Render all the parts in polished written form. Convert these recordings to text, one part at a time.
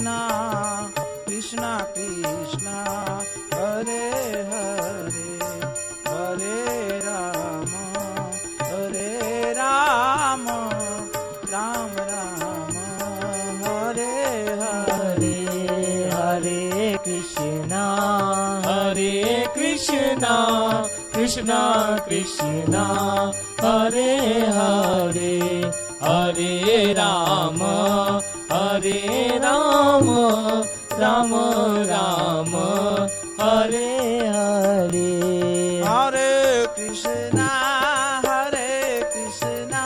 कृष्णा कृष्णा हरे हरे हरे राम राम राम हरे हरे हरे कृष्णा कृष्णा कृष्णा हरे हरे हरे राम राम राम हरे हरे हरे कृष्णा कृष्णा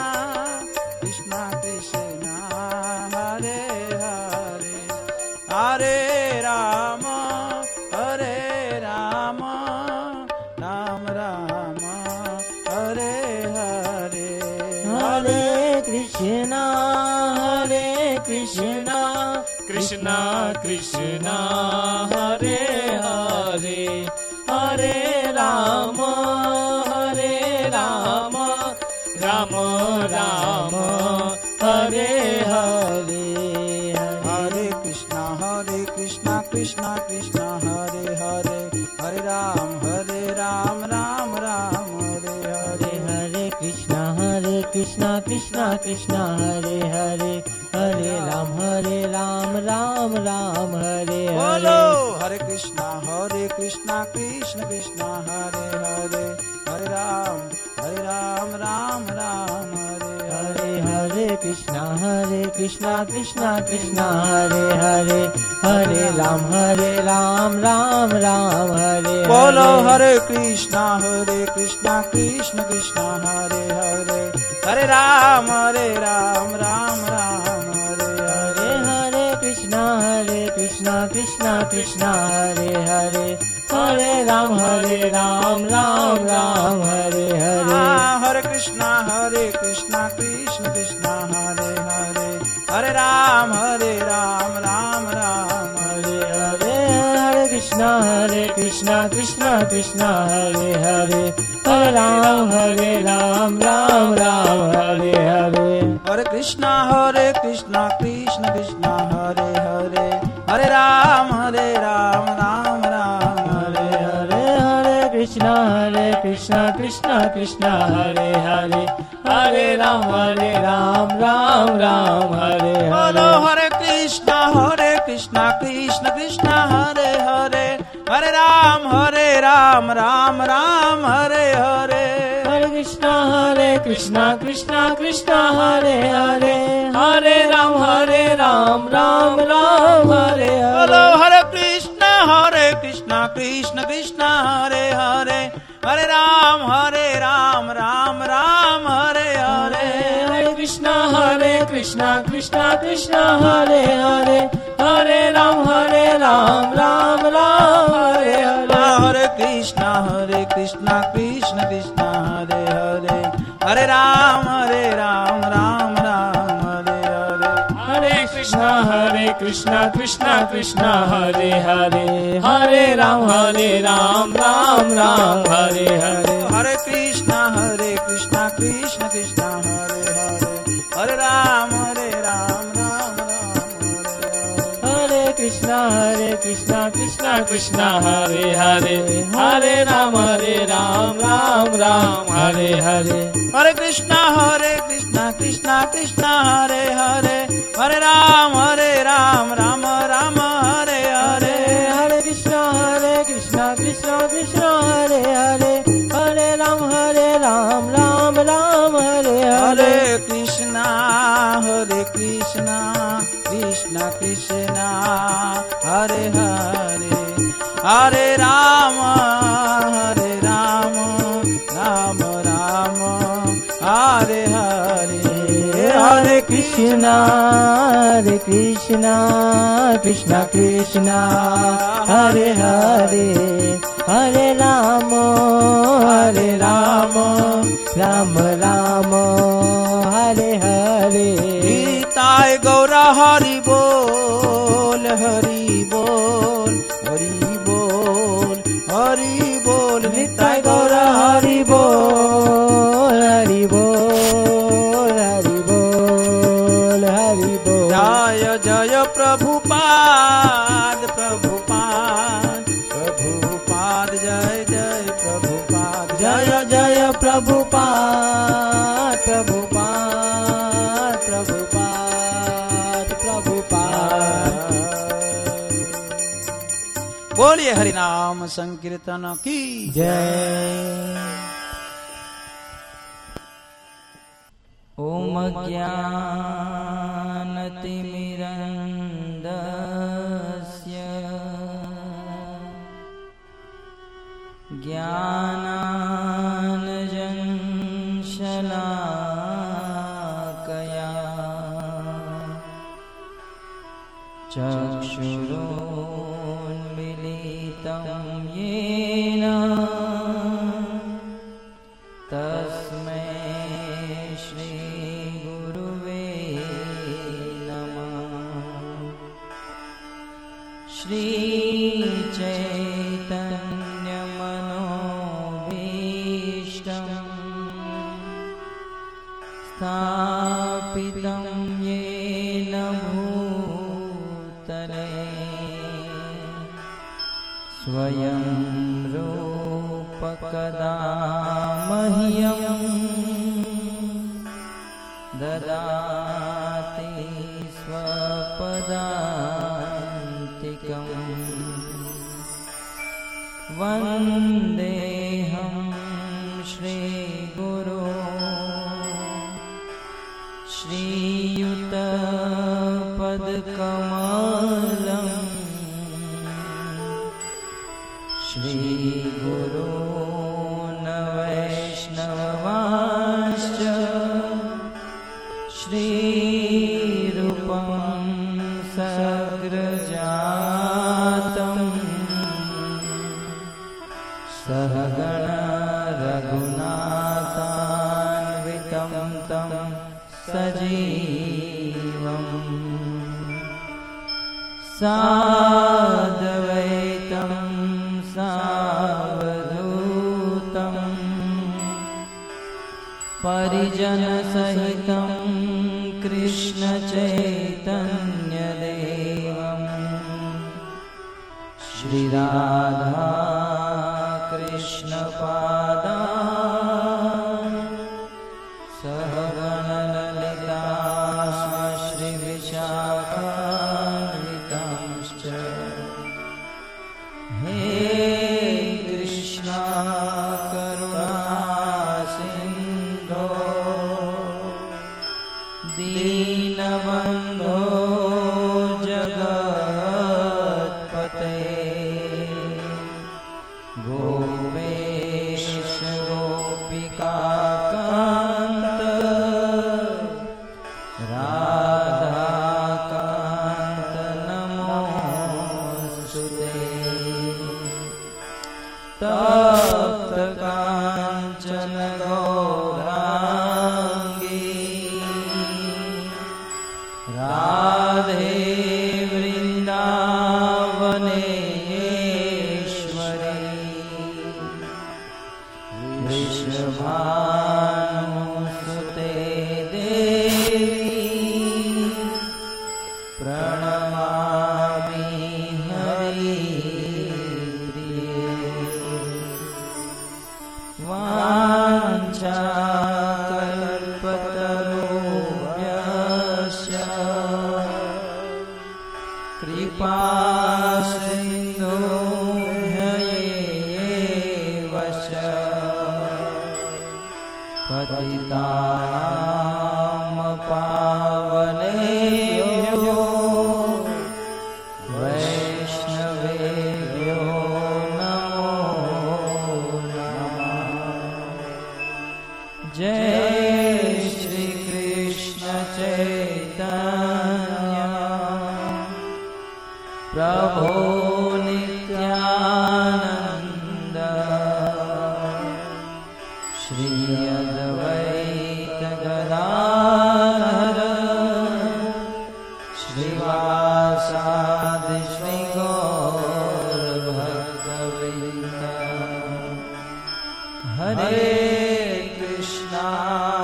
कृष्णा हरे हरे हरे राम राम राम हरे हरे हरे कृष्णा कृष्णा कृष्णा हरे हरे हरे राम राम राम हरे हरे हरे कृष्णा कृष्णा कृष्णा हरे हरे हरे राम राम राम हरे हरे हरे कृष्णा कृष्णा कृष्णा हरे हरे हरे राम राम राम हरे बोलो हरे कृष्णा कृष्ण कृष्ण हरे हरे हरे राम राम राम हरे हरे हरे कृष्णा कृष्ण कृष्ण हरे हरे हरे राम राम राम हरे बोलो हरे कृष्णा कृष्ण कृष्ण हरे हरे हरे राम राम राम हरे हरे हरे कृष्णा कृष्ण कृष्ण हरे हरे हरे राम राम राम हरे हरे हरे कृष्णा कृष्ण कृष्ण हरे हरे हरे राम राम हरे हरे हरे कृष्णा कृष्ण कृष्ण हरे हरे हरे राम राम राम हरे हरे हरे कृष्णा कृष्ण कृष्ण हरे हरे हरे राम राम हरे हरे हरे कृष्णा कृष्ण कृष्ण हरे हरे हरे राम राम हरे बोलो हरे कृष्णा कृष्ण कृष्ण हरे हरे हरे राम राम हरे हरे हरे कृष्णा कृष्ण कृष्ण हरे हरे हरे राम राम हरे हरे बोलो हरे कृष्णा कृष्ण कृष्ण हरे हरे हरे राम राम हरे हरे हरे कृष्णा कृष्ण कृष्ण हरे हरे हरे राम राम हरे हरे हरे कृष्णा कृष्ण कृष्ण हरे हरे हरे राम राम हरे हरे हरे कृष्णा कृष्ण कृष्ण हरे हरे हरे राम राम हरे हरे हरे कृष्णा कृष्ण कृष्ण हरे हरे हरे राम राम हरे कृष्णा कृष्ण कृष्ण हरे हरे हरे राम राम हरे हरे हरे कृष्णा कृष्ण कृष्ण हरे हरे हरे राम राम हरे हरे हरे कृष्णा कृष्ण कृष्ण हरे हरे हरे राम राम हरे हरे कृष्णा कृष्ण कृष्ण हरे हरे हरे राम राम हरे हरे हरे कृष्णा कृष्ण कृष्ण हरे हरे हरे राम राम हरे हरे गीताय गौरा हरि बोल हरि बोल हरि बोल हरि बोल निताय गौरा हरि बोल हरि बोल हरि बोल हरि बोल जय जय प्रभु प्रभुपाद प्रभुपाद प्रभुपाद जय जय प्रभुपाद जय जय प्रभुपाद प्रभुपाद प्रभुपाद प्रभुपाद। बोलिए हरिनाम संकीर्तन की जय। ओम ज्ञानतिमिरन्दस्य ज्ञानाञ्जनशलाकया चक्षुरोन्मीलितं येन तस्मै श्रीगुरुवे नमः। श्रीचैतन्यमनोभीष्टं स्थापितं येन भूतले स्वयं रूपकदा मह्यं ददाति स्वपदान्तिकम्। वन्देऽहं श्रीगुरो श्रीयुतपदकमलम् श्रीगुरून् वैष्णवांश्च श्रीरूपं सग्रजातम् सहगण रघुनाथान्वितं तं सजीवम् साद्वैतं सावधूतं परिजनसहितं कृष्णचैतन्यदेवम् श्रीराधा कृष्णपादा सहगणललिता श्रीविशाखान्वितांश्च। हे कृष्णा करुणा सिन्धो दीनबन्धो जगत्पते गोपेश गोपिकान्त राधाकान्त नमोऽस्तुते। तप्त काञ्चन गौराङ्गी राधे वृन्दावनेश्वरी वृषभानुसुते देवी प्रणमामि हरिप्रिये। वाञ्छाकल्पतरुभ्यश्च कृपा सिन्धुभ्यैव च पतितानां पावनेभ्यो वैष्णवेभ्यो नमो नमः। जय श्री कृष्ण चैतन्य प्रभो नित्यानंद श्री अद्वैत गदाधर श्रीवासादि श्री गौर भक्तवृंद। हरे कृष्णा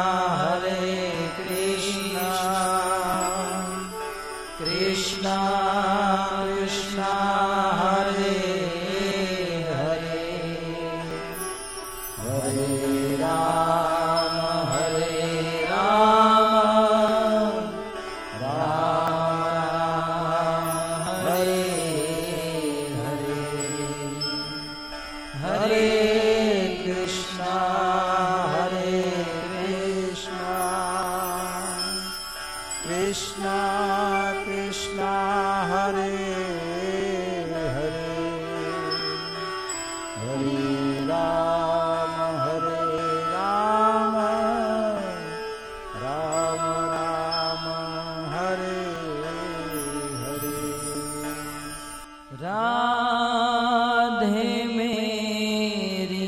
कृष्णा राधे मेरी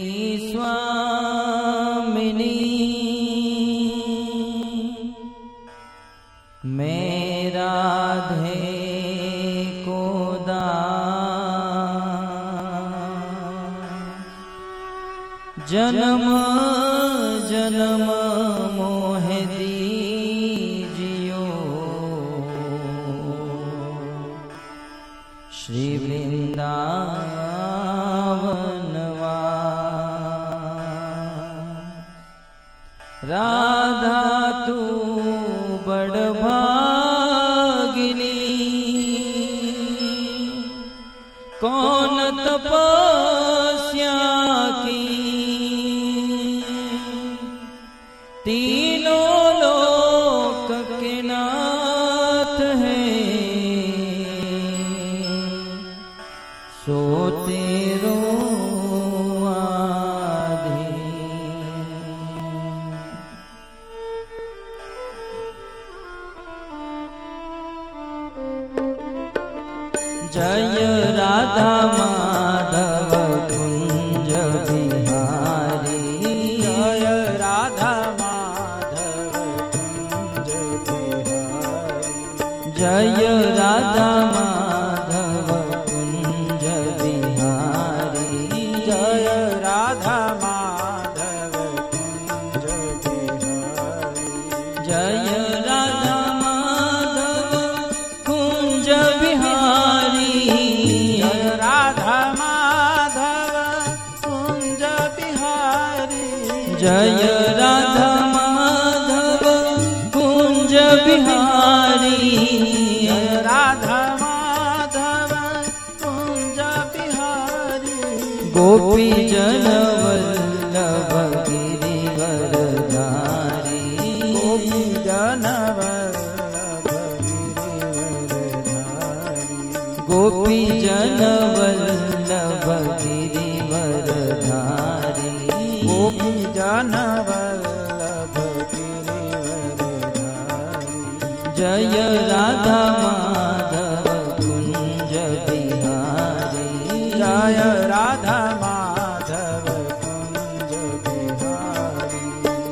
स्वामिनी, मैं राधे को जन्म जन्म मोह दीजियो, श्री वृंदावनवा। राधा तू बड़ भागिनी, कौन तपस्या की, तीनों लोक के नाथ है, सो तेरो जय राधा माधव कुंज बिहारी, जय राधा माधव कुंज बिहारी, जय राधा माधव कुंज बिहारी, जय राधा माधव कुंज बिहारी, जय राधा माधव कुंज बिहारी, जय राधा माधव कुंज बिहारी, जय राधा माधव कुंज बिहारी, जय राधा माधव कुंज बिहारी, गोपी जन वल्लभ गिरिवरधारी, गोपी जन वल्लभ गिरिवरधारी, गोपी जन वल्लभ गिरिवरधारी, गोपी जन वल्लभ गिरिवरधारी, जय राधा माधव कुंज बिहारी, जय राधा माधव कुंज बिहारी,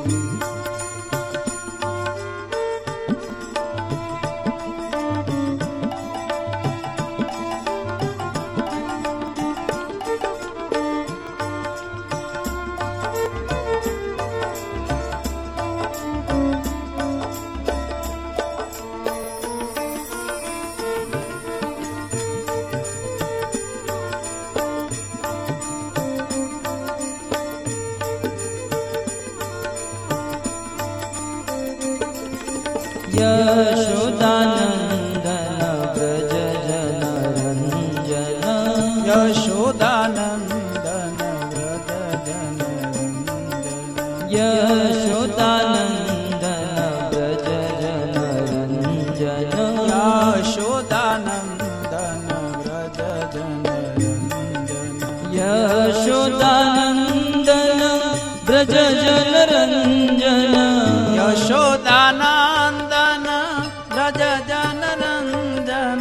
यशोदानंदन ब्रज जन रंजन, यशोदानंदन व्रज जन रंजन, यशोदानंदन ब्रज जन रंजन, यशोदानंदन व्रज जन रंजन, यशोदानंदन ब्रज जन रंजन, यशोदानंदन व्रज जन रंजन,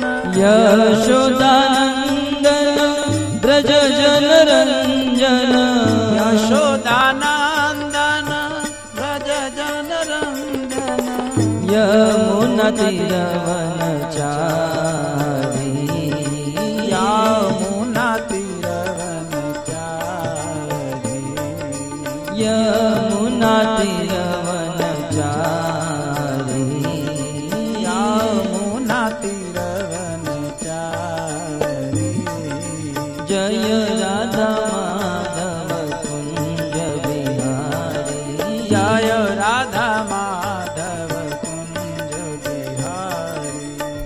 यशोदानंदन ब्रज जन रंजन, यशोदानंदन व्रज जन रंजन, यमुना तीरवनचारी, यमुना तीरवनचारी, यमुना तीरवनचारी, यमुना तीरवनचारी, जय राधा माधव कुंज बिहारी, जय राधा माधव कुंज बिहारी,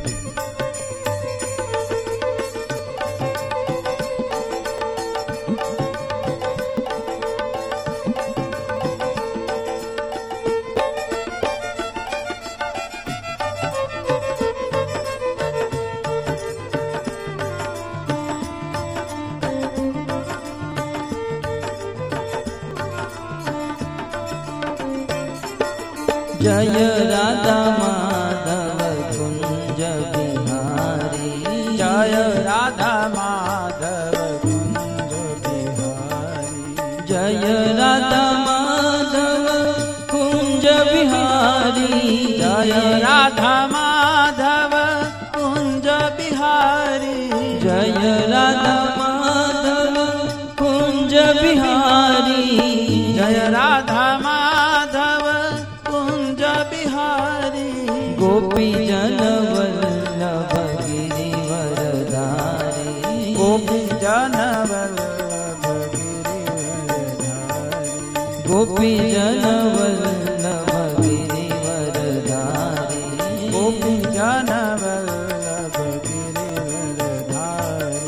जय राधा माधव कुंज बिहारी, जय राधा माधव कुंज बिहारी जय राधा माधव कुंज बिहारी जय राधा माधव कुंज बिहारी जय राधा माधव कुंज बिहारी जय राधा माधव कुंज बिहारी गोपी जन वल्लभ गिरिवरधारी गोपी जन वल्लभ गिरिवरधारी गोपी जन वल्लभ गिरिवरधारी गोपी जन वल्लभ गिरिवरधारी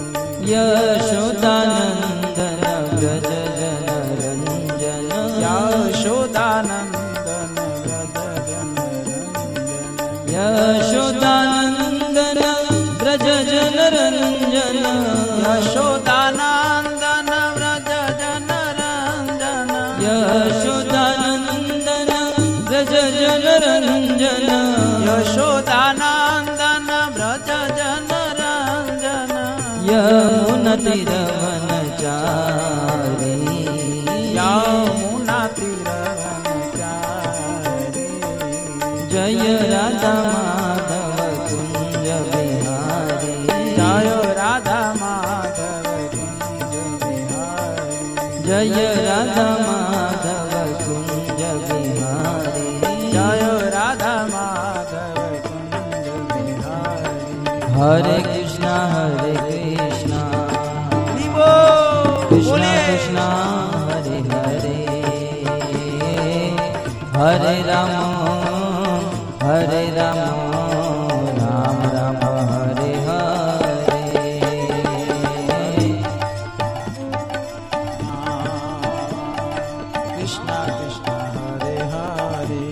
यशोदानंदन व्रज जन रंजन यशोदानंदन व्रज जन रंजन यशोदानंदन व्रज जन रंजन यशोदानंदन व्रज जन रंजन यशोदानंदन व्रज जन रंजन यशोदानंदन व्रज जन रंजन यमुना तीरवनचारी यमुना तीरवनचारी जय राधा माधव कुंज बिहारी जय राधा माधव कुंज बिहारी जय राधा माधव कुंज बिहारी जय राधा माधव कुंज बिहारी हरे कृष्णा कृष्णा कृष्णा हरे हरे हरे राम राम राम हरे हरे कृष्णा कृष्णा हरे हरे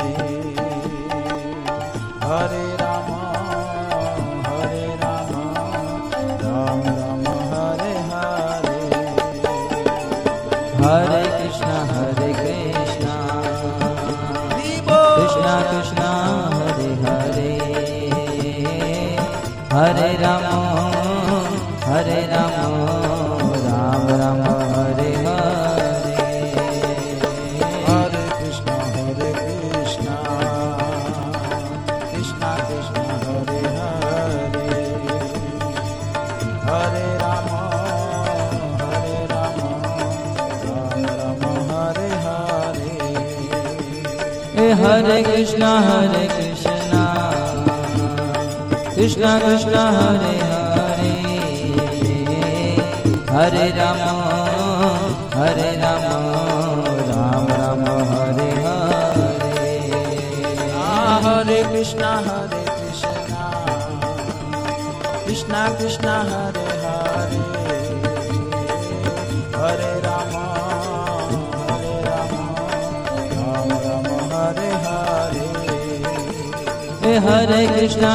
हरे राम राम राम हरे हरे हरे कृष्णा कृष्णा कृष्णा हरे हरे हरे राम राम राम हरे हरे हरे कृष्णा कृष्णा कृष्णा हरे हरे हरे राम राम राम हरे हरे हरे कृष्णा कृष्णा कृष्णा हरे हरे हरे राम राम राम हरे हरे हरे कृष्णा कृष्णा कृष्णा हरे हरे हरे राम राम राम हरे हरे हरे कृष्णा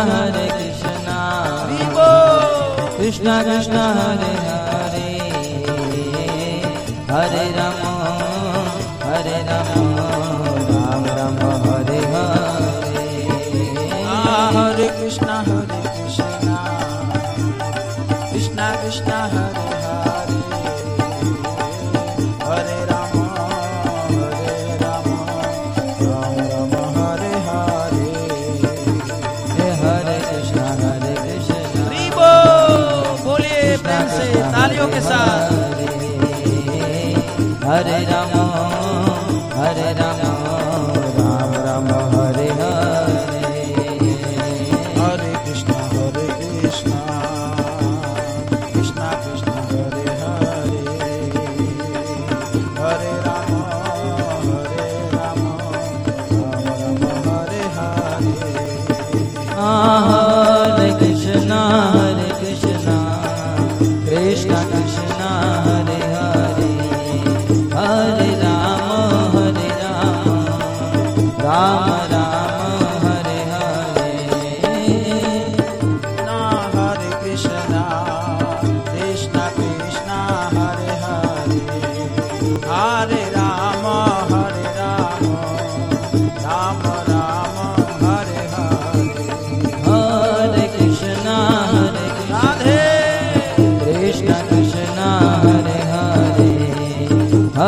कृष्णा कृष्णा हरे हरे हरे राम राम राम हरे हरे हरे कृष्णा कृष्णा कृष्णा हरे हरे हरे राम राम राम हरे हरे हरे कृष्णा बोलिए प्रेम से तालियों के साथ हरे राम राम राम हरे हरे हरे कृष्णा कृष्णा कृष्णा हरे हरे हरे राम राम राम हरे हरे हरे कृष्णा कृष्णा कृष्णा हरे हरे हरे राम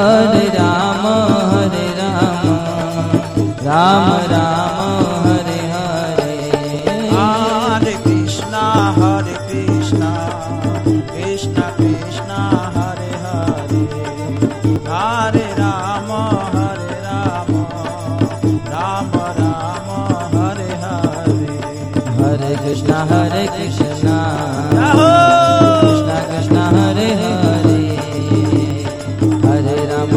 हरे राम राम राम हरे हरे हरे कृष्णा कृष्ण कृष्ण हरे हरे हरे राम राम राम हरे हरे हरे कृष्णा कृष्ण कृष्ण हरे हरे हरे राम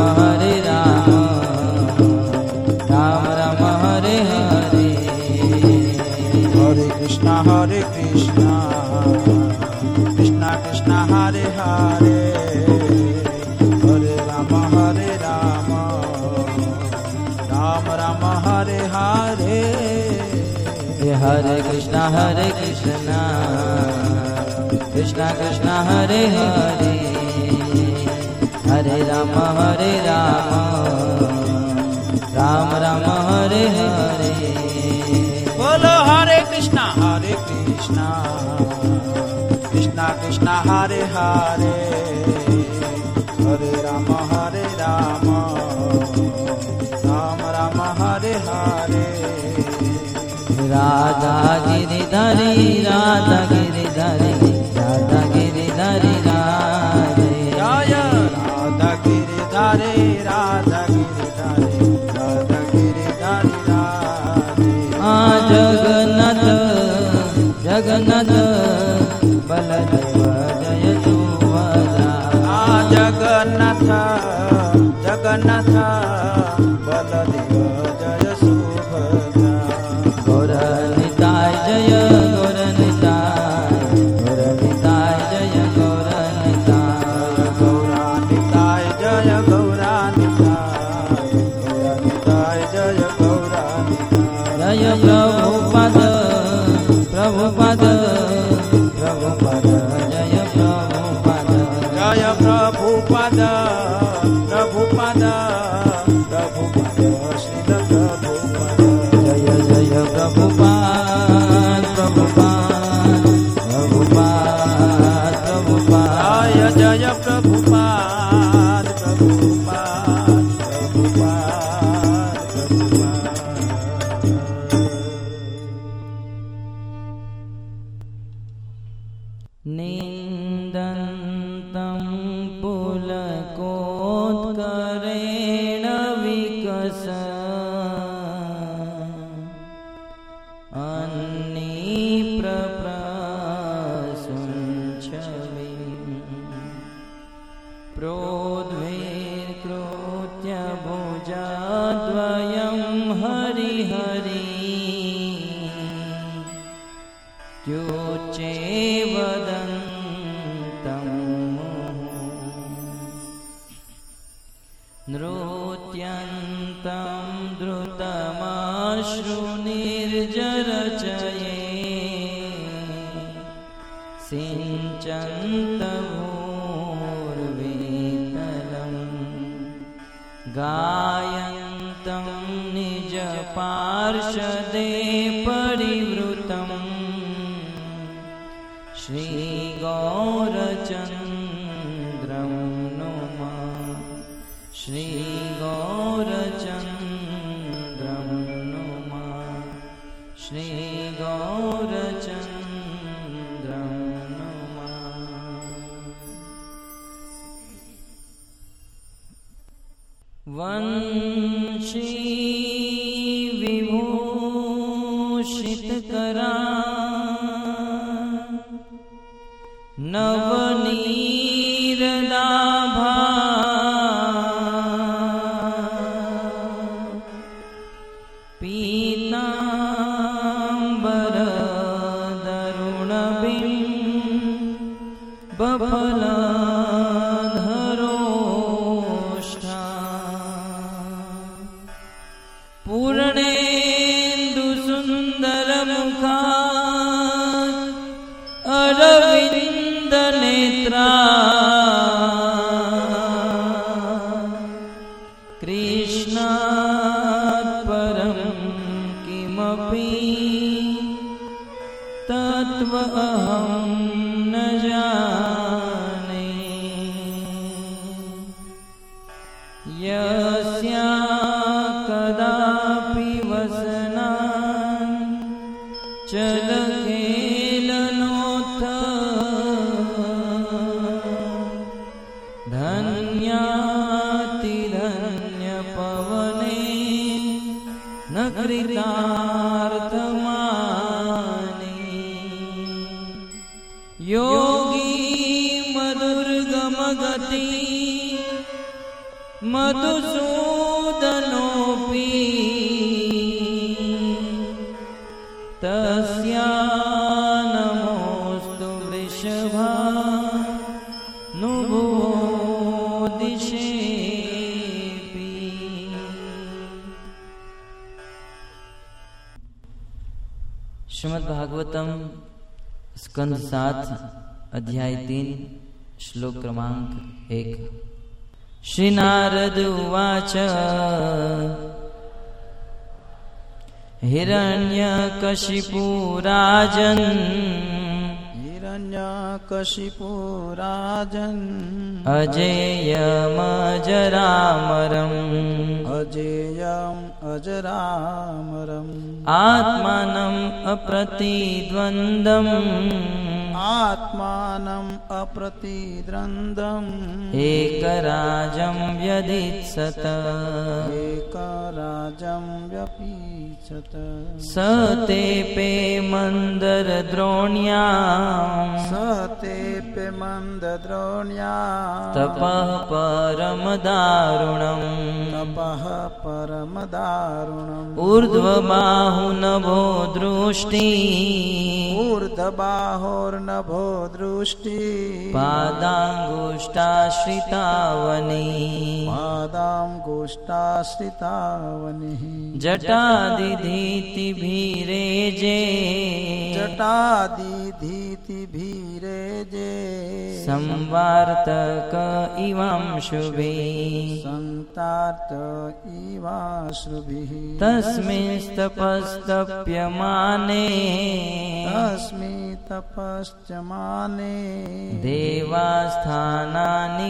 राम राम हरे हरे हरे कृष्णा कृष्ण कृष्ण हरे हरे हरे राम राम राम हरे हरे हरे कृष्णा कृष्ण कृष्ण हरे हरे हरे राम राम राम हरे हरे बोलो हरे कृष्णा कृष्ण कृष्ण हरे हरे हरे राम राम राम हरे हरे राधा गिरिधरी राधा गिरिधरी राधा गिरिधरी राधे जय राधा गिरिधरे राधा गिरिधरे राधा गिरिधरे राधे जगन्नाथ जगन्नाथ बलदेव जय सुभद्रा जगन्नाथ जगन्नाथ बलदेव जय सुभद्रा गौर निताय जय गौर निताय जय गौर निताय गौरानिताय जय गौरानिताय गौरानिताय जय गौरानिताय जय प्रभुपद प्रभुपद प्रभुपद जय प्रभुपद जय प्रभुपद प्रभुपद प्रभुपद श्रील प्रभुपद जय जय प्रभुपाद प्रभुपाद प्रभुपाद प्रभुपाद जय जय प्रभुपाद प्रभुपाद प्रभुपाद निन्दन्तं पुलकोत्करेण विकस प्रोद्वेकृत्य भुजाद्वयं हरिहरि द्योचे वदन्तं नृत्यन्तं द्रुतमाश्रुनिर्जरचये सिञ्चन्तभूर्वेतलं गायन्तं निजपार्षदे परिवृतं श्रीगौरचन्द्रं नुमा श्रीगौरचन्द्रं नुमा श्रीगौरचन्द्रं नुमा वंशी विभूषितकरा नवनीरदाभा पीताम्बरदरुणबिम्बफलधरोष्ठा पूर्णेन्दुसुन्दरमुखा अरविन्दनेत्रा कृष्णात् परं किमपि तत्त्वमहं न जाने किमगति मधुसूदनोऽपि तस्या नमोऽस्तु वृषभानुभुवो दिशेऽपि। श्रीमद् भागवतम स्कंद 7 अध्याय 3 श्लोक क्रमांक 1। श्री नारद उवाच हिरण्यकशिपु राजन् अजेयमजरामरम् आत्मानम् अप्रतिद्वन्द्वम् एकराजं व्यदीत्सत स तेऽपि मन्दरद्रोण्याम् तपः परमदारुणम् ऊर्ध्वबाहुनभो दृष्टि पादाङ्गुष्ठाश्रितावनि जटादिधीतिभिरेजे संवार्तक इवांशुभिः तस्मिंस्तपस्तप्यमाने देवास्थानानि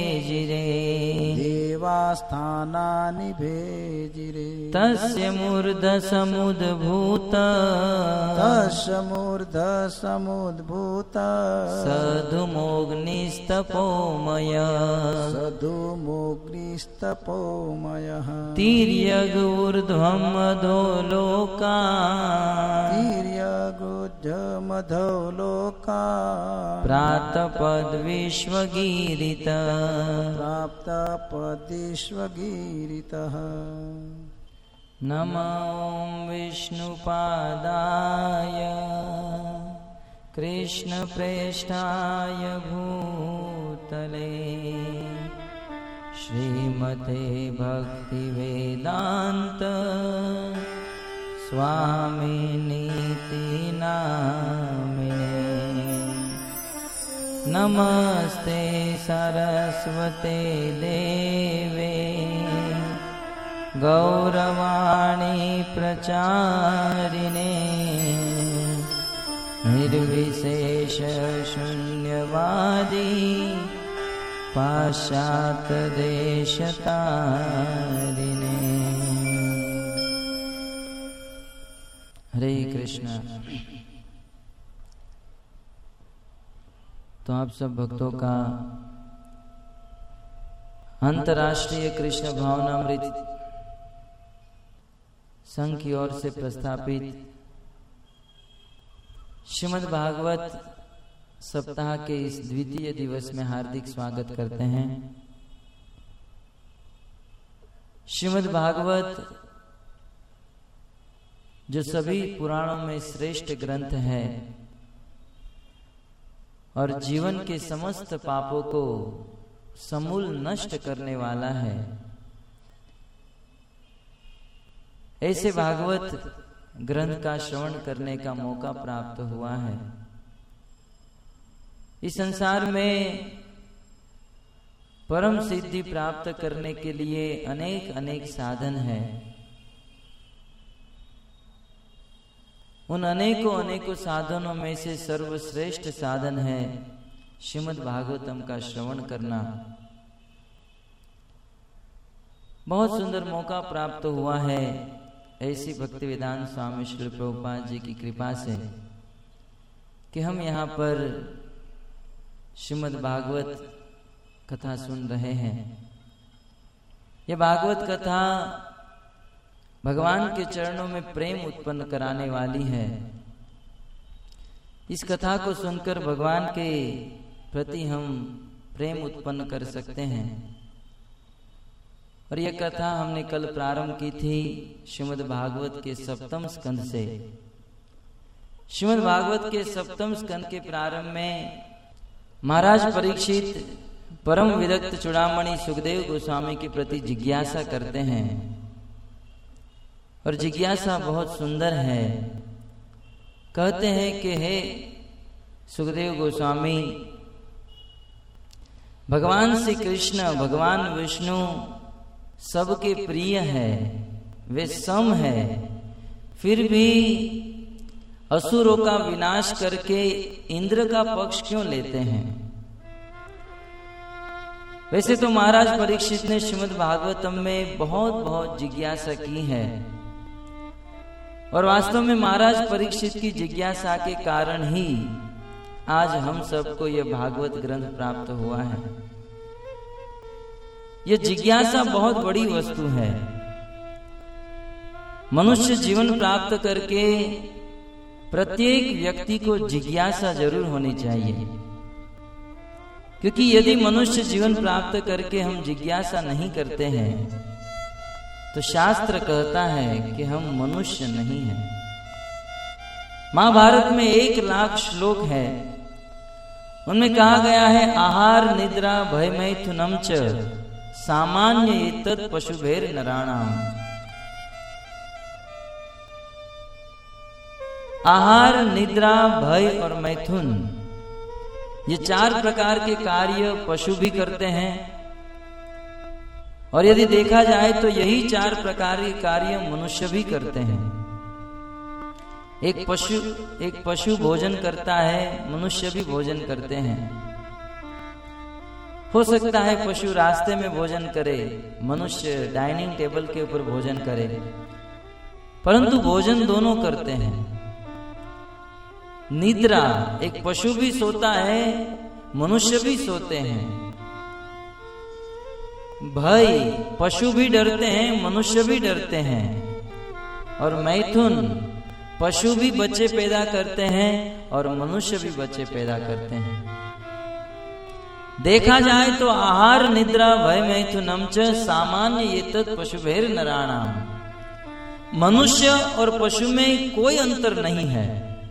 भेजिरे तस्य मूर्धसमुद्भूत सधुमोऽग्निस्तपोमयः तिर्यगूर्ध्वं मधोलोका प्राप्तपद्विश्वगीरितः। नमो विष्णुपादाय कृष्णप्रेष्ठाय भूतले श्रीमते भक्तिवेदान्त स्वामिनीति नामिने। नमस्ते सरस्वते देवे गौरवाणी प्रचारिणे निर्विशेष शून्यवादी पाश्चात्यदेशतारिणे। हरे कृष्ण। तो आप सब भक्तों का अंतर्राष्ट्रीय कृष्ण भावनामृत संघ की ओर से प्रस्थापित श्रीमद् भागवत सप्ताह के इस द्वितीय दिवस में हार्दिक स्वागत करते हैं। श्रीमद् भागवत जो सभी पुराणों में श्रेष्ठ ग्रंथ है और जीवन के समस्त पापों को समूल नष्ट करने वाला है, ऐसे भागवत ग्रंथ का श्रवण करने का मौका प्राप्त हुआ है। इस संसार में परम सिद्धि प्राप्त करने के लिए अनेक साधन है। उन अनेकों साधनों में से सर्वश्रेष्ठ साधन है श्रीमद् भागवतम का श्रवण करना। बहुत सुंदर मौका प्राप्त हुआ है ऐसी भक्तिवेदांत स्वामी श्री प्रभुपाद जी की कृपा से कि हम यहाँ पर श्रीमद् भागवत कथा सुन रहे हैं। यह भागवत कथा भगवान के चरणों में प्रेम उत्पन्न कराने वाली है। इस कथा को सुनकर भगवान के प्रति हम प्रेम उत्पन्न कर सकते हैं। और यह कथा हमने कल प्रारंभ की थी श्रीमद् भागवत के 7वें स्कंद से। श्रीमद् भागवत के 7वें स्कंद के प्रारंभ में महाराज परीक्षित परम विरक्त चूड़ामणि सुखदेव गोस्वामी के प्रति जिज्ञासा करते हैं, और जिज्ञासा बहुत सुंदर है। कहते हैं कि हे सुखदेव गोस्वामी, भगवान श्री कृष्ण, भगवान विष्णु सबके प्रिय है, वे सम है, फिर भी असुरों का विनाश करके इंद्र का पक्ष क्यों लेते हैं? वैसे तो महाराज परीक्षित ने श्रीमद् भागवतम में बहुत जिज्ञासा की है, और वास्तव में महाराज परीक्षित की जिज्ञासा के कारण ही आज हम सबको यह भागवत ग्रंथ प्राप्त हुआ है। यह जिज्ञासा बहुत बड़ी वस्तु है। मनुष्य जीवन प्राप्त करके प्रत्येक व्यक्ति को जिज्ञासा जरूर होनी चाहिए, क्योंकि यदि मनुष्य जीवन प्राप्त करके हम जिज्ञासा नहीं करते हैं तो शास्त्र कहता है कि हम मनुष्य नहीं हैं। महाभारत में 1,00,000 श्लोक है, उनमें कहा गया है आहार निद्रा भय मैथुनम च सामान्य एतत् पशुभेर नराणाम। आहार, निद्रा, भय और मैथुन, ये 4 प्रकार के कार्य पशु भी करते हैं, और यदि देखा जाए तो यही 4 प्रकार के कार्य मनुष्य भी करते हैं। एक पशु भोजन करता है, मनुष्य भी भोजन करते हैं। हो सकता है पशु रास्ते में भोजन करे, मनुष्य डाइनिंग टेबल के ऊपर भोजन करे, परंतु भोजन दोनों करते हैं। निद्रा, एक पशु भी सोता है, मनुष्य भी सोते हैं। भय, पशु भी डरते हैं, मनुष्य भी डरते हैं। और मैथुन, पशु भी बच्चे पैदा करते हैं और मनुष्य भी बच्चे पैदा करते हैं। देखा जाए तो आहार निद्रा भय मैथुनम च सामान्य एतत् पशुभेर नराणाम, मनुष्य और पशु में कोई अंतर नहीं है।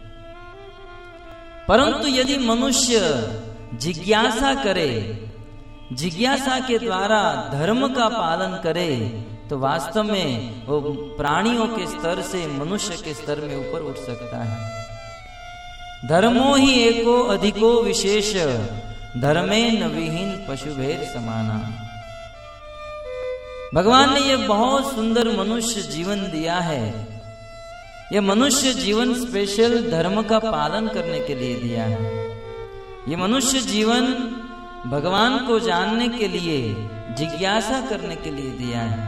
परंतु यदि मनुष्य जिज्ञासा करे, जिज्ञासा के द्वारा धर्म का पालन करे, तो वास्तव में वो प्राणियों के स्तर से मनुष्य के स्तर में ऊपर उठ सकता है। धर्मो ही एको अधिको विशेष, धर्मे न विहीन पशुभेर समाना। भगवान ने यह बहुत सुंदर मनुष्य जीवन दिया है। यह मनुष्य जीवन स्पेशल धर्म का पालन करने के लिए दिया है। यह मनुष्य जीवन भगवान को जानने के लिए, जिज्ञासा करने के लिए दिया है।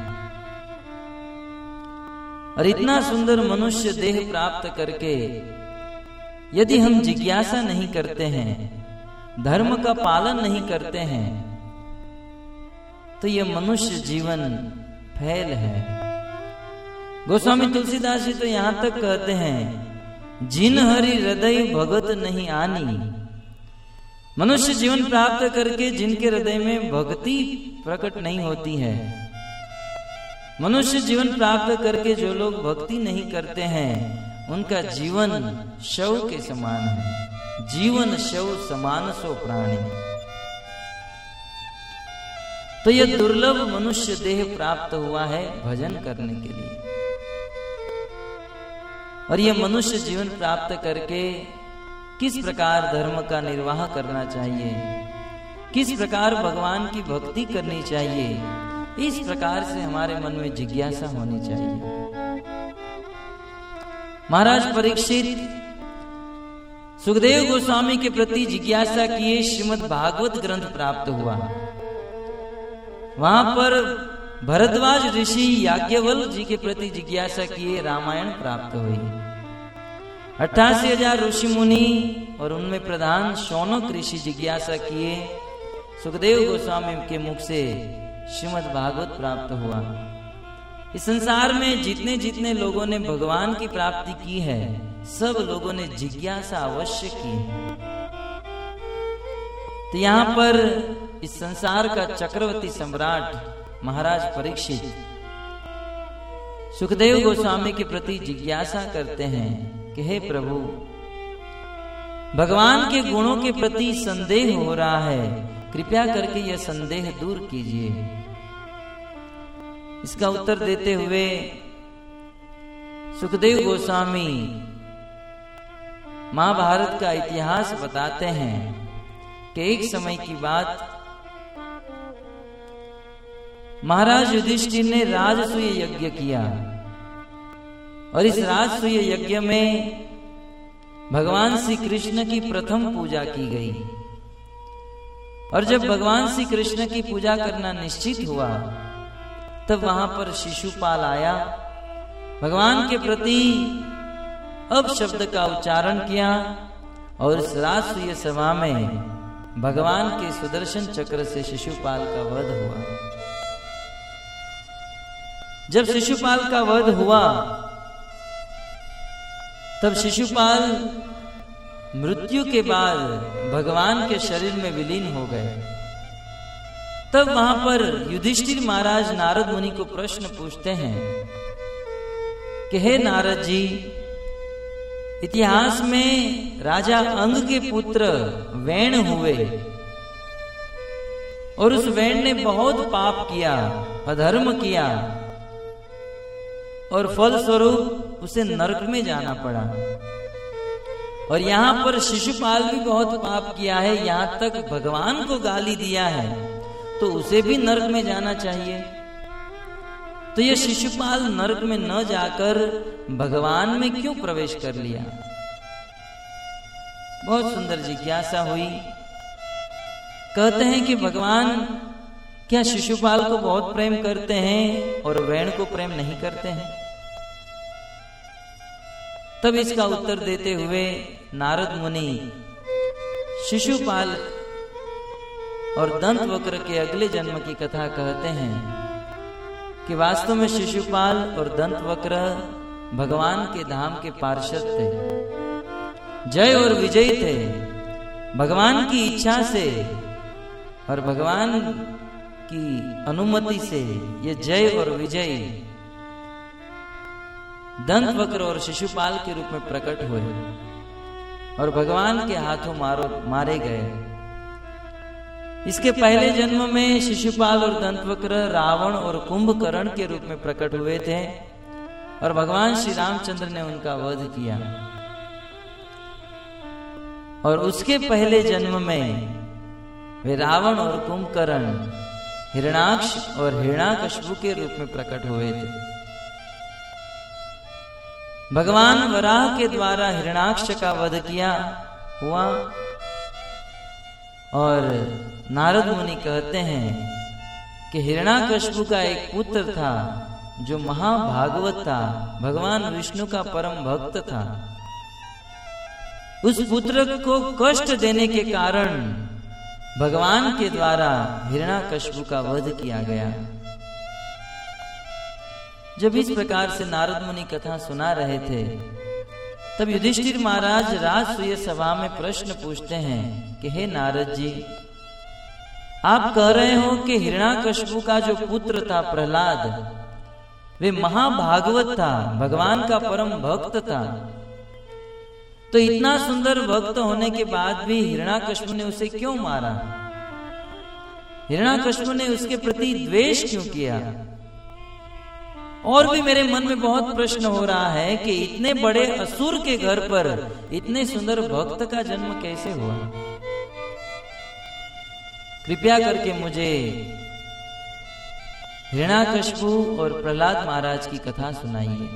और इतना सुंदर मनुष्य देह प्राप्त करके यदि हम जिज्ञासा नहीं करते हैं, धर्म का पालन नहीं करते हैं, तो यह मनुष्य जीवन फैल है। गोस्वामी तुलसीदास जी तो यहां तक कहते हैं, जिन हरि हृदय भगत नहीं आनी। मनुष्य जीवन प्राप्त करके जिनके हृदय में भक्ति प्रकट नहीं होती है, मनुष्य जीवन प्राप्त करके जो लोग भक्ति नहीं करते हैं, उनका जीवन शव के समान है। जीवन शव समान सो प्राणी। तो यह दुर्लभ मनुष्य देह प्राप्त हुआ है भजन करने के लिए। और यह मनुष्य जीवन प्राप्त करके किस प्रकार धर्म का निर्वाह करना चाहिए, किस प्रकार भगवान की भक्ति करनी चाहिए, इस प्रकार से हमारे मन में जिज्ञासा होनी चाहिए। महाराज परीक्षित सुखदेव गोस्वामी के प्रति जिज्ञासा किए, श्रीमद् भागवत ग्रंथ प्राप्त हुआ। वहां पर भरद्वाज ऋषि याज्ञवल्क्य जी के प्रति जिज्ञासा किए, रामायण प्राप्त हुई। 88,000 ऋषि मुनि और उनमें प्रधान शौनक ऋषि जिज्ञासा किए, सुखदेव गोस्वामी के मुख से श्रीमद् भागवत प्राप्त हुआ। इस संसार में जितने जितने लोगों ने भगवान की प्राप्ति की है, सब लोगों ने जिज्ञासा अवश्य की है। तो यहाँ पर इस संसार का चक्रवर्ती सम्राट महाराज परीक्षित सुखदेव गोस्वामी के प्रति जिज्ञासा करते हैं कि हे प्रभु, भगवान के गुणों के प्रति संदेह हो रहा है, कृपया करके यह संदेह दूर कीजिए। इसका उत्तर देते हुए सुखदेव गोस्वामी महाभारत का इतिहास बताते हैं कि एक समय की बात, महाराज युधिष्ठिर ने राजसूय यज्ञ किया और इस राजसूय यज्ञ में भगवान श्री कृष्ण की प्रथम पूजा की गई। और जब भगवान श्री कृष्ण की पूजा करना निश्चित हुआ तब वहां पर शिशुपाल आया, भगवान के प्रति अपशब्द का उच्चारण किया और इस राजसूय सभा में भगवान के सुदर्शन चक्र से शिशुपाल का वध हुआ। जब शिशुपाल का वध हुआ तब शिशुपाल मृत्यु के बाद भगवान के शरीर में विलीन हो गए। तब वहां पर युधिष्ठिर महाराज नारद मुनि को प्रश्न पूछते हैं कि हे नारद जी, इतिहास में राजा अंग के पुत्र वैण हुए और उस वैण ने बहुत पाप किया, अधर्म किया और फल स्वरूप उसे नरक में जाना पड़ा। और यहाँ पर शिशुपाल भी बहुत पाप किया है, यहाँ तक भगवान को गाली दिया है, तो उसे भी नरक में जाना चाहिए। तो यह शिशुपाल नरक में न जाकर भगवान में क्यों प्रवेश कर लिया? बहुत सुंदर जिज्ञासा हुई। कहते हैं कि भगवान क्या शिशुपाल को बहुत प्रेम करते हैं और वैण को प्रेम नहीं करते हैं? तब इसका उत्तर देते हुए नारद मुनि शिशुपाल और दंतवक्र के अगले जन्म की कथा कहते हैं कि वास्तव में शिशुपाल और दंतवक्र भगवान के धाम के पार्षद थे, जय और विजयी थे। भगवान की इच्छा से और भगवान की अनुमति से ये जय और विजय दंतवक्र और शिशुपाल के रूप में प्रकट हुए और भगवान के हाथों मारे गए। इसके पहले जन्म में शिशुपाल और दंतवक्र रावण और कुंभकर्ण के रूप में प्रकट हुए थे और भगवान श्री रामचंद्र ने उनका वध किया। और उसके पहले जन्म में वे रावण और कुंभकर्ण हिरणाक्ष और हिरण्याकश्यप के रूप में प्रकट हुए थे। भगवान वराह के द्वारा हिरण्याक्ष का वध किया हुआ और नारद मुनि कहते हैं कि हिरण्याकश्यप का एक पुत्र था जो महाभागवत था, भगवान विष्णु का परम भक्त था। उस पुत्र को कष्ट देने के कारण भगवान के द्वारा हिरण्याकश्यप का वध किया गया। जब इस प्रकार से नारद मुनि कथा सुना रहे थे तब युधिष्ठिर महाराज राजसूय सभा में प्रश्न पूछते हैं कि हे नारद जी, आप कह रहे हो कि हिरण्याकश्यप का जो पुत्र था प्रहलाद, वे महाभागवत था, भगवान का परम भक्त था, तो इतना सुंदर भक्त होने के बाद भी हिरण्याकश्यप ने उसे क्यों मारा? हिरण्याकश्यप ने उसके प्रति द्वेष क्यों किया? और भी मेरे मन में बहुत प्रश्न हो रहा है कि इतने बड़े असुर के घर पर इतने सुंदर भक्त का जन्म कैसे हुआ? कृपया करके मुझे हिरण्याकश्यप और प्रहलाद महाराज की कथा सुनाइए।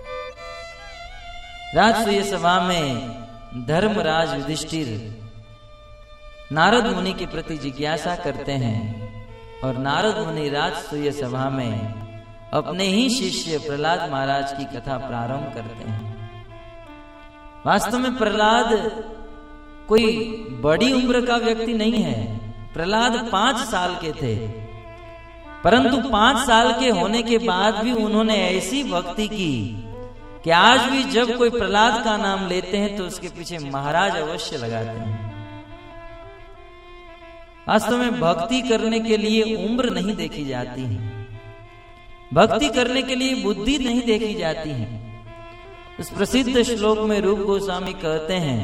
राजसूय सभा में धर्मराज युधिष्ठिर नारद मुनि के प्रति जिज्ञासा करते हैं और नारद मुनि राजसूय सभा में अपने ही शिष्य प्रहलाद महाराज की कथा प्रारंभ करते हैं। वास्तव में प्रहलाद कोई बड़ी उम्र का व्यक्ति नहीं है। प्रहलाद 5 साल के थे, परंतु 5 साल के होने के बाद भी उन्होंने ऐसी भक्ति की कि आज भी जब कोई प्रहलाद का नाम लेते हैं तो उसके पीछे महाराज अवश्य लगाते हैं। वास्तव में भक्ति करने के लिए उम्र नहीं देखी जाती है, भक्ति करने के लिए बुद्धि नहीं देखी जाती है। उस प्रसिद्ध श्लोक में रूप गोस्वामी कहते हैं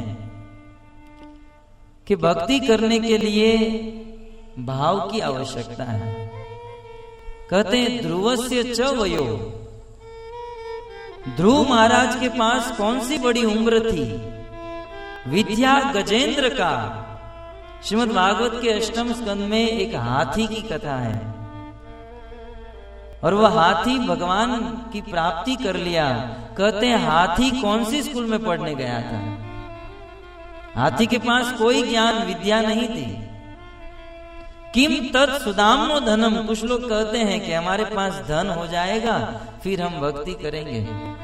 कि भक्ति करने के लिए भाव की आवश्यकता है। कहते हैं ध्रुवस्य च वयो, ध्रुव महाराज के पास कौन सी बड़ी उम्र थी, विद्या गजेंद्र का। श्रीमद् भागवत के 8वें स्कंद में एक हाथी की कथा है और वह हाथी भगवान की प्राप्ति कर लिया। कहते हैं हाथी कौन सी स्कूल में पढ़ने गया था, हाथी के पास कोई ज्ञान विद्या नहीं थी। किम तत् सुदाम्नो धनम, कुछ लोग कहते हैं कि हमारे पास धन हो जाएगा फिर हम भक्ति करेंगे।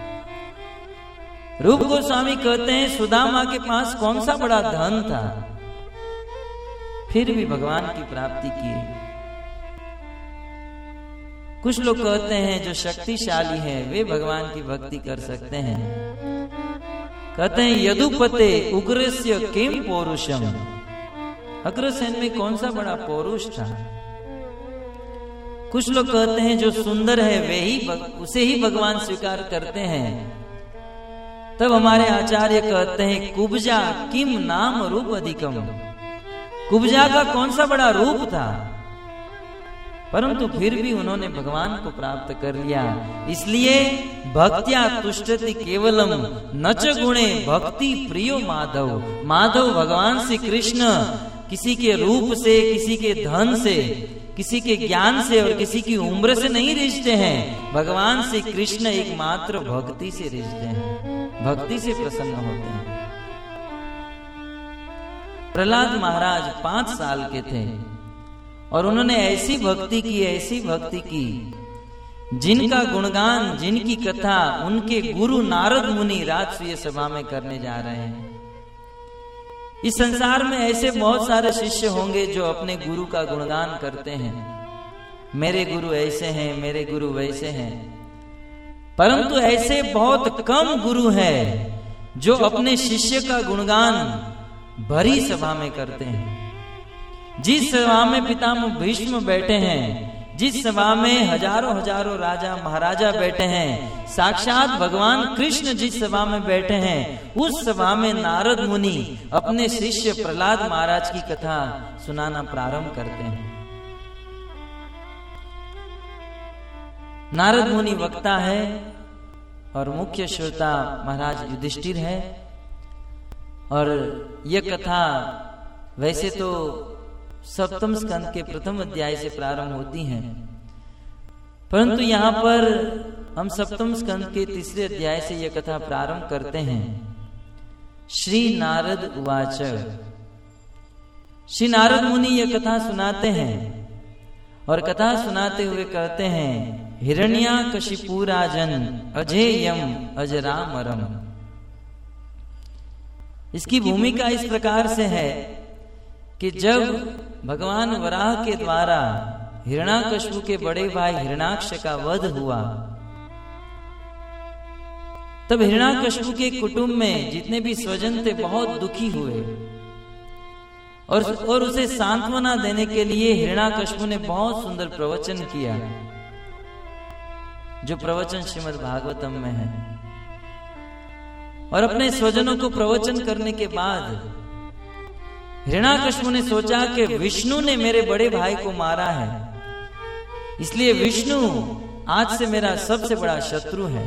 रूप गोस्वामी कहते हैं सुदामा के पास कौन सा बड़ा धन था, फिर भी भगवान की प्राप्ति की। कुछ लोग कहते हैं जो शक्तिशाली है वे भगवान की भक्ति कर सकते हैं। कहते हैं यदुपते उग्रस्य किम पौरुषम, अग्रसेन में कौन सा बड़ा पौरुष था। कुछ लोग कहते हैं जो सुंदर है वे ही उसे ही भगवान स्वीकार करते हैं। तब हमारे आचार्य कहते हैं कुब्जा किम नाम रूप अधिकम, कुब्जा का कौन सा बड़ा रूप था, परंतु फिर भी उन्होंने भगवान को प्राप्त कर लिया। इसलिए भक्त्या तुष्टति केवलम न च गुणे भक्ति प्रियो माधव। माधव भगवान श्री कृष्ण किसी के रूप से, किसी के धन से, किसी के ज्ञान से और किसी की उम्र से नहीं रिझते हैं। भगवान श्री कृष्ण एकमात्र भक्ति से रिझते हैं, भक्ति से प्रसन्न होते हैं। प्रहलाद महाराज 5 साल के थे और उन्होंने ऐसी भक्ति की, ऐसी भक्ति की जिनका गुणगान, जिनकी कथा उनके गुरु नारद मुनि राजसूय सभा में करने जा रहे हैं। इस संसार में ऐसे बहुत सारे शिष्य होंगे जो अपने गुरु का गुणगान करते हैं, मेरे गुरु ऐसे हैं, मेरे गुरु वैसे हैं, परंतु ऐसे बहुत कम गुरु हैं जो अपने शिष्य का गुणगान भरी सभा में करते हैं। जिस सभा में पितामह भीष्म बैठे हैं, जिस सभा में हजारों हजारों राजा महाराजा बैठे हैं, साक्षात भगवान कृष्ण जिस सभा में बैठे हैं, उस सभा में नारद मुनि अपने शिष्य प्रहलाद महाराज की कथा सुनाना प्रारंभ करते हैं। नारद मुनि वक्ता है और मुख्य श्रोता महाराज युधिष्ठिर है। और यह कथा वैसे तो 7वें स्कंद के 1 अध्याय से प्रारंभ होती हैं, परंतु यहाँ पर हम 7वें स्कंद के 3 अध्याय से यह कथा प्रारंभ करते हैं। श्री नारद उवाच, श्री नारद मुनि यह कथा सुनाते हैं और कथा सुनाते हुए कहते हैं हिरण्याकशिपु राजन अजेयम अजरामरम। इसकी भूमिका इस प्रकार से है कि जब भगवान वराह के द्वारा हिरण्याकशिपु के बड़े भाई हिरण्याक्ष का वध हुआ, तब हिरण्याकशिपु के कुटुंब में जितने भी स्वजन थे बहुत दुखी हुए और उसे सांत्वना देने के लिए हिरण्याकशिपु ने बहुत सुंदर प्रवचन किया, जो प्रवचन श्रीमद् भागवतम में है। और अपने स्वजनों को प्रवचन करने के बाद हिरण्याकशिपु ने सोचा कि विष्णु ने मेरे बड़े भाई को मारा है, इसलिए विष्णु आज से मेरा सबसे बड़ा शत्रु है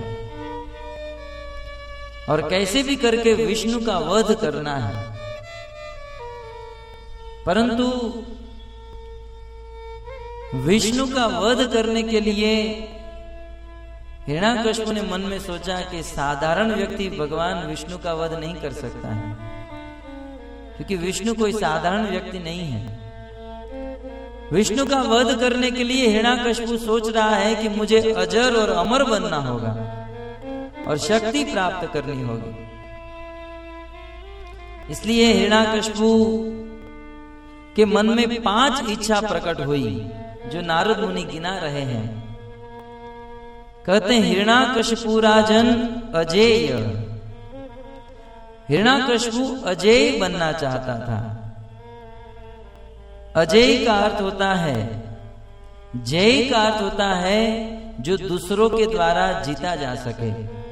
और कैसे भी करके विष्णु का वध करना है। परंतु विष्णु का वध करने के लिए हिरण्याकशिपु ने मन में सोचा कि साधारण व्यक्ति भगवान विष्णु का वध नहीं कर सकता है, क्योंकि विष्णु कोई साधारण व्यक्ति नहीं है। विष्णु का वध करने के लिए हिरण्याकशिपु सोच रहा है कि मुझे अजर और अमर बनना होगा और शक्ति प्राप्त करनी होगी। इसलिए हिरण्याकशिपु के मन में 5 इच्छा प्रकट हुई जो नारद मुनि गिना रहे हैं। कहते हैं हिरण्याकशिपु राजन अजेय, हिरण्याकशिपु अजेय बनना चाहता था। अजेय का अर्थ होता है, जय का अर्थ होता है जो दूसरों के द्वारा जीता जा सके,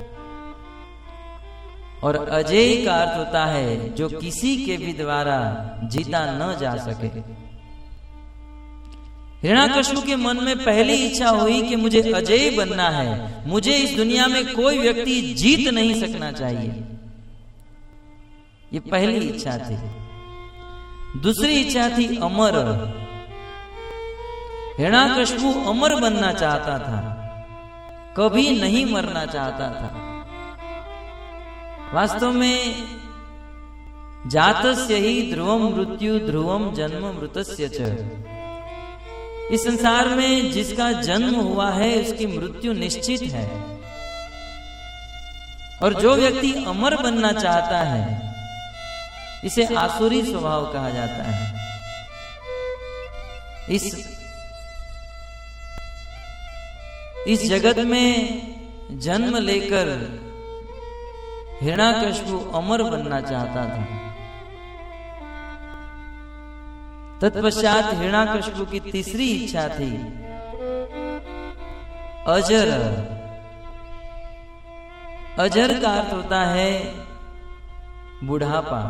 और अजेय का अर्थ होता है जो किसी के भी द्वारा जीता न जा सके। हिरण्याकश्यप के मन में पहली इच्छा हुई कि मुझे अजेय बनना है, मुझे इस दुनिया में कोई व्यक्ति जीत नहीं सकना चाहिए, ये पहली इच्छा थी। दूसरी इच्छा थी अमर। हिरण्याकश्यप अमर बनना चाहता था, कभी नहीं मरना चाहता था। वास्तव में जातस्य ही ध्रुवम मृत्यु ध्रुवम जन्म मृतस्य च, इस संसार में जिसका जन्म हुआ है उसकी मृत्यु निश्चित है। और जो व्यक्ति अमर बनना चाहता है इसे आसुरी स्वभाव कहा जाता है। इस जगत में जन्म लेकर हिरण्याकश्यप अमर बनना चाहता था। तत्पश्चात हिरण्याकश्यप की तीसरी इच्छा थी अजर। अजर का अर्थ होता है बुढ़ापा,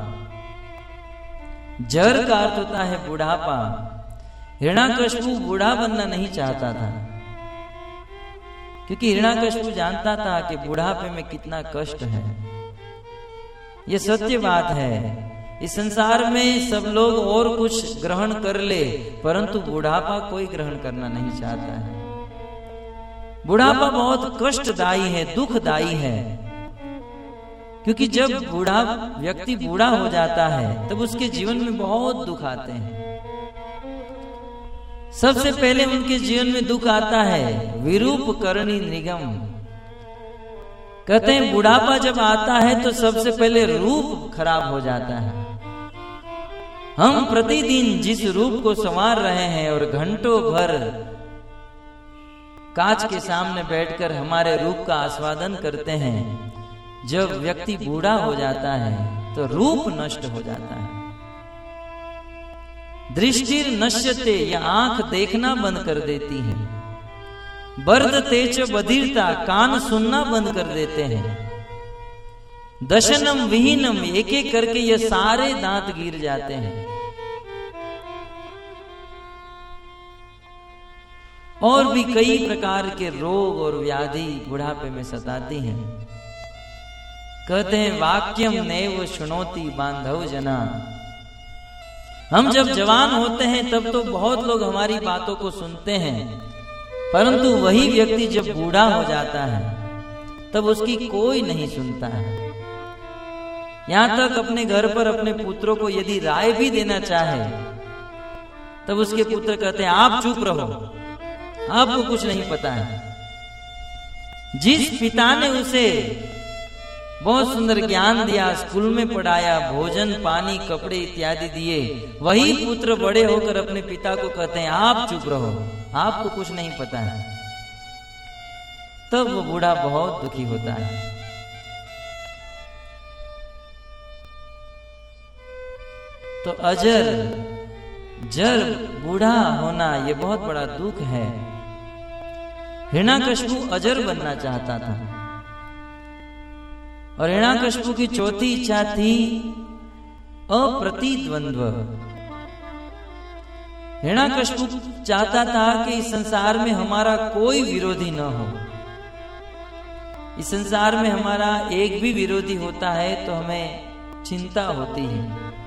जर का अर्थ होता है बुढ़ापा। हिरण्याकश्यप बूढ़ा बनना नहीं चाहता था, क्योंकि हिरण्याकश्यप जानता था कि बुढ़ापे में कितना कष्ट है। यह सत्य बात है, इस संसार में सब लोग और कुछ ग्रहण कर ले, परंतु बुढ़ापा कोई ग्रहण करना नहीं चाहता है। बुढ़ापा बहुत कष्टदायी है, दुखदायी है, क्योंकि जब व्यक्ति बूढ़ा हो जाता है तब उसके जीवन में बहुत दुख आते हैं। सबसे पहले उनके जीवन में दुख आता है विरूप करणी निगम। कहते हैं बुढ़ापा जब आता है तो सबसे पहले रूप खराब हो जाता है। हम प्रतिदिन जिस रूप को संवार रहे हैं और घंटों भर कांच के सामने बैठकर हमारे रूप का आस्वादन करते हैं, जब व्यक्ति बूढ़ा हो जाता है तो रूप नष्ट हो जाता है। दृष्टिर नश्यते, यह आंख देखना बंद कर देती है। बर्दते च बधिरता, कान सुनना बंद कर देते हैं। दशनम विहीनम, एक एक करके ये सारे दांत गिर जाते हैं। और भी कई प्रकार के रोग और व्याधि बुढ़ापे में सताती हैं। कहते हैं वाक्यम नैव शुनोति बांधव जना। हम जब जवान होते हैं तब तो बहुत लोग हमारी बातों को सुनते हैं, परंतु वही व्यक्ति जब बूढ़ा हो जाता है तब उसकी कोई नहीं सुनता है। यहां तक अपने घर पर अपने पुत्रों को यदि राय भी देना चाहे तब उसके पुत्र कहते हैं आप चुप रहो, आपको कुछ नहीं पता है। जिस पिता ने उसे बहुत सुंदर ज्ञान दिया, स्कूल में पढ़ाया, भोजन पानी कपड़े इत्यादि दिए, वही पुत्र बड़े होकर अपने पिता को कहते हैं आप चुप रहो, आपको कुछ नहीं पता है। तब वो बूढ़ा बहुत दुखी होता है। तो अजर जर बूढ़ा होना यह बहुत बड़ा दुख है। हिरण्याकश्यप अजर बनना चाहता था। और हिरण्याकश्यप की चौथी इच्छा थी अप्रतिद्वंद्व। हिरण्याकश्यप चाहता था कि इस संसार में हमारा कोई विरोधी न हो। इस संसार में हमारा एक भी विरोधी होता है तो हमें चिंता होती है।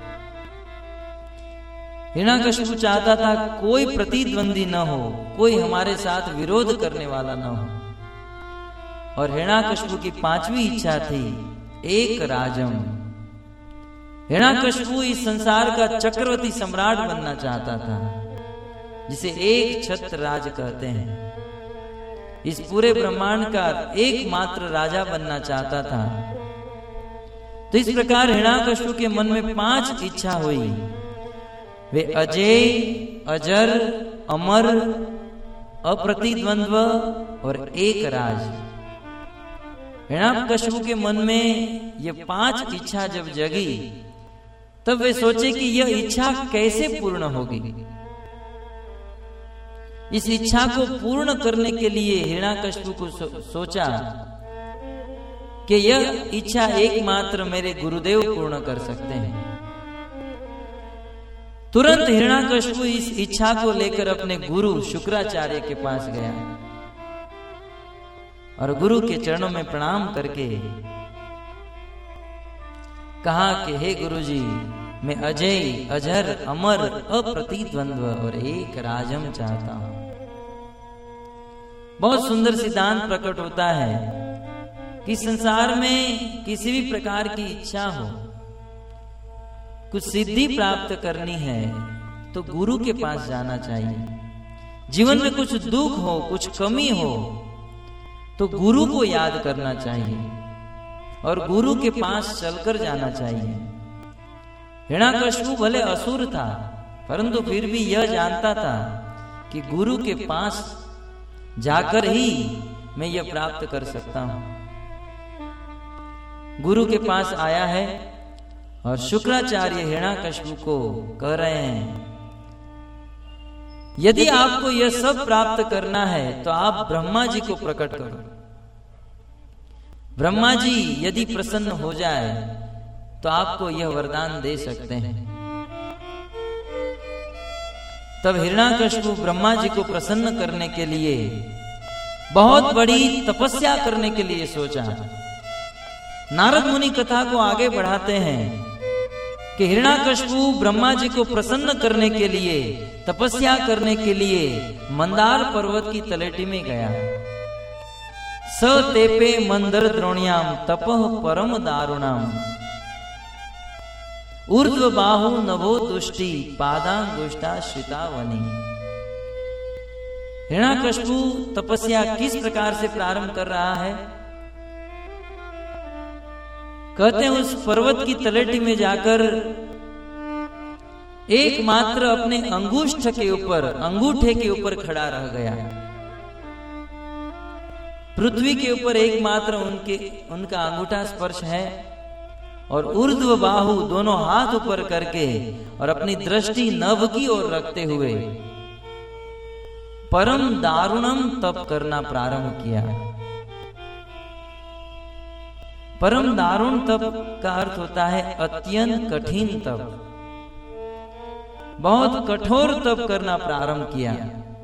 हिरण्याकश्यप चाहता था कोई प्रतिद्वंदी न हो, कोई हमारे साथ विरोध करने वाला न हो। और हिरण्याकश्यप की पांचवी इच्छा थी एक राजम। हिरण्याकश्यप इस संसार का चक्रवर्ती सम्राट बनना चाहता था, जिसे एक छत्र राज कहते हैं। इस पूरे ब्रह्मांड का एकमात्र राजा बनना चाहता था। तो इस प्रकार हिरण्याकश्यप के मन में 5 इच्छा हुई। वे अजेय, अजर, अमर, अप्रतिद्वंद्व और एक राज। हिरण्याकश्यप के मन में ये 5 इच्छा जब जगी तब वे सोचे कि यह इच्छा कैसे पूर्ण होगी। इस इच्छा को पूर्ण करने के लिए हिरण्याकशिपु को सोचा कि यह इच्छा एकमात्र मेरे गुरुदेव पूर्ण कर सकते हैं। तुरंत हिरण्याकशिपु इस इच्छा को लेकर अपने गुरु शुक्राचार्य के पास गया और गुरु के चरणों में प्रणाम करके कहा कि हे गुरुजी, मैं अजय, अजर, अमर, अप्रतिद्वंद्व और एक राजम चाहता हूं। बहुत सुंदर सिद्धांत प्रकट होता है कि संसार में किसी भी प्रकार की इच्छा हो, कुछ सिद्धि प्राप्त करनी है तो गुरु के पास जाना चाहिए। जीवन में कुछ दुख हो, कुछ कमी हो तो गुरु को याद करना चाहिए और गुरु के पास चलकर जाना चाहिए। हिरण्याकशिपु भले असुर था, परंतु फिर भी यह जानता था कि गुरु के पास जाकर ही मैं यह प्राप्त कर सकता हूं। गुरु के पास आया है और शुक्राचार्य हिरण्याकशिपु को कह रहे हैं, यदि आपको यह सब प्राप्त करना है तो आप ब्रह्मा जी को प्रकट करो। ब्रह्मा जी यदि प्रसन्न हो जाए तो आपको यह वरदान दे सकते हैं। तब हिरण्याकशिपु ब्रह्मा जी को प्रसन्न करने के लिए बहुत बड़ी तपस्या करने के लिए सोचा। नारद मुनि कथा को आगे बढ़ाते हैं कि हिरण्याकशिपु ब्रह्मा जी को प्रसन्न करने के लिए, तपस्या करने के लिए मंदार पर्वत की तलेटी में गया। स तेपे मंदर द्रोण्याम तपः परम दारुणाम ऊर्ध्व बाहु नभो दुष्टि पादांगुष्टा श्रितावनी। हिरण्याकशिपु तपस्या किस प्रकार से प्रारंभ कर रहा है? कहते हैं उस पर्वत की तलेटी में जाकर एकमात्र अपने अंगूष्ठ के ऊपर, अंगूठे के ऊपर खड़ा रह गया। पृथ्वी के ऊपर एकमात्र उनका अंगूठा स्पर्श है और ऊर्ध्व बाहु दोनों हाथ ऊपर करके और अपनी दृष्टि नभ की ओर रखते हुए परम दारुणम तप करना प्रारंभ किया। परम दारुण तप का अर्थ होता है अत्यंत कठिन तप। बहुत कठोर तप करना प्रारंभ किया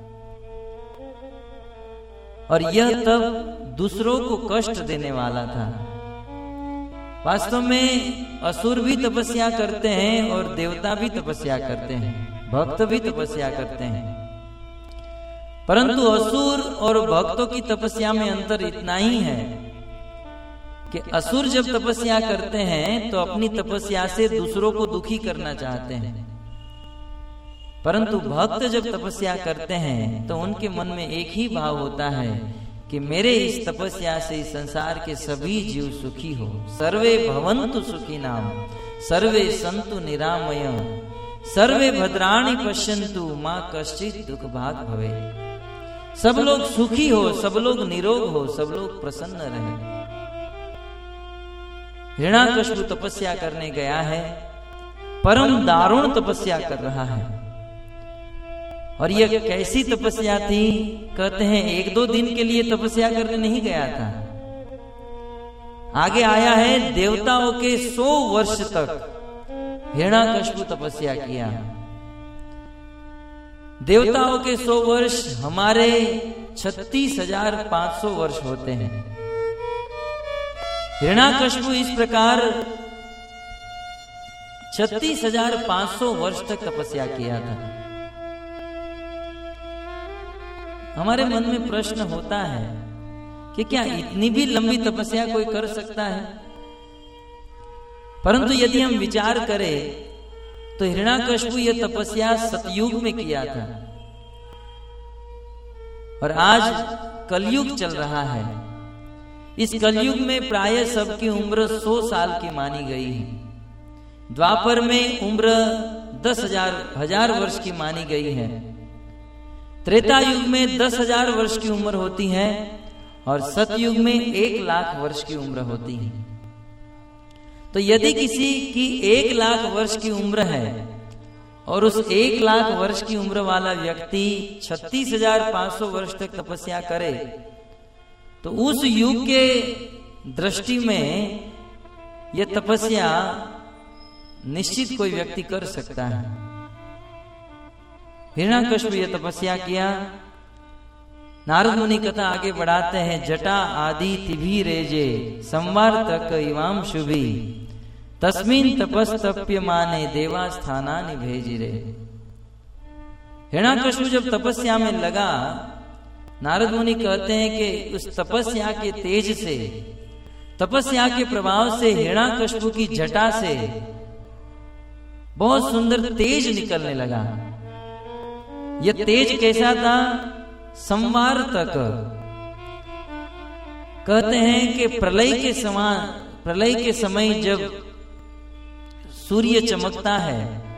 और यह तप दूसरों को कष्ट देने वाला था। वास्तव में असुर भी तपस्या करते हैं और देवता भी तपस्या करते हैं, भक्त भी तपस्या करते हैं, परंतु असुर और भक्तों की तपस्या में अंतर इतना ही है कि असुर जब तपस्या करते हैं तो अपनी तपस्या से दूसरों को दुखी करना चाहते हैं, परंतु भक्त जब तपस्या करते हैं तो उनके मन में एक ही भाव होता है कि मेरे इस तपस्या से इस संसार के सभी जीव सुखी हो। सर्वे भवन्तु सुखिनाम सर्वे सन्तु निरामय सर्वे भद्राणि पश्यन्तु मां कश्चित् दुख भाग भवे। सब लोग सुखी हो, सब लोग निरोग हो, सब लोग प्रसन्न रहे। हिरण्याकशिपु तपस्या करने गया है, परम दारुण तपस्या कर रहा है। और यह कैसी तपस्या थी? कहते हैं 1-2 दिन के लिए तपस्या करने नहीं गया था। आगे आया है देवताओं के 100 वर्ष तक हिरण्याकशिपु तपस्या किया। देवताओं के 100 वर्ष हमारे 36,500 वर्ष होते हैं। हिरण्याकशिपु इस प्रकार 36,500 वर्ष तक तपस्या किया था। हमारे मन में प्रश्न होता है कि क्या इतनी भी लंबी तपस्या कोई कर सकता है? परंतु यदि हम विचार करें तो हिरण्याकशिपु यह तपस्या सतयुग में किया था और आज कलयुग चल रहा है। इस कलयुग में प्राय सबकी उम्र 100 साल की मानी गई है। द्वापर में उम्र 10,000 वर्ष की मानी गई है। त्रेता युग में 10,000 वर्ष की उम्र होती है और सतयुग में 1,00,000 वर्ष की उम्र होती है। तो यदि किसी की 1,00,000 वर्ष की उम्र है और उस 1,00,000 वर्ष की उम्र वाला व्यक्ति 36,500 वर्ष तक तपस्या करे, तो उस युग के दृष्टि में यह तपस्या निश्चित कोई व्यक्ति कर सकता है। हिरण्यकश्यप यह तपस्या किया। नारद मुनि कथा आगे बढ़ाते हैं, जटा आदि तिभि रेजे संवार तक इवाम शुभी तस्मिन तपस्तप्य माने देवास्थानानि भेजिरे। हिरण्यकश्यप जब तपस्या में लगा, नारद मुनि कहते हैं कि उस तपस्या के तेज से, तपस्या के प्रभाव से हिरण्यकश्यप की जटा से बहुत सुंदर तेज निकलने लगा। यह तेज कैसा था? संवार तक। कहते हैं कि प्रलय के समय जब सूर्य चमकता है,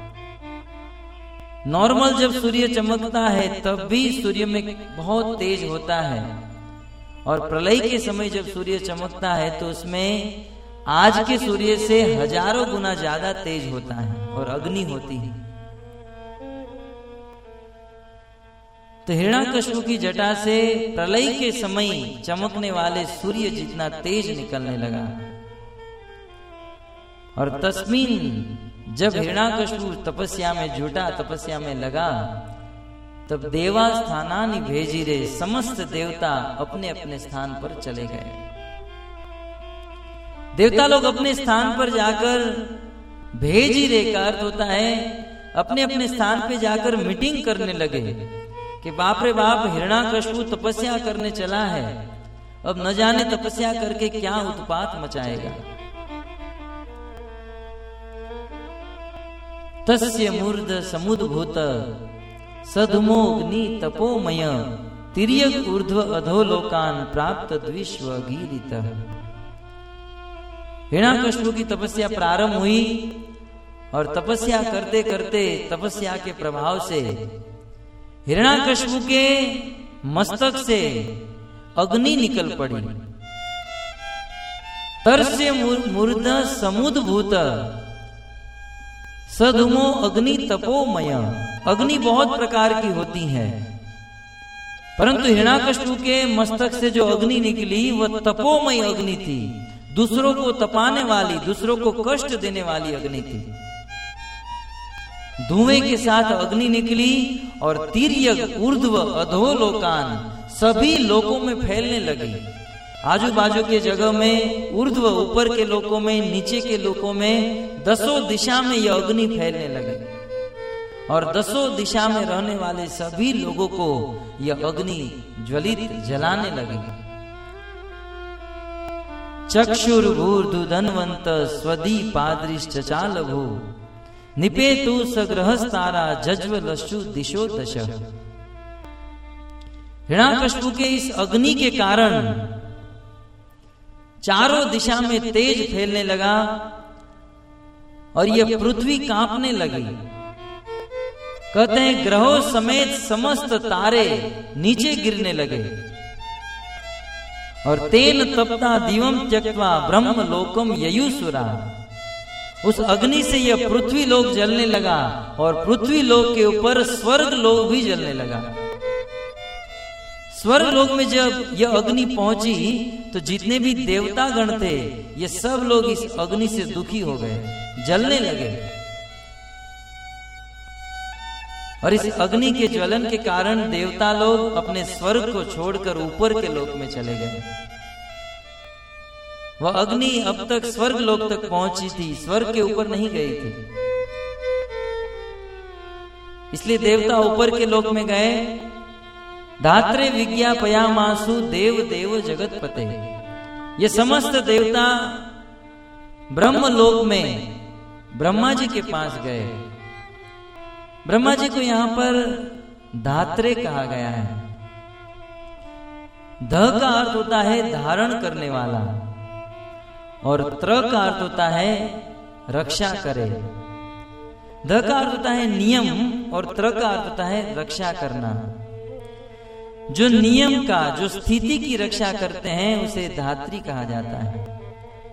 नॉर्मल जब सूर्य चमकता है तब भी सूर्य में बहुत तेज होता है, और प्रलय के समय जब सूर्य चमकता है तो उसमें आज के सूर्य से हजारों गुना ज्यादा तेज होता है और अग्नि होती है। तो हिरण्यकश्यप की जटा से प्रलय के समय चमकने वाले सूर्य जितना तेज निकलने लगा। और तस्मीन जब हिरण्यकश्यप तपस्या में जुटा, तपस्या में लगा, तब देवास्थानानि भेजिरे, समस्त देवता अपने अपने स्थान पर चले गए। देवता लोग अपने स्थान पर जाकर, भेजिरे का अर्थ होता है अपने अपने स्थान पे जाकर मीटिंग करने लगे कि बाप रे बाप, हिरण्यकश्यप तपस्या करने चला है, अब न जाने तपस्या करके क्या उत्पात मचाएगा। तस्य मूर्ध समुद्भूत सधुमोग्नि तपोमय तिर्यक ऊर्ध्व अधोलोकान प्राप्त द्विश्व गीरित। हिरण्यकश्यप की तपस्या प्रारंभ हुई और तपस्या करते करते तपस्या के प्रभाव से हिरण्यकश्यप के मस्तक से अग्नि निकल पड़ी। तस्य मूर्ध समुद्भूत सधुमो अग्नि तपोमय। अग्नि बहुत प्रकार की होती है, परंतु हिरण्यकश्यप के मस्तक से जो अग्नि निकली वह तपोमय अग्नि थी, दूसरों को तपाने वाली, दूसरों को कष्ट देने वाली अग्नि थी। धुएं के साथ अग्नि निकली और तिर्यक ऊर्ध्व अधोलोकान, सभी लोकों में फैलने लगी। आजू बाजू के जगह में, ऊर्ध्व ऊपर के लोकों में, नीचे के लोकों में, 10 दिशा में यह अग्नि फैलने लगी और 10 दिशा में रहने वाले सभी लोगों को यह अग्नि ज्वलित जलाने लगी। चक्षुर्भूर्धुधन्वंत स्वदीपादृश्चालभू निपेतु सग्रहस्तारा जज्वलश्चु दिशो दश। हिरण्यकश्यप के इस अग्नि के कारण चारों दिशा में तेज फैलने लगा और यह पृथ्वी कांपने लगी। कहते हैं ग्रहों समेत समस्त तारे नीचे गिरने लगे और तेन तप्ता दिवम त्यक्त्वा ब्रह्म लोकम ययुसुरा। उस अग्नि से यह पृथ्वी लोक जलने लगा और पृथ्वी लोक के ऊपर स्वर्ग लोक भी जलने लगा। स्वर्ग लोक में जब यह अग्नि पहुंची तो जितने भी देवता गण थे ये सब लोग इस अग्नि से दुखी हो गए, जलने लगे। और इस अग्नि के ज्वलन के कारण देवता लोग अपने स्वर्ग को छोड़कर ऊपर के लोक में चले गए। वह अग्नि अब तक स्वर्ग लोक तक पहुंची थी, स्वर्ग के ऊपर नहीं गई थी। इसलिए देवता ऊपर के लोक में गए। धात्रे विज्ञापयामासु देव देव जगतपते। ये समस्त देवता ब्रह्म लोक में ब्रह्मा जी के पास गए। ब्रह्मा जी को यहां पर धात्रे कहा गया है। ध का अर्थ होता है धारण करने वाला और त्र का अर्थ होता है रक्षा करे। ध का अर्थ होता है नियम और त्र का अर्थ होता है रक्षा करना। जो नियम का, जो स्थिति की रक्षा करते हैं उसे धात्री कहा जाता है।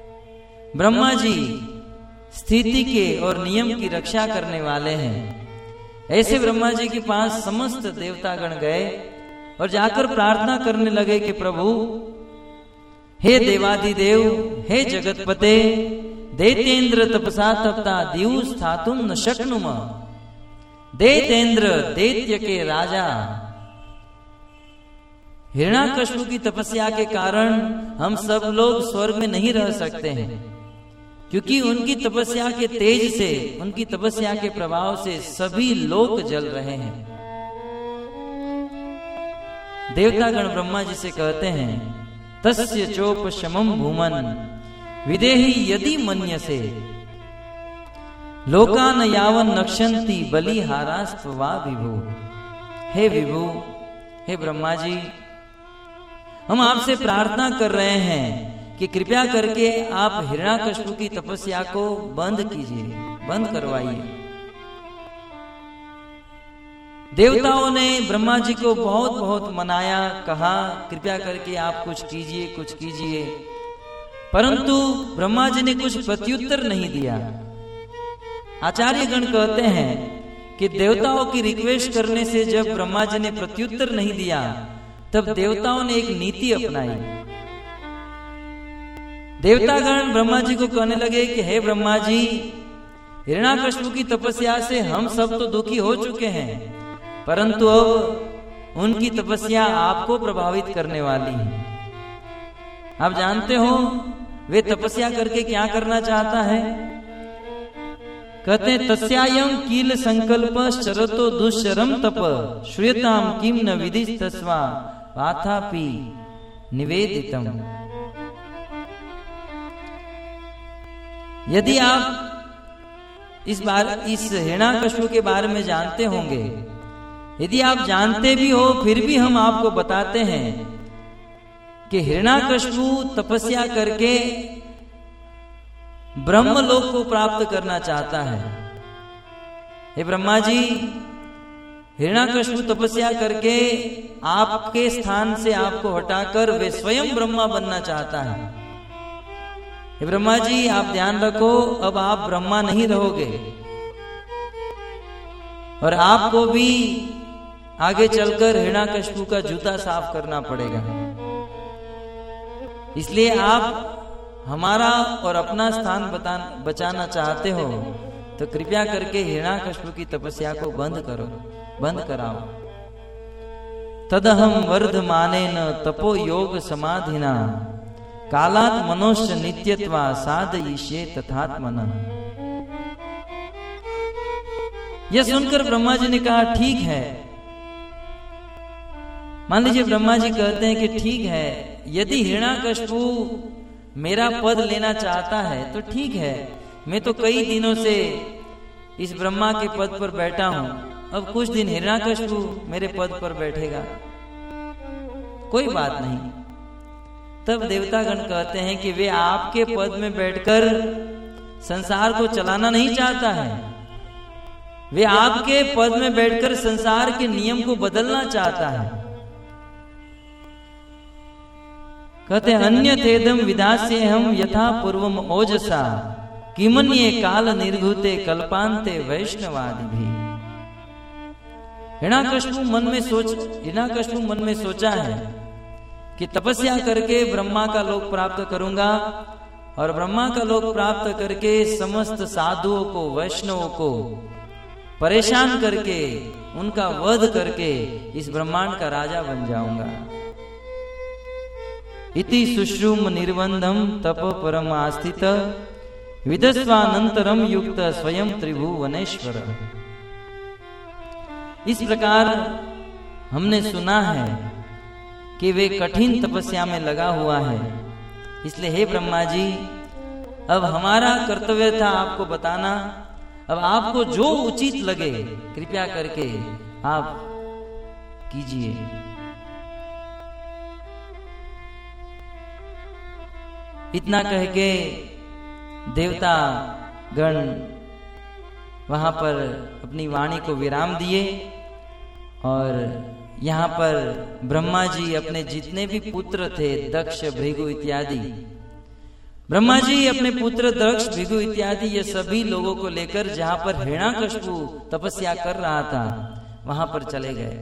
ब्रह्मा जी स्थिति के और नियम की रक्षा करने वाले हैं। ऐसे ब्रह्मा जी के पास समस्त देवतागण गए और जाकर प्रार्थना करने लगे कि प्रभु, हे देवादिदेव, हे जगतपते, दैत्येन्द्र तपसा तपता दिवु स्थातुम न शक्नुम। दैत्येन्द्र, दैत्य के राजा, हिरण्याकश्यप की तपस्या के कारण हम सब लोग स्वर्ग में नहीं रह सकते हैं, क्योंकि उनकी तपस्या के तेज से, उनकी तपस्या के प्रभाव से सभी लोक जल रहे हैं। देवतागण ब्रह्मा जी से कहते हैं, तस्य चोपशमं भूमन विदेहि यदि मन्यसे लोकान यावन नक्षन्ति बलिहारास्त्वा विभु। हे विभु, हे ब्रह्मा जी, हम आपसे प्रार्थना कर रहे हैं कि कृपया करके आप हिरण्याकश्यप की तपस्या को बंद कीजिए, बंद करवाइए। देवताओं ने ब्रह्मा जी को बहुत बहुत मनाया, कहा कृपया करके आप कुछ कीजिए, कुछ कीजिए, परंतु ब्रह्मा जी ने कुछ प्रत्युत्तर नहीं दिया। आचार्य गण कहते हैं कि देवताओं की रिक्वेस्ट करने से जब ब्रह्मा जी ने प्रत्युत्तर नहीं दिया, तब देवताओं ने एक नीति अपनाई। देवतागण ब्रह्मा जी को कहने लगे कि हे ब्रह्मा जी, हिरण्याकश्यप की तपस्या से हम सब तो दुखी हो चुके हैं, परंतु अब उनकी तपस्या आपको प्रभावित करने वाली है। आप जानते हो वे तपस्या करके क्या करना चाहता है? कहते तस्यायं कील संकल्प शरतो दुश्चरम तप श्रूयताम किम न विदिस्तस्वा पाथापि निवेदितम। यदि आप इस हिरण्याकश्यप के बारे में जानते होंगे, यदि आप जानते भी हो, फिर भी हम आपको बताते हैं कि हिरण्याकश्यप तपस्या करके ब्रह्मलोक को प्राप्त करना चाहता है। हे ब्रह्मा जी, हिरण्याकश्यप तपस्या करके आपके स्थान से आपको हटाकर वे स्वयं ब्रह्मा बनना चाहता है। हे ब्रह्मा जी, आप ध्यान रखो, अब आप ब्रह्मा नहीं रहोगे और आपको भी आगे चलकर हिरण्याकश्यप का जूता साफ करना पड़ेगा। इसलिए आप हमारा और अपना स्थान बचाना चाहते हो तो कृपया करके हिरण्याकश्यप की तपस्या को बंद करो, बंद कराओ। तदहम वर्धमानेन तपो योग समाधिना कालात् मनोश्च नित्यत्वा साधयिष्ये तथात्मना। यह सुनकर ब्रह्मा जी ने कहा, ठीक है। मान लीजिए ब्रह्मा जी कहते हैं कि ठीक है, यदि हिरण्याकश्यप मेरा पद लेना चाहता है तो ठीक है, मैं तो कई दिनों से इस ब्रह्मा के पद पर बैठा हूं, अब कुछ दिन हिरण्याकश्यप मेरे पद पर बैठेगा, कोई बात नहीं। तब देवतागण कहते हैं कि वे आपके पद में बैठकर संसार को चलाना नहीं चाहता है, वे आपके पद में बैठकर संसार के नियम को बदलना चाहता है। कहते अन्य तेदम विदास्य हम यथा पूर्वम ओजसा किमन्ये काल निर्घुते कल्पांते वैष्णवादि भी। हिरण्याकश्यप मन में सोचा है कि तपस्या करके ब्रह्मा का लोक प्राप्त करूंगा और ब्रह्मा का लोक प्राप्त करके समस्त साधुओं को, वैष्णवों को परेशान करके, उनका वध करके इस ब्रह्मांड का राजा बन जाऊंगा। इति सुश्रुम निर्बंधम तप परम आस्थित विदस्वानंतरम युक्त स्वयं त्रिभुवनेश्वर। इस प्रकार हमने सुना है कि वे कठिन तपस्या में लगा हुआ है, इसलिए हे ब्रह्मा जी, अब हमारा कर्तव्य था आपको बताना। अब आपको जो उचित लगे कृपया करके आप कीजिए। इतना कह के देवता गण वहां पर अपनी वाणी को विराम दिए और यहाँ पर ब्रह्मा जी अपने जितने भी पुत्र थे, दक्ष, भृगु इत्यादि, ब्रह्मा जी अपने पुत्र दक्ष, भृगु इत्यादि ये सभी लोगों को लेकर जहां पर हिरण्याकशिपु तपस्या कर रहा था वहां पर चले गए।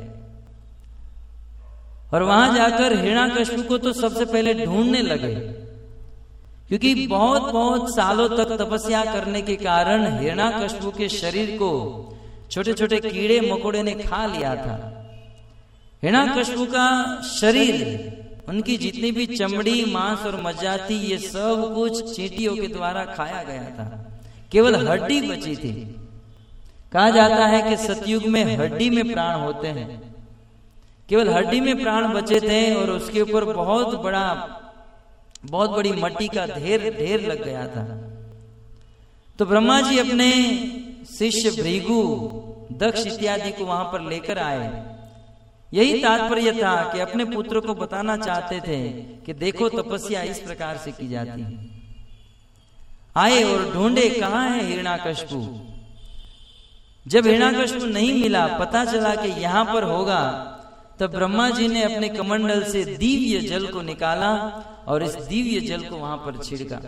और वहां जाकर हिरण्याकशिपु को तो सबसे पहले ढूंढने लगे, क्योंकि बहुत बहुत सालों तक तपस्या करने के कारण हिरण्याकशिपु के शरीर को छोटे छोटे कीड़े मकोड़े ने खा लिया था। हिरण्याकशिपु का शरीर, उनकी जितनी भी चमड़ी, मांस और मज्जा थी, ये सब कुछ चींटियों के द्वारा खाया गया था। केवल हड्डी बची थी। कहा जाता है कि सतयुग में हड्डी में प्राण होते हैं। केवल हड्डी में प्राण बचे थे और उसके ऊपर बहुत बड़ी मट्टी का ढेर लग गया था। तो ब्रह्मा जी अपने शिष्य भृगु, दक्ष इत्यादि को वहां पर लेकर आए। यही तात्पर्य था कि अपने पुत्र को बताना चाहते थे कि देखो तपस्या इस प्रकार से की जाती है। आए और ढूंढे कहां है हिरण्याकशिपु। जब हिरण्याकशिपु नहीं मिला, पता चला कि यहां पर होगा, तब ब्रह्मा जी ने अपने कमंडल से दिव्य जल को निकाला और इस दिव्य जल को वहां पर छिड़का।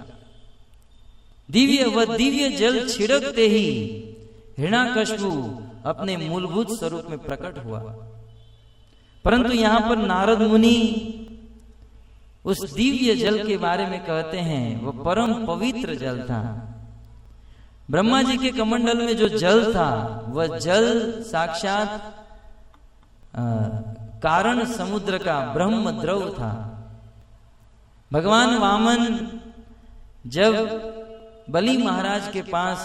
दिव्य जल छिड़कते ही हिरण्याकशिपु अपने मूलभूत स्वरूप में प्रकट हुआ। परंतु यहां पर नारद मुनि उस दिव्य जल के बारे में कहते हैं वह परम पवित्र जल था। ब्रह्मा जी के कमंडल में जो जल था वह जल साक्षात कारण समुद्र का ब्रह्म द्रव था। भगवान वामन जब बलि महाराज के पास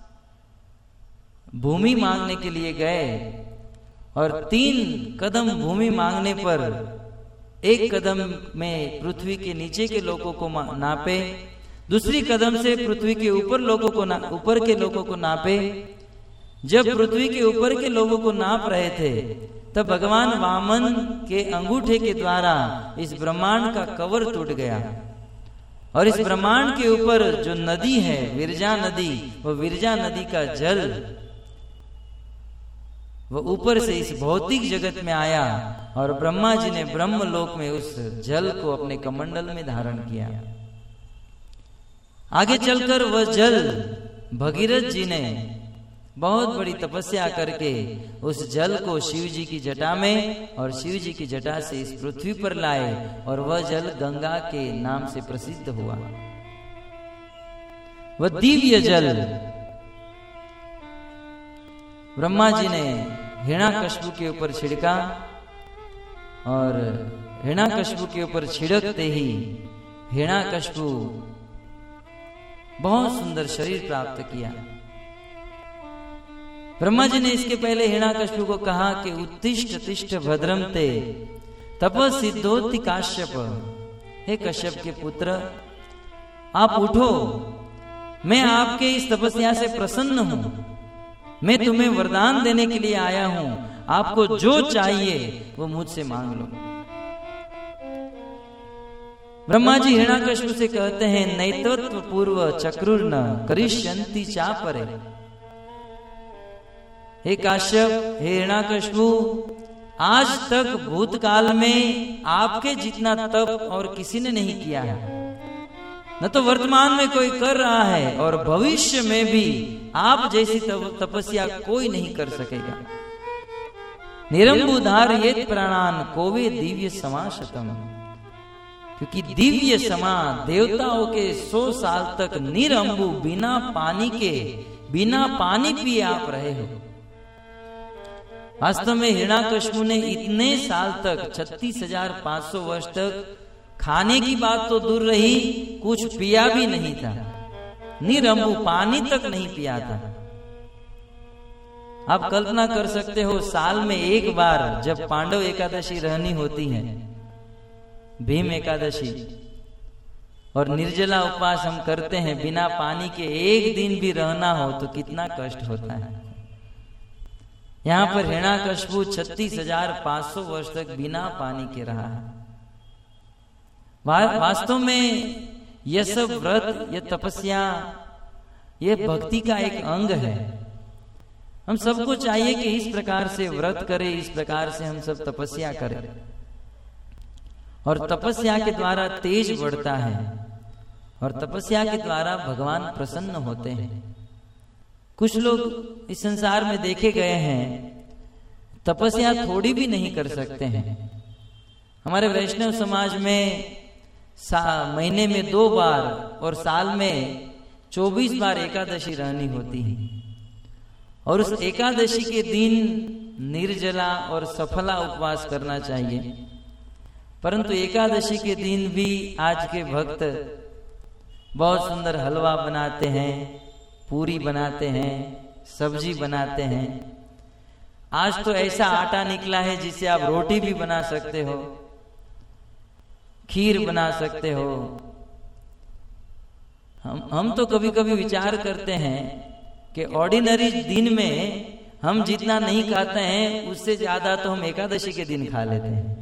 भूमि मांगने के लिए गए और 3 कदम भूमि मांगने पर 1 कदम में पृथ्वी के नीचे के लोगों को नापे, दूसरी कदम से पृथ्वी के ऊपर के लोगों को नापे। जब पृथ्वी के ऊपर के लोगों को नाप रहे थे तब भगवान वामन के अंगूठे के द्वारा इस ब्रह्मांड का कवर टूट गया और इस ब्रह्मांड के ऊपर जो नदी है विरजा नदी, वो विरजा नदी का जल वो ऊपर से इस भौतिक जगत में आया और ब्रह्मा जी ने ब्रह्मलोक में उस जल को अपने कमंडल में धारण किया। आगे चलकर वह जल भगीरथ जी ने बहुत बड़ी तपस्या करके उस जल को शिव जी की जटा में और शिव जी की जटा से इस पृथ्वी पर लाए और वह जल गंगा के नाम से प्रसिद्ध हुआ। वह दिव्य जल ब्रह्मा जी ने हिरण्याकशिपु के ऊपर छिड़का और हिरण्याकशिपु के ऊपर छिड़कते ही हिरण्याकशिपु बहुत सुंदर शरीर प्राप्त किया। ब्रह्मा जी ने इसके पहले हिरण्याकशिपु को कहा कि उत्तिष्ठ तिष्ठ भद्रम ते तपसिद्धोति काश्यप। हे कश्यप के पुत्र, आप उठो, मैं आपके इस तपस्या से प्रसन्न हूं। मैं तुम्हें वरदान देने के लिए आया हूं। आपको जो चाहिए वो मुझसे मांग लो। ब्रह्मा जी हिरण्याकशिपु से कहते हैं नैतत्व पूर्व चक्रुर्न करिष्यन्ति चापरे। हे काश्यप, हे हिरण्याकशिपु, आज तक भूतकाल में आपके जितना तप और किसी ने नहीं किया है, न तो वर्तमान में कोई कर रहा है और भविष्य में भी आप जैसी तपस्या कोई नहीं कर सकेगा। निरंबुधार ये प्राणान कोवे दिव्य समाशतम। क्योंकि दिव्य समा देवताओं के 100 साल तक निरंबु बिना पानी पिए आप रहे हो। वास्तव में हिरण्याकशिपु ने इतने साल तक 36,500 वर्ष तक खाने की बात तो दूर रही, कुछ पिया भी नहीं था। निरंबु पानी तक नहीं पिया था। आप कल्पना कर सकते हो, साल में एक बार जब पांडव एकादशी रहनी होती है, भीम एकादशी, और निर्जला उपवास हम करते हैं, बिना पानी के एक दिन भी रहना हो तो कितना कष्ट होता है। यहाँ पर हिरण्याकशिपु 36,500 वर्ष तक बिना पानी के रहा है। वास्तव में यह सब व्रत, यह तपस्या, यह भक्ति का एक अंग है। हम सबको चाहिए कि इस प्रकार से व्रत करें, इस प्रकार से हम सब तपस्या करें। और तपस्या के द्वारा तेज बढ़ता है और तपस्या के द्वारा भगवान प्रसन्न होते हैं। कुछ लोग इस संसार में देखे गए हैं तपस्या थोड़ी भी नहीं कर सकते हैं। हमारे वैष्णव समाज में महीने में 2 बार और साल में 24 बार एकादशी रहनी होती है, और उस एकादशी के दिन निर्जला और सफला उपवास करना चाहिए। परंतु एकादशी के दिन भी आज के भक्त बहुत सुंदर हलवा बनाते हैं, पूरी बनाते हैं, सब्जी बनाते हैं। आज तो ऐसा आटा निकला है जिससे आप रोटी भी बना सकते हो, खीर बना सकते हो। हम तो कभी कभी विचार करते हैं कि ऑर्डिनरी दिन में हम जितना नहीं खाते हैं उससे ज्यादा तो हम एकादशी के दिन खा लेते हैं।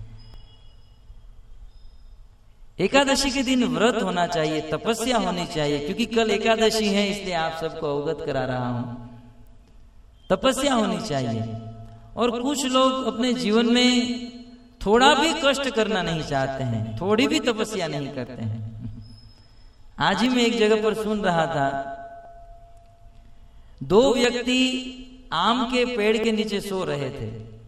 एकादशी के दिन व्रत होना चाहिए, तपस्या होनी चाहिए, क्योंकि कल एकादशी है इसलिए आप सबको अवगत करा रहा हूं। तपस्या होनी चाहिए। और कुछ लोग अपने जीवन में थोड़ा भी कष्ट करना नहीं चाहते हैं, थोड़ी भी तपस्या नहीं करते हैं। आज ही मैं एक जगह पर सुन रहा था, 2 व्यक्ति आम के पेड़ के नीचे सो रहे थे।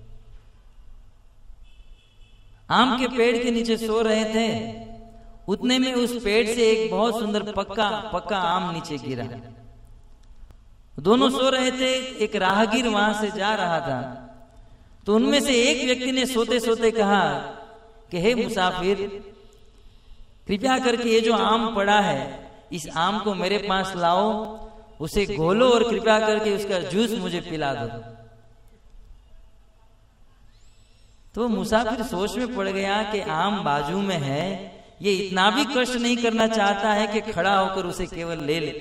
आम के पेड़ के नीचे सो रहे थे, उतने में उस पेड़ से एक बहुत सुंदर पक्का आम नीचे गिरा। दोनों सो रहे थे, एक राहगीर वहां से जा रहा था, तो उनमें से एक व्यक्ति ने सोते सोते कहा कि हे मुसाफिर, कृपया करके ये जो आम पड़ा है इस आम को मेरे पास लाओ, उसे घोलो और कृपया करके उसका जूस मुझे पिला दो। तो मुसाफिर सोच में पड़ गया कि आम बाजू में है, ये इतना भी कष्ट नहीं करना चाहता है कि खड़ा होकर उसे केवल ले ले।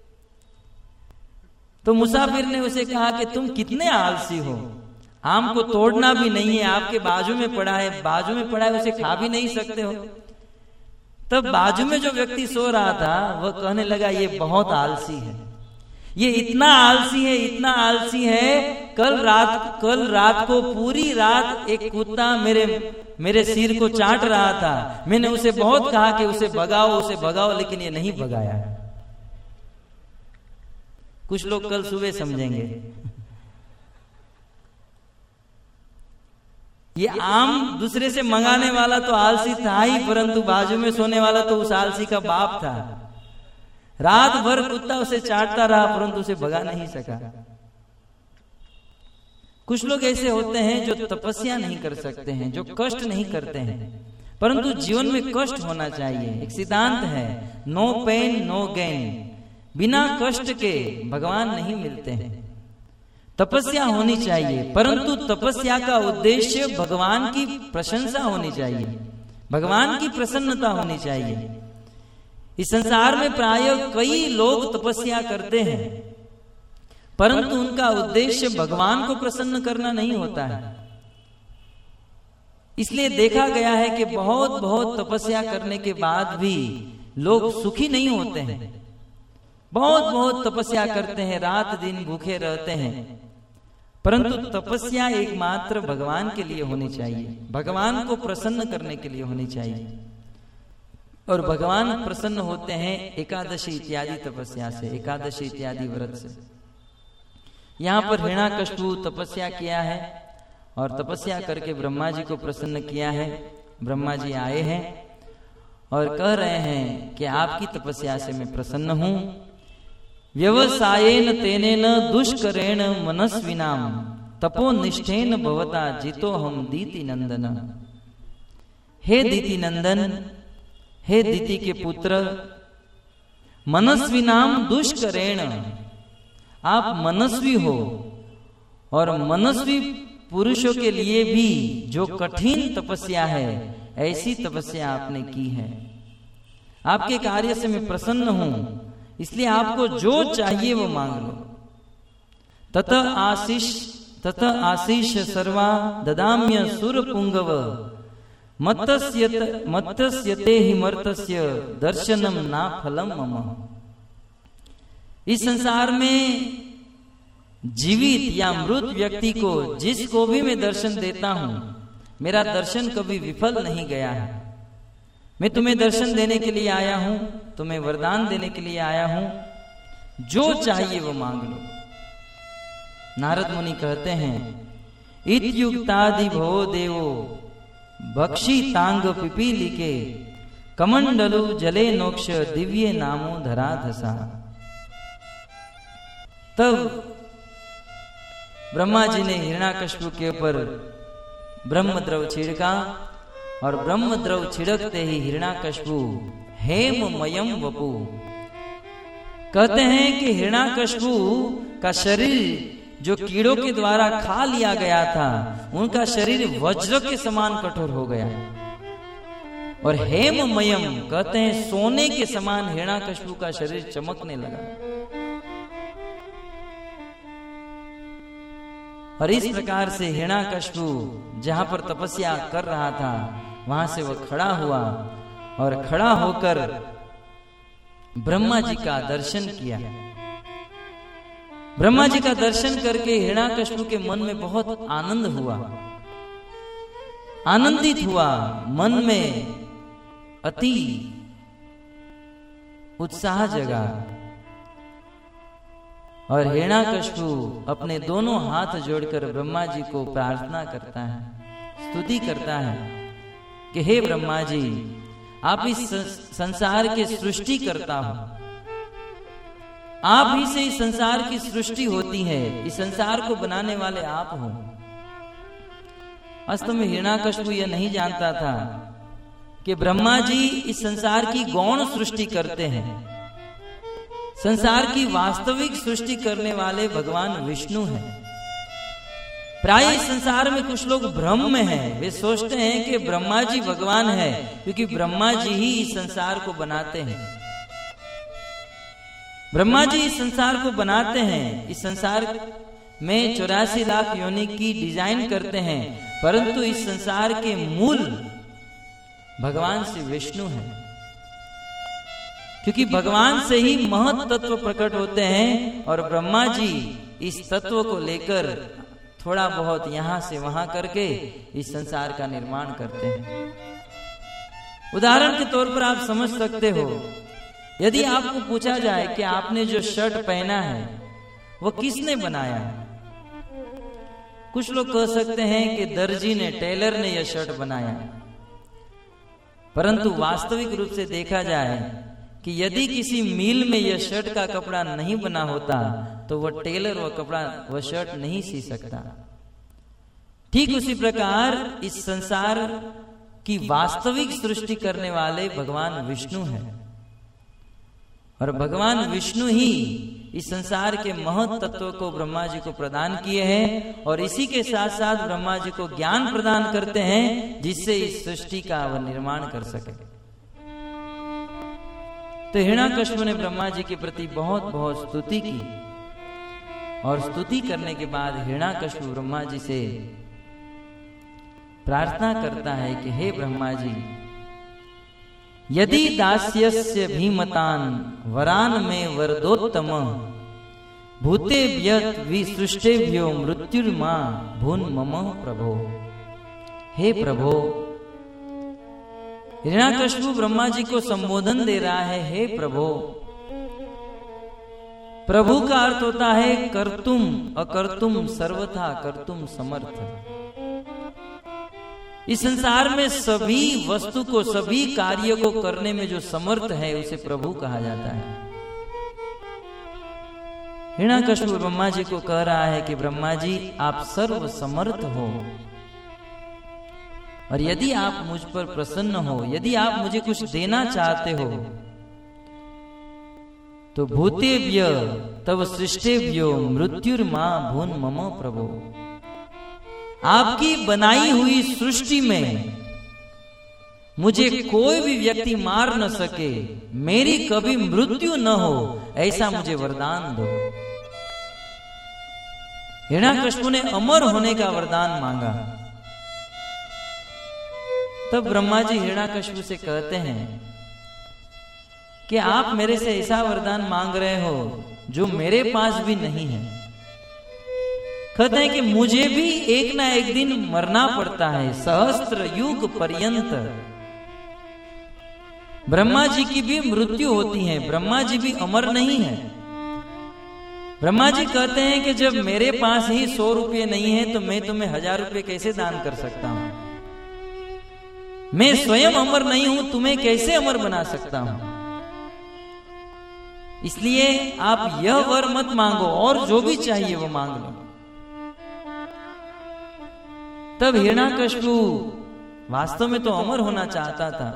तो मुसाफिर ने उसे कहा कि तुम कितने आलसी हो, आम को तोड़ना भी नहीं है, आपके बाजू में पड़ा है, उसे खा भी नहीं सकते हो। तब बाजू में जो व्यक्ति सो रहा था वह कहने लगा, ये बहुत आलसी है, ये इतना आलसी है, कल रात को पूरी रात एक कुत्ता मेरे सिर को चाट रहा था। मैंने उसे बहुत कहा कि उसे भगाओ, लेकिन ये नहीं भगाया। कुछ लोग कल सुबह समझेंगे ये आम दूसरे से मंगाने वाला तो आलसी था ही, परंतु बाजू में सोने वाला तो उस आलसी का बाप था। रात भर कुत्ता उसे चाटता रहा परंतु उसे भगा नहीं सका। कुछ लोग ऐसे होते हैं जो तपस्या नहीं कर सकते हैं, जो कष्ट नहीं करते हैं, परंतु जीवन में कष्ट होना चाहिए। एक सिद्धांत है, नो पेन नो गेन, बिना कष्ट के भगवान नहीं मिलते हैं। तपस्या होनी चाहिए, परंतु तपस्या का उद्देश्य भगवान की प्रशंसा होनी चाहिए, भगवान की प्रसन्नता होनी चाहिए। इस संसार में प्रायः कई लोग तपस्या करते हैं, परंतु उनका उद्देश्य भगवान को प्रसन्न करना नहीं होता है। इसलिए देखा गया है कि बहुत तपस्या करने के बाद भी लोग सुखी नहीं होते हैं। बहुत तपस्या करते हैं, रात दिन भूखे रहते हैं, परंतु तपस्या एकमात्र भगवान के लिए होनी चाहिए, भगवान को प्रसन्न करने के लिए होनी चाहिए। और भगवान प्रसन्न होते हैं एकादशी इत्यादि तपस्या से, एकादशी इत्यादि व्रत से। यहाँ पर हिरण्याकश्यप तपस्या किया है और तपस्या करके ब्रह्मा जी को प्रसन्न किया है। ब्रह्मा जी आए हैं और कह रहे हैं कि आपकी तपस्या से मैं प्रसन्न हूं। व्यवसायेन तेनेन दुष्करेण मनस्विनाम तपोनिष्ठेन भवता जितो हम दीति नंदन। हे दीति नंदन, हे दीति के पुत्र, मनस्विनाम दुष्करेण, आप मनस्वी हो, और मनस्वी पुरुषों के लिए भी जो कठिन तपस्या है ऐसी तपस्या आपने की है। आपके कार्य से मैं प्रसन्न हूं, इसलिए आपको जो चाहिए वो मांग लो। तत आशीष सर्वा ददाम्य सुर पुंगव मत्स्यते हि मर्तस्य दर्शनम ना फलम मम। इस संसार में जीवित या मृत व्यक्ति को जिसको भी मैं दर्शन देता हूं, मेरा दर्शन कभी विफल नहीं गया है। मैं तुम्हें दर्शन देने के लिए आया हूं, तुम्हें वरदान देने के लिए आया हूं, जो चाहिए वो मांग लो। नारद मुनि कहते हैं, इत्युक्तादि भो देवो भक्षी तांग पिपीलिके कमंडलु जले नोक्ष दिव्य नामो धराधसा। तब ब्रह्मा जी ने हिरण्याकश्यप के ऊपर ब्रह्मद्रव छिड़का और ब्रह्मद्रव छिड़कते ही हिरण्याकश्यप हेममयम वपु। कहते हैं कि हिरण्याकश्यप का शरीर जो कीड़ों के द्वारा खा लिया गया था, उनका शरीर वज्र के समान कठोर हो गया। और हेममयम कहते हैं सोने के समान हिरण्याकश्यप का शरीर चमकने लगा। और इस प्रकार से हिरण्याकश्यप जहां पर तपस्या कर रहा था, वहां से वह खड़ा हुआ और खड़ा होकर ब्रह्मा जी का दर्शन किया। ब्रह्मा जी का दर्शन करके हिरण्याकश्यप के मन में बहुत आनंद हुआ, आनंदित हुआ, मन में अति उत्साह जगा। और हिरण्याकश्यप अपने दोनों हाथ जोड़कर ब्रह्मा जी को प्रार्थना करता है, स्तुति करता है कि हे ब्रह्मा जी, आप इस संसार के सृष्टि करता हो, आप ही से इस संसार की सृष्टि होती है, इस संसार को बनाने वाले आप हो। वास्तव में हिरण्याकश्यप यह नहीं जानता था कि ब्रह्मा जी इस संसार की गौण सृष्टि करते हैं। संसार की वास्तविक सृष्टि करने वाले भगवान विष्णु हैं। प्राय इस संसार में कुछ लोग भ्रम में हैं, वे सोचते हैं कि ब्रह्मा जी भगवान है, क्योंकि ब्रह्मा जी ही इस संसार को बनाते हैं। ब्रह्मा जी इस संसार को बनाते हैं, इस संसार में 84 लाख योनि की डिजाइन करते हैं, परंतु इस संसार के मूल भगवान श्री विष्णु हैं, क्योंकि भगवान से ही महत् तत्व प्रकट होते हैं। और ब्रह्मा जी इस तत्व को लेकर थोड़ा बहुत यहां से वहां करके इस संसार का निर्माण करते हैं। उदाहरण के तौर पर आप समझ सकते हो, यदि आपको पूछा जाए कि आपने जो शर्ट पहना है वो किसने बनाया है, कुछ लोग कह सकते हैं कि दर्जी ने, टेलर ने यह शर्ट बनाया, परंतु वास्तविक रूप से देखा जाए कि यदि किसी मिल में यह शर्ट का कपड़ा नहीं बना होता तो वह टेलर वह शर्ट नहीं सी सकता। ठीक उसी प्रकार इस संसार की वास्तविक सृष्टि करने वाले भगवान विष्णु हैं, और भगवान विष्णु ही इस संसार के महत् तत्व को ब्रह्मा जी को प्रदान किए हैं, और इसी के साथ साथ ब्रह्मा जी को ज्ञान प्रदान करते हैं, जिससे इस सृष्टि का वह निर्माण कर सके। तो हिरण्याकश्यप ने ब्रह्मा जी के प्रति बहुत बहुत स्तुति की, और स्तुति करने के बाद हिरण्याकश्यप ब्रह्मा जी से प्रार्थना करता है कि हे ब्रह्मा जी, यदि दास्यस्य भीमतान वरान में वरदोत्तम भूतेभ्यः विसृष्टेभ्यो मृत्युर्मा भून मम प्रभो। हे प्रभो, हिरण्याकश्यप ब्रह्मा जी को संबोधन दे रहा है, हे प्रभो। प्रभु का अर्थ होता है कर्तुम अकर्तुम सर्वथा कर्तुम समर्थ। इस संसार में सभी वस्तु को, सभी कार्य को करने में जो समर्थ है उसे प्रभु कहा जाता है। हिरण्याकश्यप ब्रह्मा जी को कह रहा है कि ब्रह्मा जी, आप सर्व समर्थ हो, और यदि आप मुझ पर प्रसन्न हो, यदि आप मुझे कुछ देना चाहते हो, तो भूतेभ्य तव सृष्टेभ्यो मृत्युर्मा भून मम प्रभो। आपकी बनाई हुई सृष्टि में मुझे कोई भी व्यक्ति मार न सके, मेरी कभी मृत्यु न हो, ऐसा मुझे वरदान दो। हिरण्याकश्यप ने अमर होने का वरदान मांगा। तब ब्रह्मा जी हिरण्याकश्यप से कहते हैं कि आप मेरे से ऐसा वरदान मांग रहे हो जो मेरे पास भी नहीं है। कहते हैं कि मुझे भी एक ना एक दिन मरना पड़ता है, सहस्त्र युग पर्यंत ब्रह्मा जी की भी मृत्यु होती है, ब्रह्मा जी भी अमर नहीं है। ब्रह्मा जी कहते हैं कि जब मेरे पास ही 100 रुपये नहीं है तो मैं तुम्हें 1000 रुपये कैसे दान कर सकता हूं? मैं स्वयं अमर नहीं हूं, तुम्हें कैसे अमर बना सकता हूं? इसलिए आप यह वर मत मांगो, और जो भी चाहिए वो मांग लो। तब हिरण्याकश्यपु वास्तव में तो अमर होना चाहता था,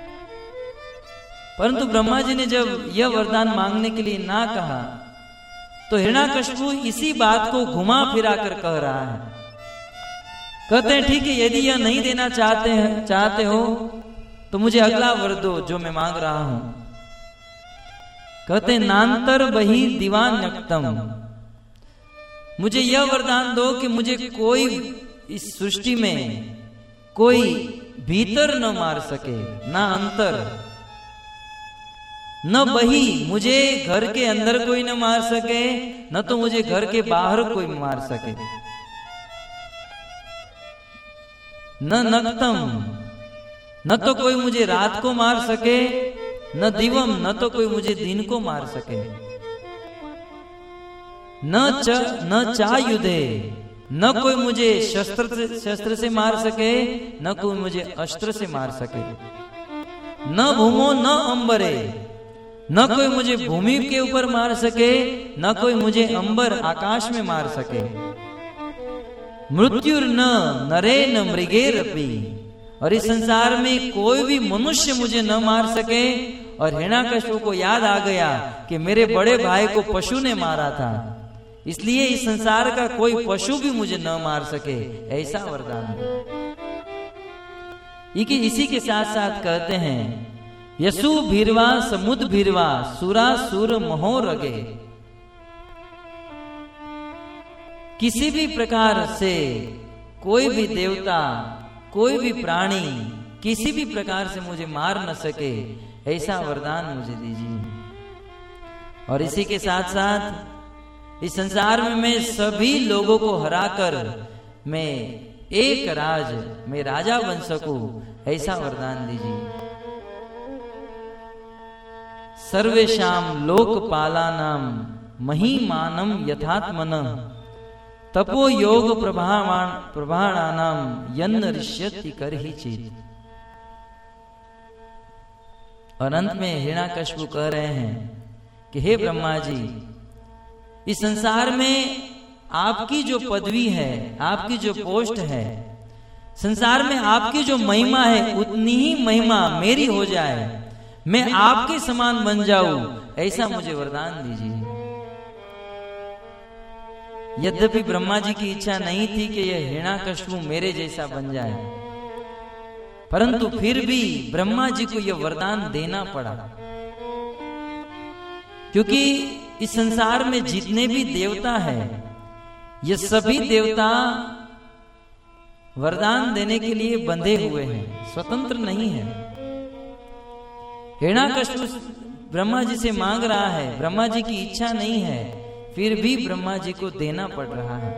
परंतु ब्रह्मा जी ने जब यह वरदान मांगने के लिए ना कहा तो हिरण्याकश्यपु इसी बात को घुमा फिरा कर कह रहा है। कहते हैं ठीक है, यदि यह नहीं देना चाहते हो तो मुझे अगला वर दो जो मैं मांग रहा हूं। कहते हैं नान्तर बही दीवान्यक्तम, मुझे यह वरदान दो कि मुझे कोई इस सृष्टि में कोई भीतर न मार सके, ना अंतर न बही, मुझे घर के अंदर कोई न मार सके, न तो मुझे घर के बाहर कोई मार सके। न नक्तम, न तो कोई मुझे रात को मार सके, न दिवम, न तो कोई मुझे दिन को मार सके। न चायुधे, न कोई मुझे शस्त्र से मार सके, न कोई मुझे अस्त्र से मार सके। न भूमो न अंबरे, न कोई मुझे भूमि के ऊपर मार सके, न कोई मुझे अंबर आकाश में मार सके। मृत्युर न नरे न मृगेरपि, और इस संसार में कोई भी मनुष्य मुझे न मार सके। और हिरण्याकश्यपु को याद आ गया कि मेरे बड़े भाई को पशु ने मारा था, इसलिए इस संसार का कोई पशु भी मुझे न मार सके, ऐसा वरदान। इसी के साथ साथ कहते हैं यसु भीरवा समुद भीरवा सुरा सुर महो रगे, किसी भी प्रकार से कोई भी देवता, कोई भी प्राणी किसी भी प्रकार से मुझे मार न सके, ऐसा वरदान मुझे दीजिए। और इसी के साथ साथ इस संसार में मैं सभी लोगों को हराकर मैं एक मैं राजा बन सकूं, ऐसा वरदान दीजिए। सर्वेशाम लोकपालानाम महिमानम यथात्मनः तपो योग प्रभाणानाम यन्न ऋष्यति करहि चेत्। और अंत में हिरण्याकश्यपु कह रहे हैं कि हे ब्रह्मा जी, इस संसार में आपकी जो पदवी है, आपकी जो पोस्ट है, संसार में आपकी जो महिमा है उतनी ही महिमा मेरी हो जाए, मैं आपके समान बन जाऊं, ऐसा मुझे वरदान दीजिए। यद्यपि ब्रह्मा जी की इच्छा नहीं थी कि यह हिरण्याकश्यपु मेरे जैसा बन जाए, परंतु फिर भी ब्रह्मा जी को यह वरदान देना पड़ा, क्योंकि इस संसार में जितने भी देवता हैं, ये सभी देवता वरदान देने के लिए बंधे हुए हैं, स्वतंत्र नहीं है। हिरण्याकश्यपु ब्रह्मा जी से मांग रहा है, ब्रह्मा जी की इच्छा नहीं है, फिर भी ब्रह्मा जी को देना पड़ रहा है।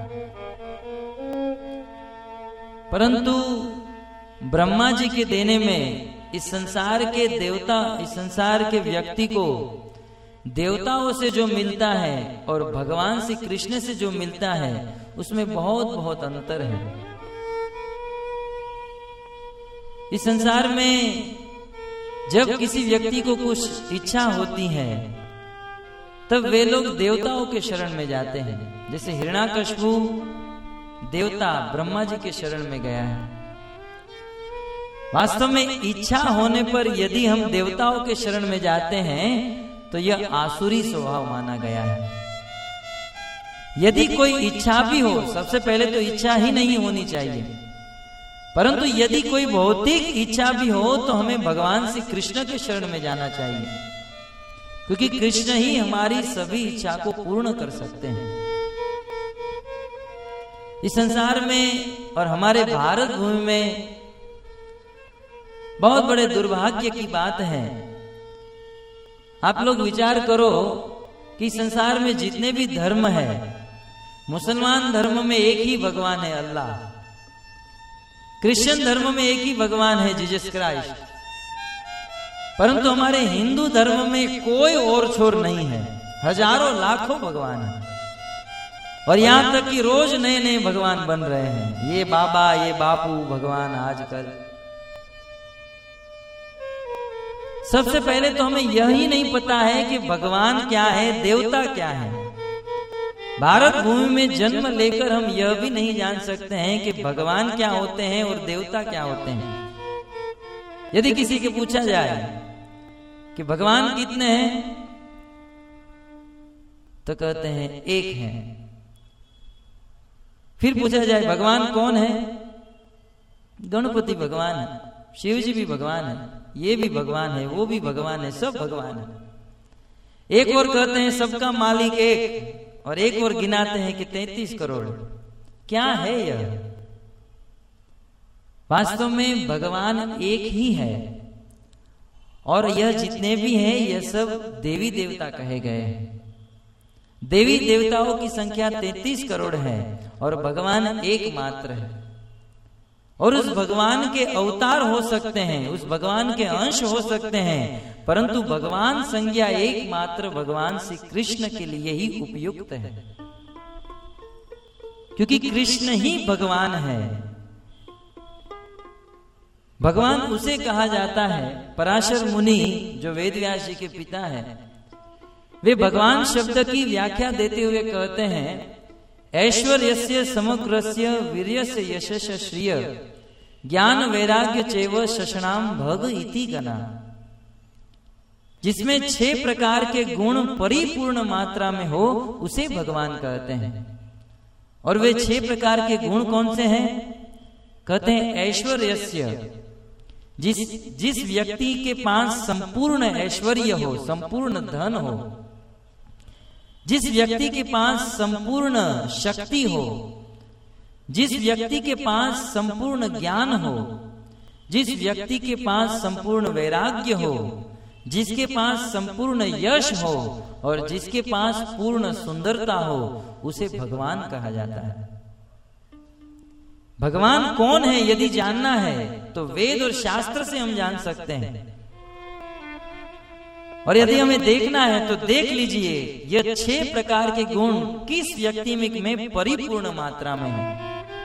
परंतु ब्रह्मा जी के देने में इस संसार के देवता, इस संसार के व्यक्ति को देवताओं से जो मिलता है और भगवान श्री कृष्ण से जो मिलता है, उसमें बहुत बहुत अंतर है। इस संसार में जब किसी व्यक्ति को कुछ इच्छा होती है तब वे लोग देवताओं के शरण में जाते हैं। जैसे हिरण्याकश्यपु देवता ब्रह्मा जी के शरण में गया है। वास्तव में इच्छा होने पर यदि हम देवताओं के शरण में जाते हैं तो यह आसुरी स्वभाव माना गया है। यदि कोई इच्छा भी हो, सबसे पहले तो इच्छा ही नहीं होनी चाहिए, परंतु यदि कोई भौतिक इच्छा भी हो तो हमें भगवान श्री कृष्ण के शरण में जाना चाहिए, क्योंकि कृष्ण ही हमारी सभी इच्छा को पूर्ण कर सकते हैं। इस संसार में और हमारे भारत भूमि में बहुत बड़े दुर्भाग्य की बात है। आप लोग विचार करो कि संसार में जितने भी धर्म है, मुसलमान धर्म में एक ही भगवान है अल्लाह, क्रिश्चियन धर्म में एक ही भगवान है जीसस क्राइस्ट, परंतु हमारे हिंदू धर्म में कोई और छोर नहीं है, हजारों लाखों भगवान है, और यहां तक कि रोज नए नए भगवान बन रहे हैं। ये बाबा, ये बापू भगवान आजकल। सबसे पहले तो हमें यही नहीं पता है कि भगवान क्या है, देवता क्या है। भारत भूमि में जन्म लेकर हम यह भी नहीं जान सकते हैं कि भगवान क्या होते हैं और देवता क्या होते हैं। यदि किसी के पूछा जाए कि भगवान कितने हैं, तो कहते हैं एक है। फिर पूछा जाए भगवान कौन है, गणपति भगवान है, शिव जी भी भगवान है, ये भी भगवान है, वो भी भगवान है, सब भगवान है। एक और कहते हैं सबका मालिक एक, और एक और गिनाते हैं कि 33 करोड़। क्या है यह? वास्तव में भगवान एक ही है, और यह जितने भी हैं यह सब देवी देवता कहे गए हैं। देवी देवताओं की संख्या 33 करोड़ है और भगवान एकमात्र है। और उस भगवान के अवतार हो सकते हैं, उस भगवान के अंश हो सकते हैं, परंतु भगवान संज्ञा एकमात्र भगवान श्री कृष्ण के लिए ही उपयुक्त है, क्योंकि कृष्ण ही भगवान है। भगवान उसे कहा जाता है, पराशर मुनि जो वेदव्यास जी के पिता है, वे भगवान शब्द की व्याख्या देते हुए कहते हैं, ऐश्वर्यस्य समग्रस्य वीर्यस्य यशस्य श्रिय ज्ञान वैराग्य चैव शशनाम भग इति गना। जिसमें 6 प्रकार के गुण परिपूर्ण मात्रा में हो उसे भगवान कहते हैं। और वे 6 प्रकार के गुण कौन से हैं? कहते हैं ऐश्वर्यस्य, जिस व्यक्ति के पास संपूर्ण ऐश्वर्य हो, संपूर्ण धन हो, जिस व्यक्ति के पास संपूर्ण शक्ति हो, जिस व्यक्ति के पास संपूर्ण ज्ञान हो, जिस व्यक्ति के पास संपूर्ण वैराग्य हो, जिसके पास संपूर्ण यश हो और जिसके पास पूर्ण सुंदरता हो, उसे भगवान कहा जाता है। भगवान कौन है यदि जानना है तो वेद और शास्त्र से हम जान सकते हैं, और यदि हमें देखना है तो देख लीजिए यह 6 प्रकार के गुण किस व्यक्ति में परिपूर्ण मात्रा में है।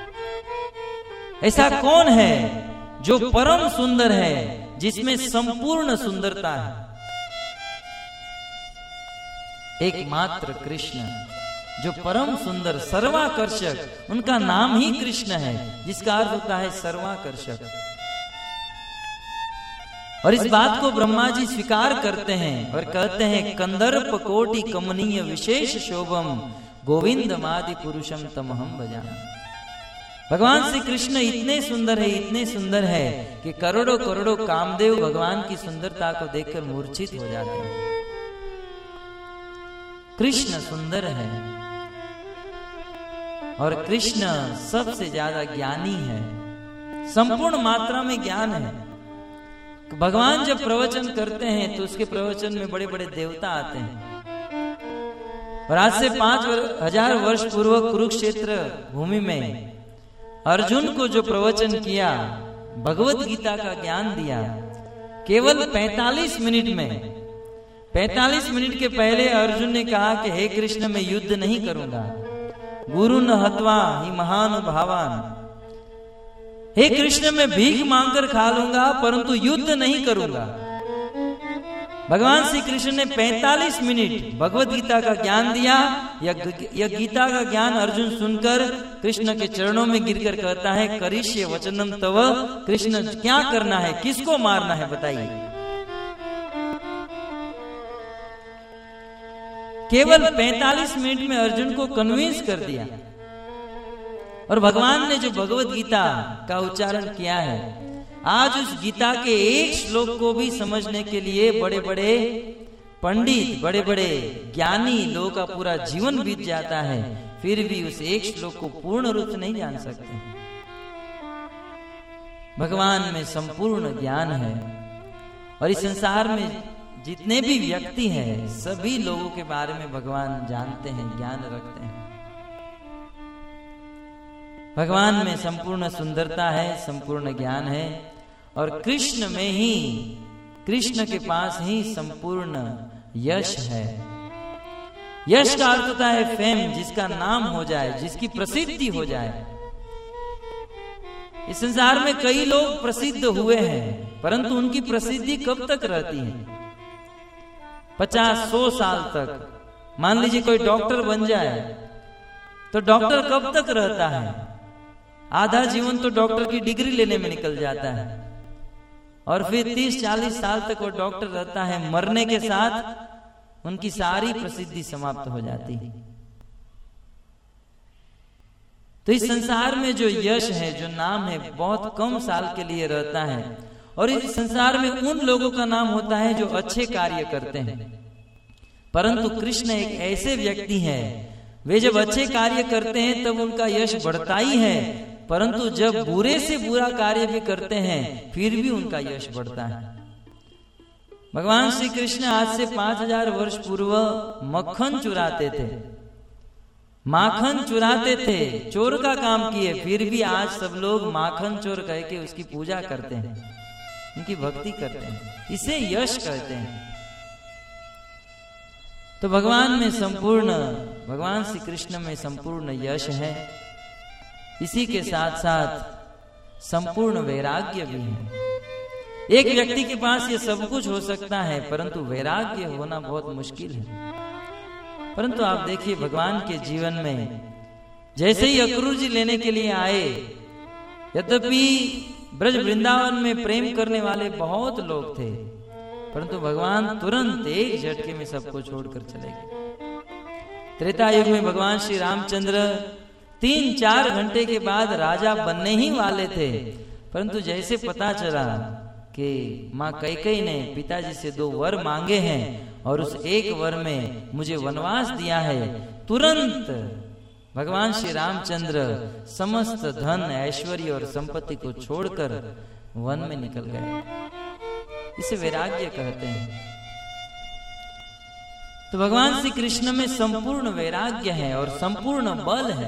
ऐसा कौन है जो परम सुंदर है, जिसमें संपूर्ण सुंदरता है? एकमात्र कृष्ण, जो परम सुंदर सर्वाकर्षक, उनका नाम ही कृष्ण है, जिसका अर्थ होता है सर्वाकर्षक। और इस बात को ब्रह्मा जी स्वीकार करते हैं और कहते हैं, कंदर्प कोटि कमनीय विशेष शोभम गोविंदमादि पुरुषम तमहम भजामि। भगवान श्री कृष्ण इतने सुंदर है, इतने सुंदर है कि करोड़ों करोड़ों कामदेव भगवान की सुंदरता को देखकर मूर्छित हो जाते हैं। कृष्ण सुंदर है और कृष्ण सबसे ज्यादा ज्ञानी है, संपूर्ण मात्रा में ज्ञान है। भगवान जब प्रवचन करते हैं तो उसके प्रवचन में बड़े बड़े देवता आते हैं। और आज से 5000 वर्ष पूर्व कुरुक्षेत्र भूमि में अर्जुन को जो प्रवचन किया, भगवत गीता का ज्ञान दिया, केवल 45 मिनट में, 45 मिनट के पहले अर्जुन ने कहा कि हे कृष्ण, मैं युद्ध नहीं करूंगा, गुरु न हत्वा ही महान भावान, हे कृष्ण मैं भीख मांगकर खा लूंगा परंतु युद्ध नहीं करूंगा। भगवान श्री कृष्ण ने 45 मिनट भगवत गीता का ज्ञान दिया। यह गीता का ज्ञान अर्जुन सुनकर कृष्ण के चरणों में गिरकर कहता है, करिष्ये वचनम तव। कृष्ण क्या करना है, किसको मारना है बताइए। केवल 45 मिनट में अर्जुन को कन्विंस कर दिया। और भगवान ने जो भगवत गीता का उच्चारण किया है, आज उस गीता के एक श्लोक को भी समझने के लिए बड़े बड़े पंडित, बड़े बड़े ज्ञानी लोगों का पूरा जीवन बीत जाता है, फिर भी उस एक श्लोक को पूर्ण रूप से नहीं जान सकते। भगवान में संपूर्ण ज्ञान है और इस संसार में जितने भी व्यक्ति हैं सभी लोगों के बारे में भगवान जानते हैं, ज्ञान रखते हैं। भगवान में संपूर्ण सुंदरता है, संपूर्ण ज्ञान है और कृष्ण में ही कृष्ण के पास ही संपूर्ण यश है। यश का अर्थ होता है फेम, जिसका नाम हो जाए, जिसकी प्रसिद्धि हो जाए। इस संसार में कई लोग प्रसिद्ध हुए हैं, परंतु उनकी प्रसिद्धि कब तक रहती है? 50-100 साल तक। मान लीजिए कोई डॉक्टर बन जाए तो डॉक्टर कब तक रहता है? आधा जीवन तो डॉक्टर की डिग्री लेने में निकल जाता है, और फिर 30-40 साल तक वो डॉक्टर रहता है। मरने के साथ उनकी सारी प्रसिद्धि समाप्त हो जाती है। तो इस संसार में जो यश है, जो नाम है, बहुत कम साल के लिए रहता है। और इस संसार में उन लोगों का नाम होता है जो अच्छे कार्य करते हैं। परंतु कृष्ण एक ऐसे व्यक्ति हैं, वे जब अच्छे कार्य करते हैं तब उनका यश बढ़ता ही है, परंतु जब बुरे से बुरा कार्य भी करते हैं फिर भी उनका यश बढ़ता है। भगवान श्री कृष्ण आज से 5000 वर्ष पूर्व मक्खन चुराते थे, माखन चुराते थे, चोर का काम किए, फिर भी आज सब लोग माखन चोर कह के उसकी पूजा करते हैं, उनकी भक्ति करते हैं। इसे यश कहते हैं। तो भगवान श्री कृष्ण में संपूर्ण यश है। इसी के साथ साथ संपूर्ण वैराग्य भी है। एक व्यक्ति के पास ये सब कुछ हो सकता है, परंतु वैराग्य होना बहुत मुश्किल है। परंतु आप देखिए भगवान के जीवन में जैसे ही अक्रूर जी लेने के लिए आए, यद्यपि ब्रज वृंदावन में प्रेम करने वाले बहुत लोग थे, परंतु भगवान तुरंत एक झटके में सबको छोड़कर चले गए। त्रेता युग में भगवान श्री रामचंद्र 3-4 घंटे के बाद राजा बनने ही वाले थे, परंतु जैसे पता चला कि माँ कैकेयी ने पिताजी से 2 वर मांगे हैं और उस एक वर में मुझे वनवास दिया है, तुरंत भगवान श्री रामचंद्र समस्त धन, ऐश्वर्य और संपत्ति को छोड़कर वन में निकल गए। इसे वैराग्य कहते हैं। तो भगवान श्री कृष्ण में संपूर्ण वैराग्य है और संपूर्ण बल है।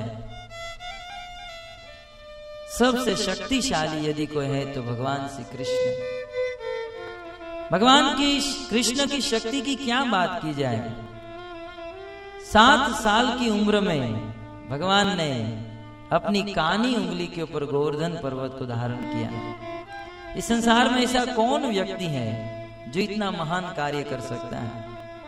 सबसे शक्तिशाली यदि कोई है तो भगवान श्री कृष्ण। भगवान की कृष्ण की शक्ति की क्या बात की जाए। 7 साल की उम्र में भगवान ने अपनी कानी उंगली के ऊपर गोवर्धन पर्वत को धारण किया। इस संसार में ऐसा कौन व्यक्ति है जो इतना महान कार्य कर सकता है।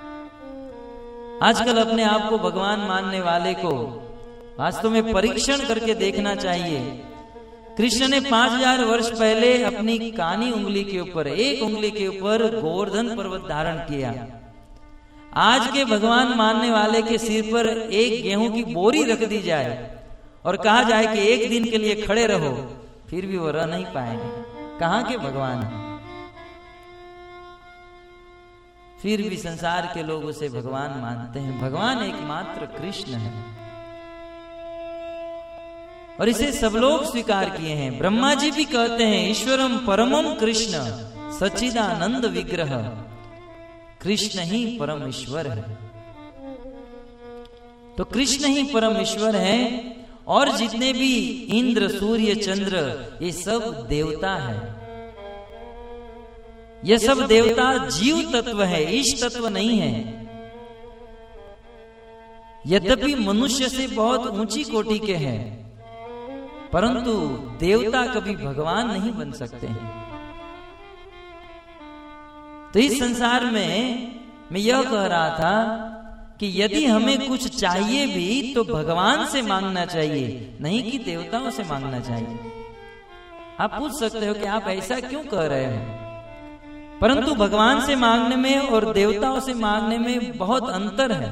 आजकल अपने आप को भगवान मानने वाले को वास्तव में परीक्षण करके देखना चाहिए। कृष्ण ने 5000 वर्ष पहले अपनी कानी उंगली के ऊपर, एक उंगली के ऊपर गोवर्धन पर्वत धारण किया। आज के भगवान मानने वाले के सिर पर एक गेहूं की बोरी रख दी जाए और कहा जाए कि एक दिन के लिए खड़े रहो, फिर भी वो रह नहीं पाएंगे। कहां के भगवान है? फिर भी संसार के लोग उसे भगवान मानते हैं। भगवान एकमात्र कृष्ण है और इसे सब लोग स्वीकार किए हैं। ब्रह्मा जी भी कहते हैं ईश्वरम परमम कृष्ण सच्चिदानंद विग्रह। कृष्ण ही परम ईश्वर है। तो कृष्ण ही परम ईश्वर है और जितने भी इंद्र, सूर्य, चंद्र, ये सब देवता है। ये सब देवता जीव तत्व है, ईश तत्व नहीं है। यद्यपि मनुष्य से बहुत ऊंची कोटि के हैं, परंतु देवता कभी भगवान नहीं बन सकते हैं। तो इस संसार में मैं यह कह रहा था कि यदि हमें कुछ चाहिए भी तो भगवान से मांगना चाहिए, नहीं कि देवताओं से मांगना चाहिए। आप पूछ सकते हो कि आप ऐसा क्यों कह रहे हो, परंतु भगवान से मांगने में और देवताओं से मांगने में बहुत अंतर है।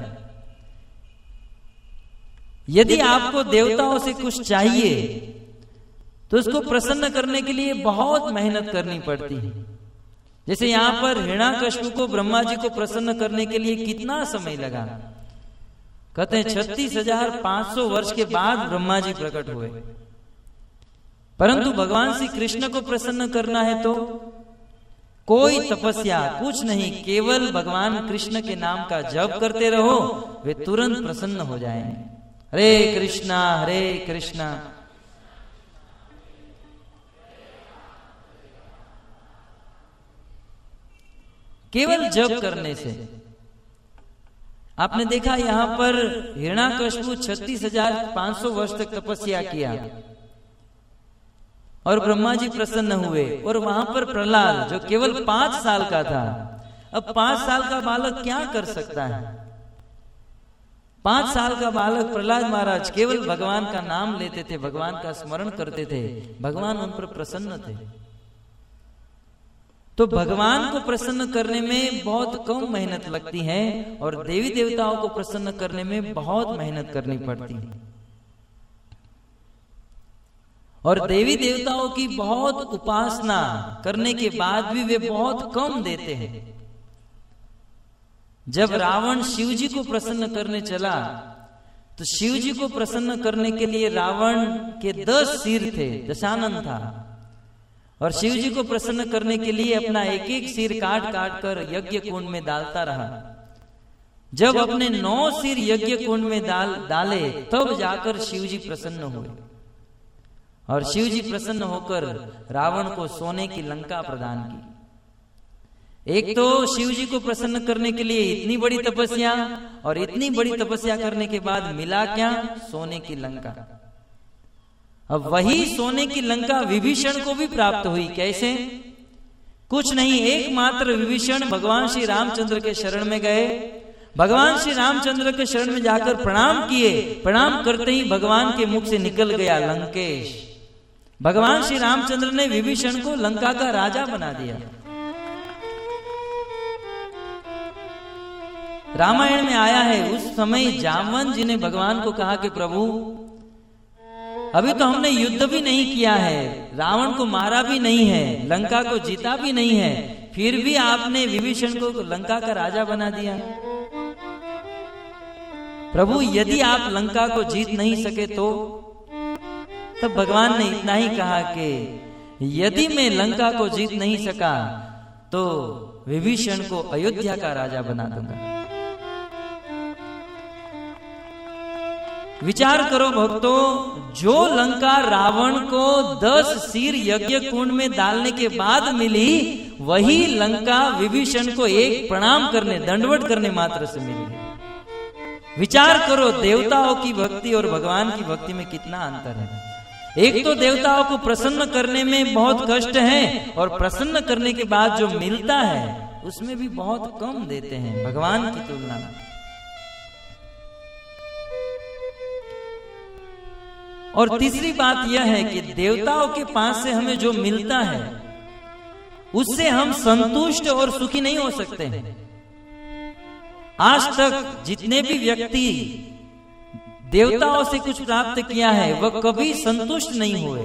यदि आपको देवताओं से कुछ चाहिए तो उसको प्रसन्न करने के लिए बहुत मेहनत करनी पड़ती है। जैसे यहाँ पर हिरण्याकश्यप को ब्रह्मा जी को प्रसन्न करने के लिए कितना समय लगा। कहते हैं 36,500 वर्ष के बाद ब्रह्मा जी प्रकट हुए। परंतु भगवान श्री कृष्ण को प्रसन्न करना है तो कोई तपस्या कुछ नहीं, केवल भगवान कृष्ण के नाम का जप करते रहो, वे तुरंत प्रसन्न हो जाएंगे। हरे कृष्णा हरे कृष्णा। केवल जप करने से। आपने देखा यहाँ पर हिरण्याकश्यप 36,500 वर्ष तक तपस्या किया और ब्रह्मा जी प्रसन्न हुए। और वहां पर प्रहलाद जो केवल 5 साल का था, अब 5 साल का बालक क्या कर सकता है? 5 साल का बालक प्रहलाद महाराज केवल भगवान का नाम लेते थे, भगवान का स्मरण करते थे, भगवान उन पर प्रसन्न थे। तो भगवान को प्रसन्न करने में बहुत कम मेहनत लगती है और देवी देवताओं को प्रसन्न करने में बहुत मेहनत करनी पड़ती है। और देवी देवताओं की बहुत उपासना करने के बाद भी वे बहुत कम देते हैं। जब रावण शिव जी को प्रसन्न करने चला तो शिव जी को प्रसन्न करने के लिए रावण के 10 सिर थे, दशानन था, और शिव जी को प्रसन्न करने के लिए अपना एक एक सिर काट काट कर यज्ञ कुंड में डालता रहा। जब अपने 9 सिर यज्ञ कुंड में डाले तब जाकर शिव जी प्रसन्न हुए और शिव जी प्रसन्न होकर रावण को सोने की लंका प्रदान की। एक तो शिव जी को प्रसन्न करने के लिए इतनी बड़ी तपस्या, और इतनी बड़ी तपस्या करने के बाद मिला क्या? सोने की लंका। अब वही सोने की लंका विभीषण को भी प्राप्त हुई। कैसे? कुछ नहीं, एकमात्र विभीषण भगवान श्री रामचंद्र के शरण में गए। भगवान श्री रामचंद्र के शरण में जाकर प्रणाम किए। प्रणाम करते ही भगवान के मुख से निकल गया लंकेश। भगवान श्री रामचंद्र ने विभीषण को लंका का राजा बना दिया। रामायण में आया है, उस समय जामवंत जी ने भगवान को कहा कि प्रभु, अभी तो हमने युद्ध भी नहीं किया है, रावण को मारा भी नहीं है, लंका को जीता भी नहीं है, फिर भी आपने विभीषण को लंका का राजा बना दिया। प्रभु, यदि आप लंका को जीत नहीं सके तो? तब भगवान ने इतना ही कहा कि यदि मैं लंका को जीत नहीं सका तो विभीषण को अयोध्या का राजा बना दूंगा। विचार करो भक्तों, जो लंका रावण को 10 सिर यज्ञ कुंड में डालने के बाद मिली, वही लंका विभीषण को एक प्रणाम करने, दंडवत करने मात्र से मिली। विचार करो, देवताओं की भक्ति और भगवान की भक्ति में कितना अंतर है। एक तो देवताओं को प्रसन्न करने में बहुत कष्ट है और प्रसन्न करने के बाद जो मिलता है उसमें भी बहुत कम देते हैं भगवान की तुलना में। और तीसरी बात यह है कि देवताओं के पास से हमें जो मिलता है उससे हम संतुष्ट और सुखी नहीं हो सकते। आज तक जितने भी व्यक्ति देवताओं से कुछ प्राप्त किया है वह कभी संतुष्ट नहीं हुए,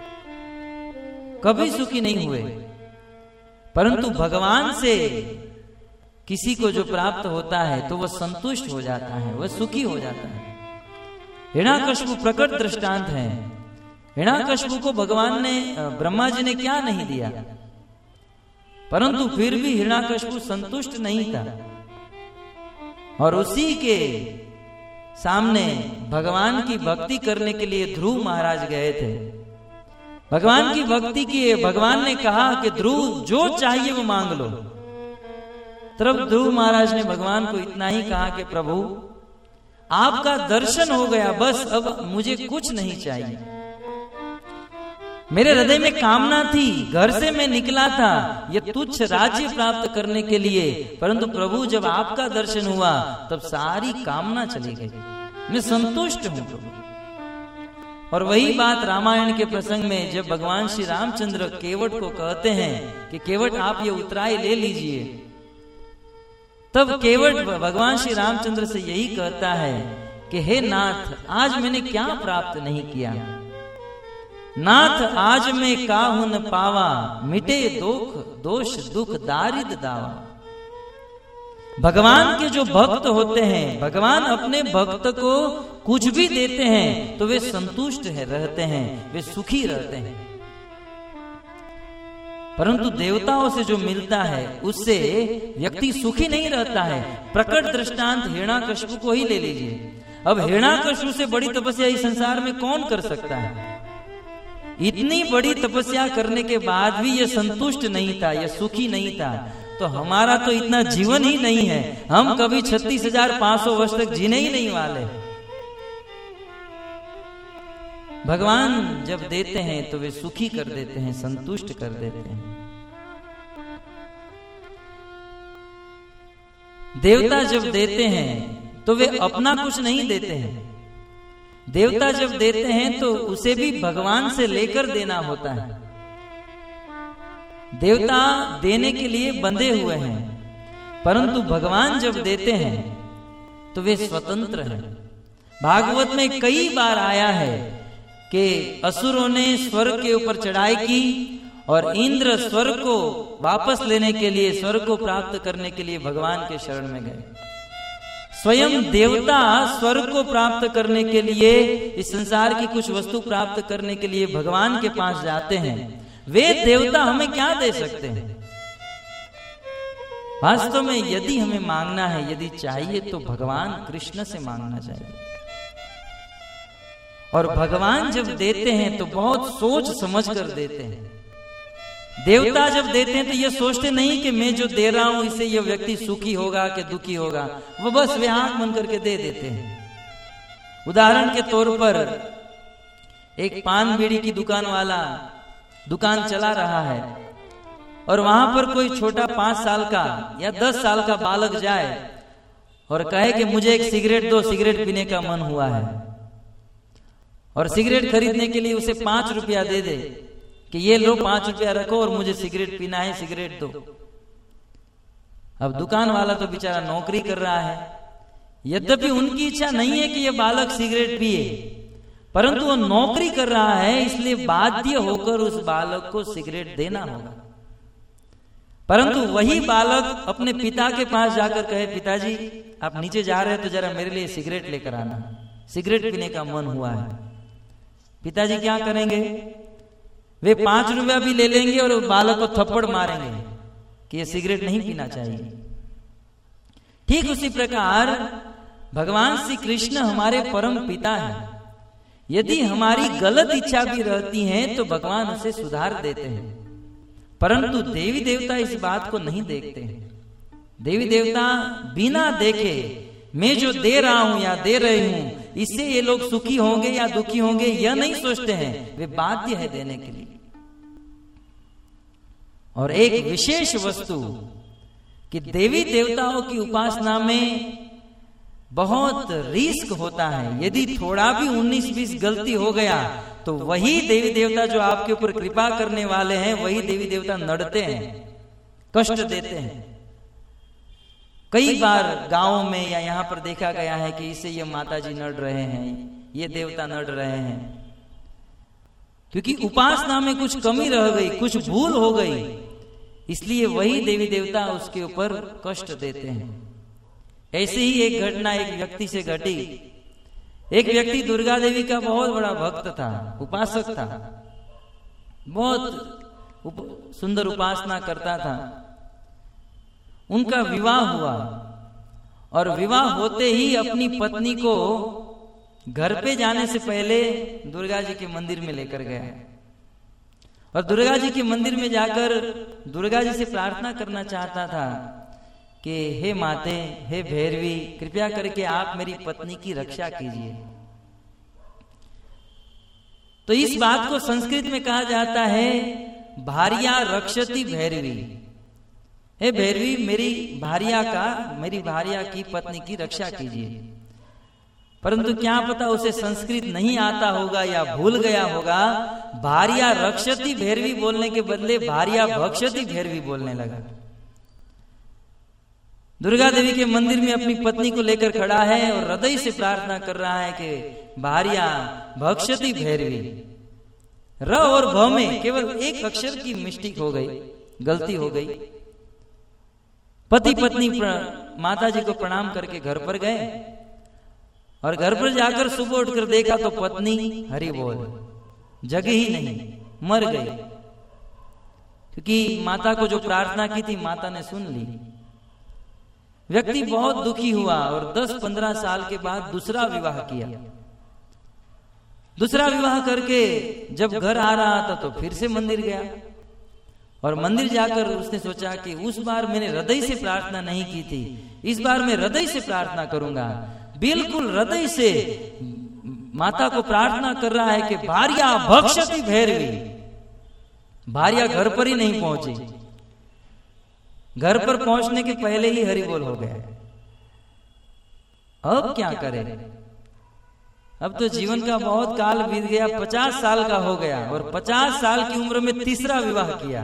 कभी सुखी नहीं हुए। परंतु भगवान से किसी को जो प्राप्त होता है तो वह संतुष्ट हो जाता है, वह सुखी हो जाता है। हिरण्याकश्यप प्रकट दृष्टांत है। हिरण्याकश्यप को भगवान ने, ब्रह्मा जी ने क्या नहीं दिया, परंतु फिर भी हिरण्याकश्यप संतुष्ट नहीं था और उसी के सामने भगवान की भक्ति करने के लिए ध्रुव महाराज गए थे। भगवान की भक्ति किए। भगवान ने कहा कि ध्रुव जो चाहिए वो मांग लो। तब ध्रुव महाराज ने भगवान को इतना ही कहा कि प्रभु, आपका दर्शन हो गया, बस अब मुझे कुछ नहीं चाहिए। मेरे हृदय में कामना थी, घर से मैं निकला था ये तुच्छ राज्य प्राप्त करने के लिए, परंतु प्रभु जब आपका दर्शन हुआ तब सारी कामना चली गई, मैं संतुष्ट हूं प्रभु। और वही बात रामायण के प्रसंग में जब भगवान श्री रामचंद्र केवट को कहते हैं कि केवट आप ये उत्तराई ले लीजिए, तब केवट भगवान श्री रामचंद्र से यही कहता है कि हे नाथ, आज मैंने क्या प्राप्त नहीं किया। नाथ आज मैं काहू न पावा, मिटे दुख दोष दुख दारिद दावा। भगवान के जो भक्त होते हैं, भगवान अपने भक्त को कुछ भी देते हैं तो वे संतुष्ट रहते हैं, वे सुखी रहते हैं। परंतु देवताओं से जो मिलता है उससे व्यक्ति सुखी नहीं रहता है। प्रकट दृष्टांत हिरण्याकश्यप को ही ले लीजिए। अब हिरण्याकश्यप से बड़ी तपस्या इस संसार में कौन कर सकता है। इतनी बड़ी तपस्या करने के बाद भी यह संतुष्ट नहीं था, यह सुखी नहीं था। तो हमारा तो इतना जीवन ही नहीं है, हम कभी 36,500 वर्ष तक जीने ही नहीं वाले। भगवान जब देते हैं तो वे सुखी कर देते हैं, संतुष्ट कर देते हैं। देवता जब देते हैं तो वे अपना कुछ नहीं देते हैं। देवता जब देते हैं तो उसे भी भगवान से लेकर देना होता है। देवता देने के लिए बंधे हुए हैं, परंतु भगवान जब देते हैं तो वे स्वतंत्र हैं। भागवत में कई बार आया है कि असुरों ने स्वर्ग के ऊपर चढ़ाई की और इंद्र स्वर्ग को वापस लेने के लिए, स्वर्ग को प्राप्त करने के लिए भगवान के शरण में गए। स्वयं देवता स्वर्ग को प्राप्त करने के लिए, इस संसार की कुछ वस्तु प्राप्त करने के लिए भगवान के पास जाते हैं। वे देवता हमें क्या दे सकते हैं? वास्तव में यदि हमें मांगना है, यदि चाहिए, तो भगवान कृष्ण से मांगना चाहिए। और भगवान जब देते हैं तो बहुत सोच समझ कर देते हैं। देवता जब देते हैं तो ये सोचते नहीं कि मैं जो दे रहा हूं इससे ये व्यक्ति सुखी होगा कि दुखी होगा, वो बस वे आंख बंद करके दे देते हैं। उदाहरण के तौर पर एक पान बीड़ी की दुकान वाला दुकान चला रहा है और वहां पर कोई छोटा 5 साल का या 10 साल का बालक जाए और कहे कि मुझे एक सिगरेट दो, सिगरेट पीने का मन हुआ है, और सिगरेट खरीदने के लिए उसे 5 रुपया दे दे कि ये लो 5 रुपया रखो और मुझे सिगरेट पीना है, सिगरेट दो। अब दुकान वाला तो बेचारा नौकरी कर रहा है, यद्यपि उनकी इच्छा नहीं है कि ये बालक सिगरेट पिए, परंतु वो नौकरी कर रहा है, इसलिए बाध्य होकर उस बालक को सिगरेट देना होगा। परंतु वही बालक अपने पिता के पास जाकर कहे, पिताजी आप नीचे जा रहे हैं तो जरा मेरे लिए सिगरेट लेकर आना, सिगरेट पीने का मन हुआ है। पिताजी क्या करेंगे? वे 5 रुपया भी ले लेंगे और बालक को थप्पड़ मारेंगे कि ये सिगरेट नहीं पीना चाहिए। ठीक उसी प्रकार भगवान श्री कृष्ण हमारे परम पिता हैं। यदि हमारी गलत इच्छा भी रहती है तो भगवान उसे सुधार देते हैं, परंतु देवी देवता इस बात को नहीं देखते हैं। देवी देवता बिना देखे मैं जो दे रहा हूं या दे रही हूं इससे ये लोग सुखी होंगे या दुखी होंगे यह नहीं सोचते हैं, वे बाध्य है देने के लिए। और एक विशेष वस्तु कि देवी देवताओं की उपासना में बहुत रिस्क होता है। यदि थोड़ा भी 19-20 गलती हो गया तो वही देवी देवता जो आपके ऊपर कृपा करने वाले हैं, वही देवी देवता नड़ते हैं, कष्ट देते हैं। कई बार गांवों में या यहाँ पर देखा गया है कि इससे ये माता जी नड़ रहे हैं, ये देवता नड़ रहे हैं, क्योंकि उपासना में कुछ कमी रह गई, कुछ भूल हो गई, इसलिए वही देवी देवता उसके ऊपर कष्ट देते हैं। ऐसे ही एक घटना एक व्यक्ति से घटी। एक व्यक्ति दुर्गा देवी का बहुत बड़ा भक्त था, उपासक था, बहुत सुंदर उपासना करता था। उनका विवाह हुआ और विवाह होते ही अपनी पत्नी को घर पे जाने से पहले दुर्गा जी के मंदिर में लेकर गया और दुर्गा जी के मंदिर में जाकर दुर्गा जी से प्रार्थना करना चाहता था कि हे माते, हे भैरवी, कृपया करके आप मेरी पत्नी की रक्षा कीजिए। तो इस बात को संस्कृत में कहा जाता है भार्या रक्षति भैरवी। हे भैरवी, मेरी भार्या की पत्नी की रक्षा कीजिए। परंतु क्या पता उसे संस्कृत नहीं आता होगा या भूल गया होगा, भार्या रक्षति भैरवी बोलने के बदले भार्या भक्षति भैरवी बोलने लगा। दुर्गा देवी के मंदिर में अपनी पत्नी को लेकर खड़ा है और हृदय से प्रार्थना कर रहा है कि भार्या भक्षति भैरवी। र और भ में केवल एक अक्षर की मिस्टेक हो गई, गलती हो गई। पति पत्नी माता जी को प्रणाम करके घर पर गए और घर पर जाकर सुबह उठकर देखा तो पत्नी हरि बोल जगह ही नहीं, मर गई। क्योंकि माता को जो प्रार्थना की थी माता ने सुन ली। व्यक्ति बहुत दुखी हुआ और 10-15 साल के बाद दूसरा विवाह किया। दूसरा विवाह करके जब घर आ रहा था तो फिर से मंदिर गया और मंदिर जाकर उसने सोचा कि उस बार मैंने हृदय से प्रार्थना नहीं की थी, इस बार मैं हृदय से प्रार्थना करूंगा। बिल्कुल हृदय से माता को प्रार्थना कर रहा है कि भार्या भक्षति भैरवी। भार्या घर पर ही नहीं पहुंची, घर पर पहुंचने के पहले ही हरि बोल हो गया। अब क्या करें? अब तो जीवन का बहुत काल बीत गया, 50 साल का हो गया और 50 साल की उम्र में तीसरा विवाह किया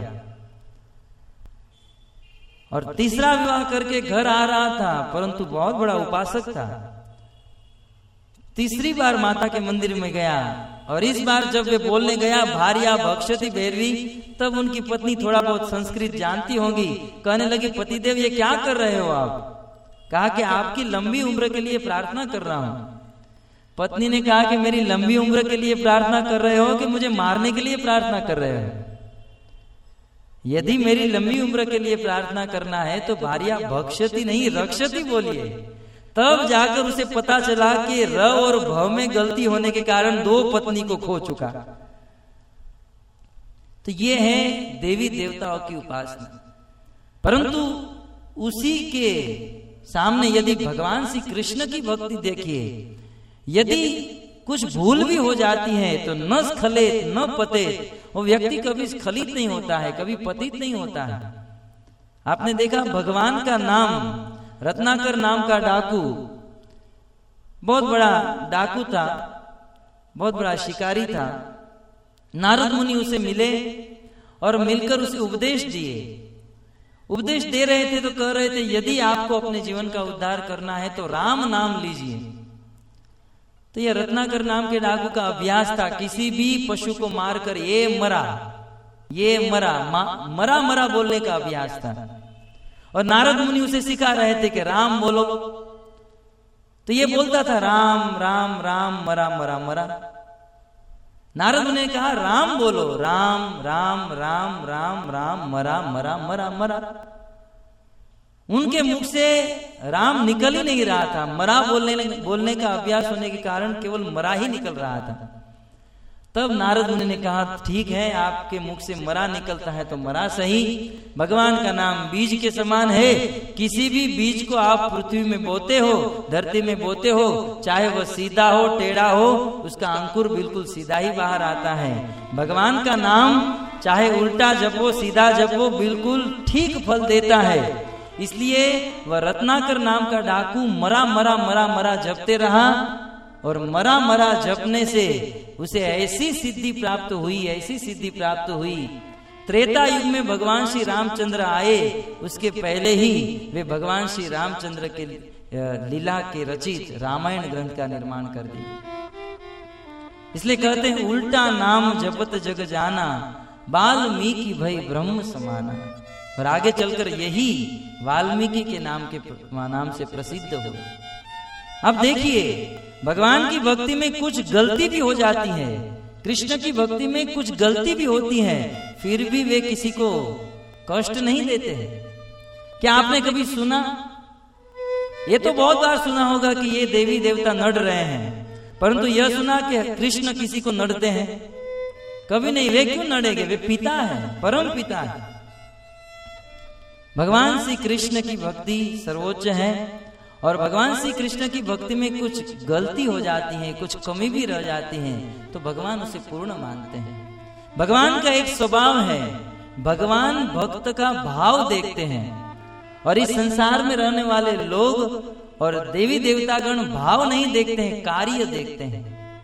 और तीसरा विवाह करके घर आ रहा था, परंतु बहुत बड़ा उपासक था। तीसरी बार माता के मंदिर में गया और इस बार जब वे बोलने गया भार्या भक्षति भैरवी, तब उनकी पत्नी थोड़ा बहुत संस्कृत जानती होगी, कहने लगी पतिदेव ये क्या कर रहे हो आप? कहा कि आपकी लंबी उम्र के लिए प्रार्थना कर रहा हूं। पत्नी ने कहा कि मेरी लंबी उम्र के लिए प्रार्थना कर रहे हो कि मुझे मारने के लिए प्रार्थना कर रहे हो? यदि मेरी लंबी उम्र के लिए प्रार्थना करना है तो भार्या भक्षति नहीं रक्षति बोलिए। तब जाकर उसे पता चला कि र और भ में गलती होने के कारण 2 पत्नी को खो चुका। तो ये है देवी देवताओं की उपासना। परंतु उसी के सामने यदि भगवान श्री कृष्ण की भक्ति देखिए, यदि कुछ भूल भी हो जाती है तो न स्खलित न पतित, वो व्यक्ति कभी स्खलित नहीं होता है, कभी पतित नहीं होता है। आपने देखा भगवान का नाम, रत्नाकर नाम का डाकू, बहुत बड़ा डाकू था, बहुत बड़ा शिकारी था। नारद मुनि उसे मिले और मिलकर उसे उपदेश दिए। उपदेश दे रहे थे तो कह रहे थे यदि आपको अपने जीवन का उद्धार करना है तो राम नाम लीजिए। तो यह रत्नाकर नाम के डाकू का अभ्यास था, किसी भी पशु को मारकर ये मरा मरा मरा बोलने का अभ्यास था। और नारद मुनि उसे सिखा रहे थे कि राम बोलो, तो ये बोलता था राम राम राम मरा मरा मरा। नारद मुनि ने कहा राम बोलो, राम राम राम राम राम मरा मरा मरा मरा। उनके मुख से राम निकल ही नहीं रहा था, मरा बोलने का अभ्यास होने के कारण केवल मरा ही निकल रहा था। तब नारद मुनि ने कहा ठीक है, आपके मुख से मरा निकलता है तो मरा सही। भगवान का नाम बीज के समान है, किसी भी बीज को आप पृथ्वी में बोते हो, धरती में बोते हो, चाहे वह सीधा हो टेढ़ा हो, उसका अंकुर बिल्कुल सीधा ही बाहर आता है। भगवान का नाम चाहे उल्टा जपो सीधा जपो बिल्कुल ठीक फल देता है। इसलिए वह रत्नाकर नाम का डाकू मरा मरा मरा मरा जपते रहा और मरा मरा जपने से उसे ऐसी सिद्धि प्राप्त हुई। त्रेता युग में भगवान श्री रामचंद्र आए, उसके पहले ही वे भगवान श्री रामचंद्र के लीला के रचित रामायण ग्रंथ का निर्माण कर दिया। इसलिए कहते हैं उल्टा नाम जपत जग जाना, वाल्मीकि भई ब्रह्म समाना। और आगे चलकर यही वाल्मीकि के नाम से प्रसिद्ध हो। अब देखिए भगवान की भक्ति में कुछ गलती भी हो जाती है, कृष्ण की भक्ति में कुछ गलती भी होती है, फिर भी वे किसी को कष्ट नहीं देते हैं। क्या आपने कभी सुना? ये तो बहुत बार सुना होगा कि ये देवी देवता नड़ रहे हैं, परंतु यह सुना कि कृष्ण किसी को नड़ते हैं? कभी नहीं। वे क्यों नड़ेंगे? वे पिता है, परम पिता है। भगवान श्री कृष्ण की भक्ति सर्वोच्च है और भगवान श्री कृष्ण की भक्ति में कुछ गलती हो जाती है, कुछ कमी भी रह जाती है, तो भगवान उसे पूर्ण मानते हैं। भगवान का एक स्वभाव है, भगवान भक्त का भाव देखते हैं और इस संसार में रहने वाले लोग और देवी देवतागण भाव नहीं देखते हैं, कार्य देखते हैं।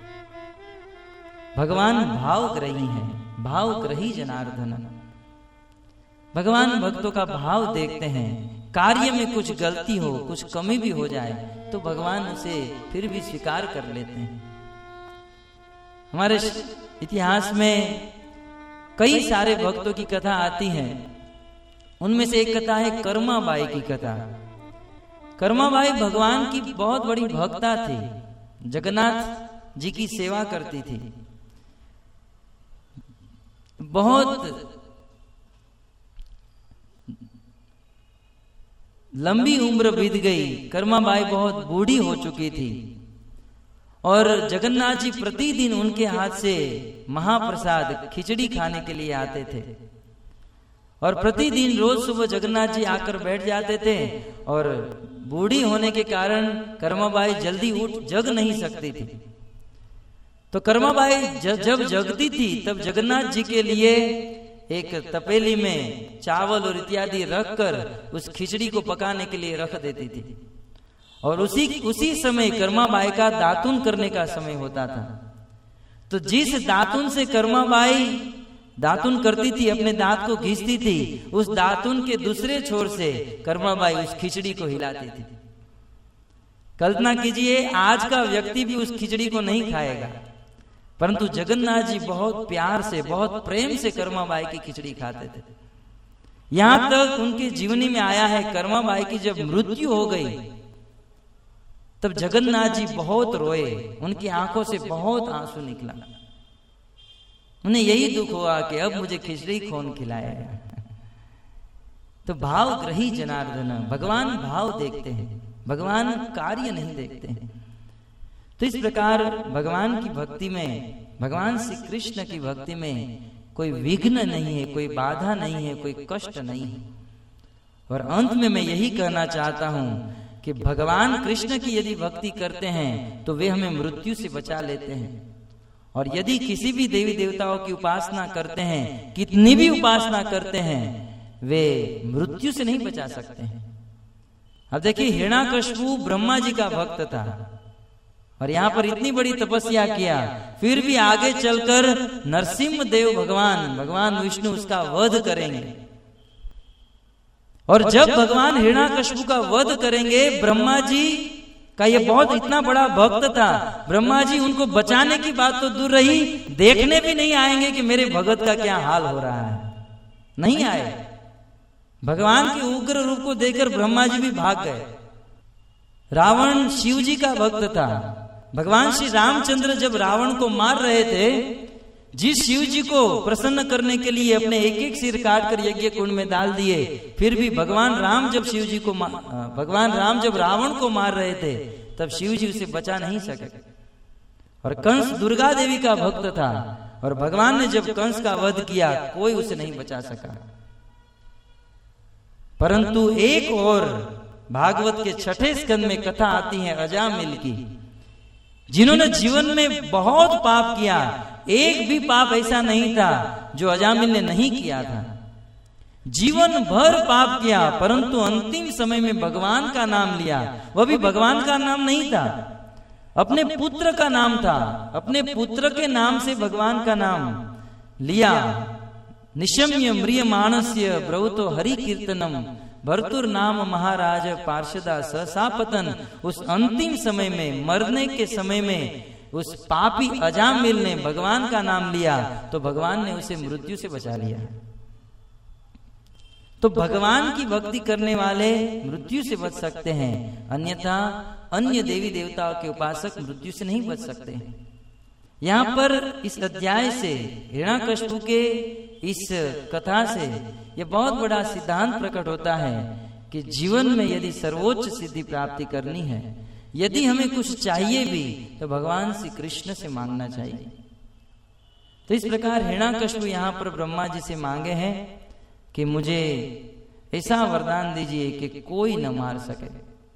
भगवान भावग्रही है, भावग्रही जनार्दन। भगवान भक्तों का भाव देखते हैं, कार्य में कुछ गलती हो, कुछ कमी भी हो जाए तो भगवान उसे फिर भी स्वीकार कर लेते हैं। हमारे इतिहास में कई सारे भक्तों की कथा आती है, उनमें से एक कथा है कर्माबाई की कथा। कर्माबाई भगवान की बहुत बड़ी भक्ता थी, जगन्नाथ जी की सेवा करती थी। बहुत लंबी उम्र बीत गई, कर्माबाई बहुत बूढ़ी हो चुकी थी और जगन्नाथ जी प्रतिदिन उनके हाथ से महाप्रसाद खिचड़ी खाने के लिए आते थे। और प्रतिदिन रोज सुबह जगन्नाथ जी आकर बैठ जाते थे और बूढ़ी होने के कारण कर्माबाई जल्दी उठ जग नहीं सकती थी। तो कर्माबाई जब जगती थी तब जगन्नाथ जी के लिए एक तपेली में चावल और इत्यादि रखकर उस खिचड़ी को पकाने के लिए रख देती थी। और उसी समय कर्माबाई का दातुन करने का समय होता था। तो जिस दातुन से कर्माबाई दातुन करती थी, अपने दांत को घिसती थी, उस दातुन के दूसरे छोर से कर्माबाई उस खिचड़ी को हिलाती थी। कल्पना कीजिए, आज का व्यक्ति भी उस खिचड़ी को नहीं खाएगा, परंतु जगन्नाथ जी बहुत प्यार से, बहुत प्रेम से कर्माबाई की खिचड़ी खाते थे। यहां तक उनके जीवनी में आया है, कर्माबाई की जब मृत्यु हो गई तब जगन्नाथ जी बहुत रोए, उनकी आंखों से बहुत आंसू निकला। उन्हें यही दुख हुआ कि अब मुझे खिचड़ी कौन खिलाएगा। तो भाव ग्रही जनार्दन, भगवान भाव देखते हैं, भगवान कार्य नहीं देखते हैं। तो इस प्रकार भगवान की भक्ति में, भगवान श्री कृष्ण की भक्ति में कोई विघ्न नहीं है, कोई बाधा नहीं है, कोई कष्ट नहीं है। और अंत में मैं यही कहना चाहता हूं कि भगवान कृष्ण की यदि भक्ति करते हैं तो वे हमें मृत्यु से बचा लेते हैं। और यदि किसी भी देवी देवताओं की उपासना करते हैं, कितनी भी उपासना करते हैं, वे मृत्यु से नहीं बचा सकते हैं। अब देखिए, हिरण्याकश्यप ब्रह्मा जी का भक्त था और यहाँ पर इतनी बड़ी तपस्या किया, फिर भी आगे चलकर नरसिंह देव भगवान विष्णु उसका वध करेंगे। और जब भगवान हिरण्याकश्यप का वध करेंगे, ब्रह्मा जी का ये बहुत इतना बड़ा भक्त था, ब्रह्मा जी उनको बचाने की बात तो दूर रही, देखने भी नहीं आएंगे कि मेरे भगत का क्या हाल हो रहा है। नहीं आए। भगवान के उग्र रूप को देखकर ब्रह्मा जी भी भाग गए। रावण शिव जी का भक्त था। भगवान श्री रामचंद्र जब रावण को मार रहे थे, जिस शिव जी को प्रसन्न करने के लिए अपने एक एक सिर काटकर यज्ञ कुंड में डाल दिए, फिर भी भगवान राम जब रावण को मार रहे थे तब शिव जी उसे बचा नहीं सके। और कंस दुर्गा देवी का भक्त था और भगवान ने जब कंस का वध किया, कोई उसे नहीं बचा सका। परंतु एक और भागवत के 6ठे स्कंद में कथा आती है अजामिल की, जिन्होंने जीवन में बहुत पाप किया, एक भी पाप ऐसा नहीं था जो अजामिल ने नहीं किया था। जीवन भर पाप किया, परंतु अंतिम समय में भगवान का नाम लिया। वह भी भगवान का नाम नहीं था, अपने पुत्र का नाम था। अपने पुत्र के नाम से भगवान का नाम लिया। निशम्य म्रियमाणस्य ब्रवतो हरि कीर्तनम भर्तुर नाम महाराज पार्षदा ससापतन। उस अंतिम समय में, मरने के समय में, उस पापी अजामिल ने भगवान का नाम लिया तो भगवान ने उसे मृत्यु से बचा लिया। तो भगवान की भक्ति करने वाले मृत्यु से बच सकते हैं, अन्यथा अन्य देवी देवताओं के उपासक मृत्यु से नहीं बच सकते। यहाँ पर इस अध्याय से, हिरण्याकश्यप के इस कथा से यह बहुत बड़ा सिद्धांत प्रकट होता है कि जीवन में यदि सर्वोच्च सिद्धि प्राप्ति करनी है, यदि हमें कुछ चाहिए भी, तो भगवान श्री कृष्ण से मांगना चाहिए। तो इस प्रकार हिरण्याकश्यप यहाँ पर ब्रह्मा जी से मांगे हैं कि मुझे ऐसा वरदान दीजिए कि कोई न मार सके,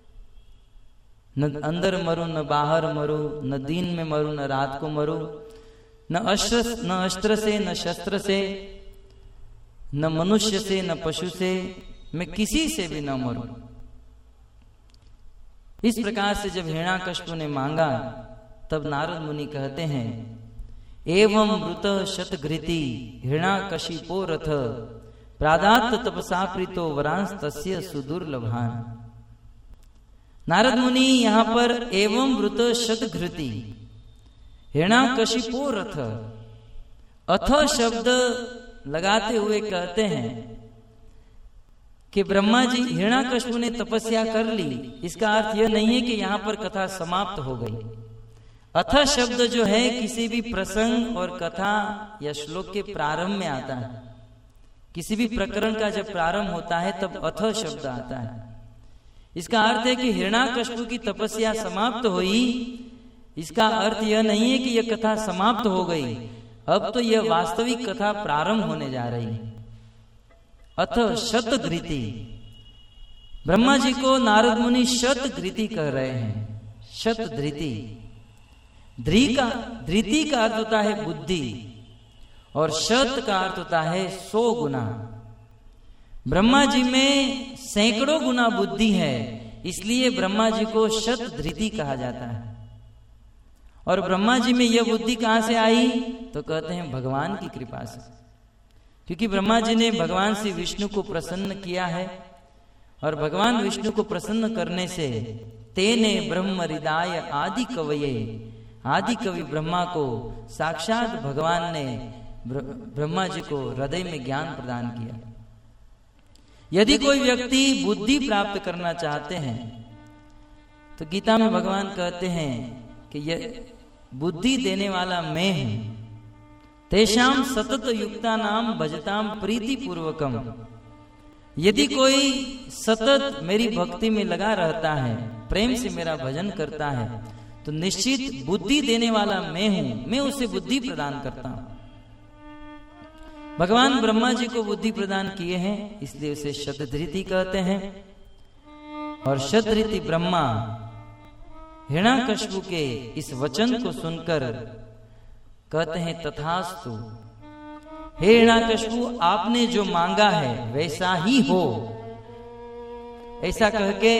न अंदर मरू, न बाहर मरू, न दिन में मरू, न रात को मरू, न अस्त्र से, न शस्त्र से, न मनुष्य से, न पशु से, मैं किसी से भी न मरूं। इस प्रकार से जब हिरण्याकश्यप ने मांगा, तब नारद मुनि कहते हैं, एवं मृत शतघृति हिरण्याकशिपो रथ प्रादात तपसा प्रीतो वरांस तस्य सुदुर्लभान। नारद मुनि यहाँ पर एवं मृत शतघृति हिरण्याकशिपो रथ, अथ शब्द लगाते हुए कहते हैं कि ब्रह्मा जी, हिरण्याकश्यप ने तपस्या कर ली। इसका अर्थ यह नहीं है कि यहाँ पर कथा समाप्त हो गई। अथ शब्द जो है किसी भी प्रसंग और कथा या श्लोक के प्रारंभ में आता है। किसी भी प्रकरण का जब प्रारंभ होता है तब अथ शब्द आता है। इसका अर्थ है कि हिरण्याकश्यप की तपस्या समाप्त हुई। इसका अर्थ यह नहीं है कि यह कथा समाप्त हो गई, अब तो यह वास्तविक कथा प्रारंभ होने जा रही है। अथ शतघृति। ब्रह्मा जी को नारद मुनि शतघृति कह रहे हैं। शतधृति, धृति का अर्थ होता है बुद्धि और शत का अर्थ होता है 100 गुना। ब्रह्मा जी में सैकड़ों गुना बुद्धि है, इसलिए ब्रह्मा जी को शतधृति कहा जाता है। और ब्रह्मा जी में यह बुद्धि कहां से आई? तो कहते हैं भगवान की कृपा से, क्योंकि ब्रह्मा जी ने भगवान श्री विष्णु को प्रसन्न किया है और भगवान विष्णु को प्रसन्न करने से तेने ब्रह्म हृदय आदि कवये, आदि कवि ब्रह्मा को साक्षात भगवान ने ब्रह्मा जी को हृदय में ज्ञान प्रदान किया। यदि कोई व्यक्ति बुद्धि प्राप्त करना चाहते हैं तो गीता में भगवान कहते हैं कि यह बुद्धि देने वाला मैं हूं। तेषाम सतत युक्ता नाम भजताम प्रीति पूर्वकम। यदि कोई सतत मेरी भक्ति में लगा रहता है, प्रेम से मेरा भजन करता है, तो निश्चित बुद्धि देने वाला मैं हूं, मैं उसे बुद्धि प्रदान करता हूं। भगवान ब्रह्मा जी को बुद्धि प्रदान किए हैं, इसलिए उसे शतधृति कहते हैं। और शतधृति ब्रह्मा हिरण्याकश्यप के इस वचन को सुनकर कहते हैं तथास्तु, हे हिरण्याकश्यप आपने जो मांगा है वैसा ही हो। ऐसा कह के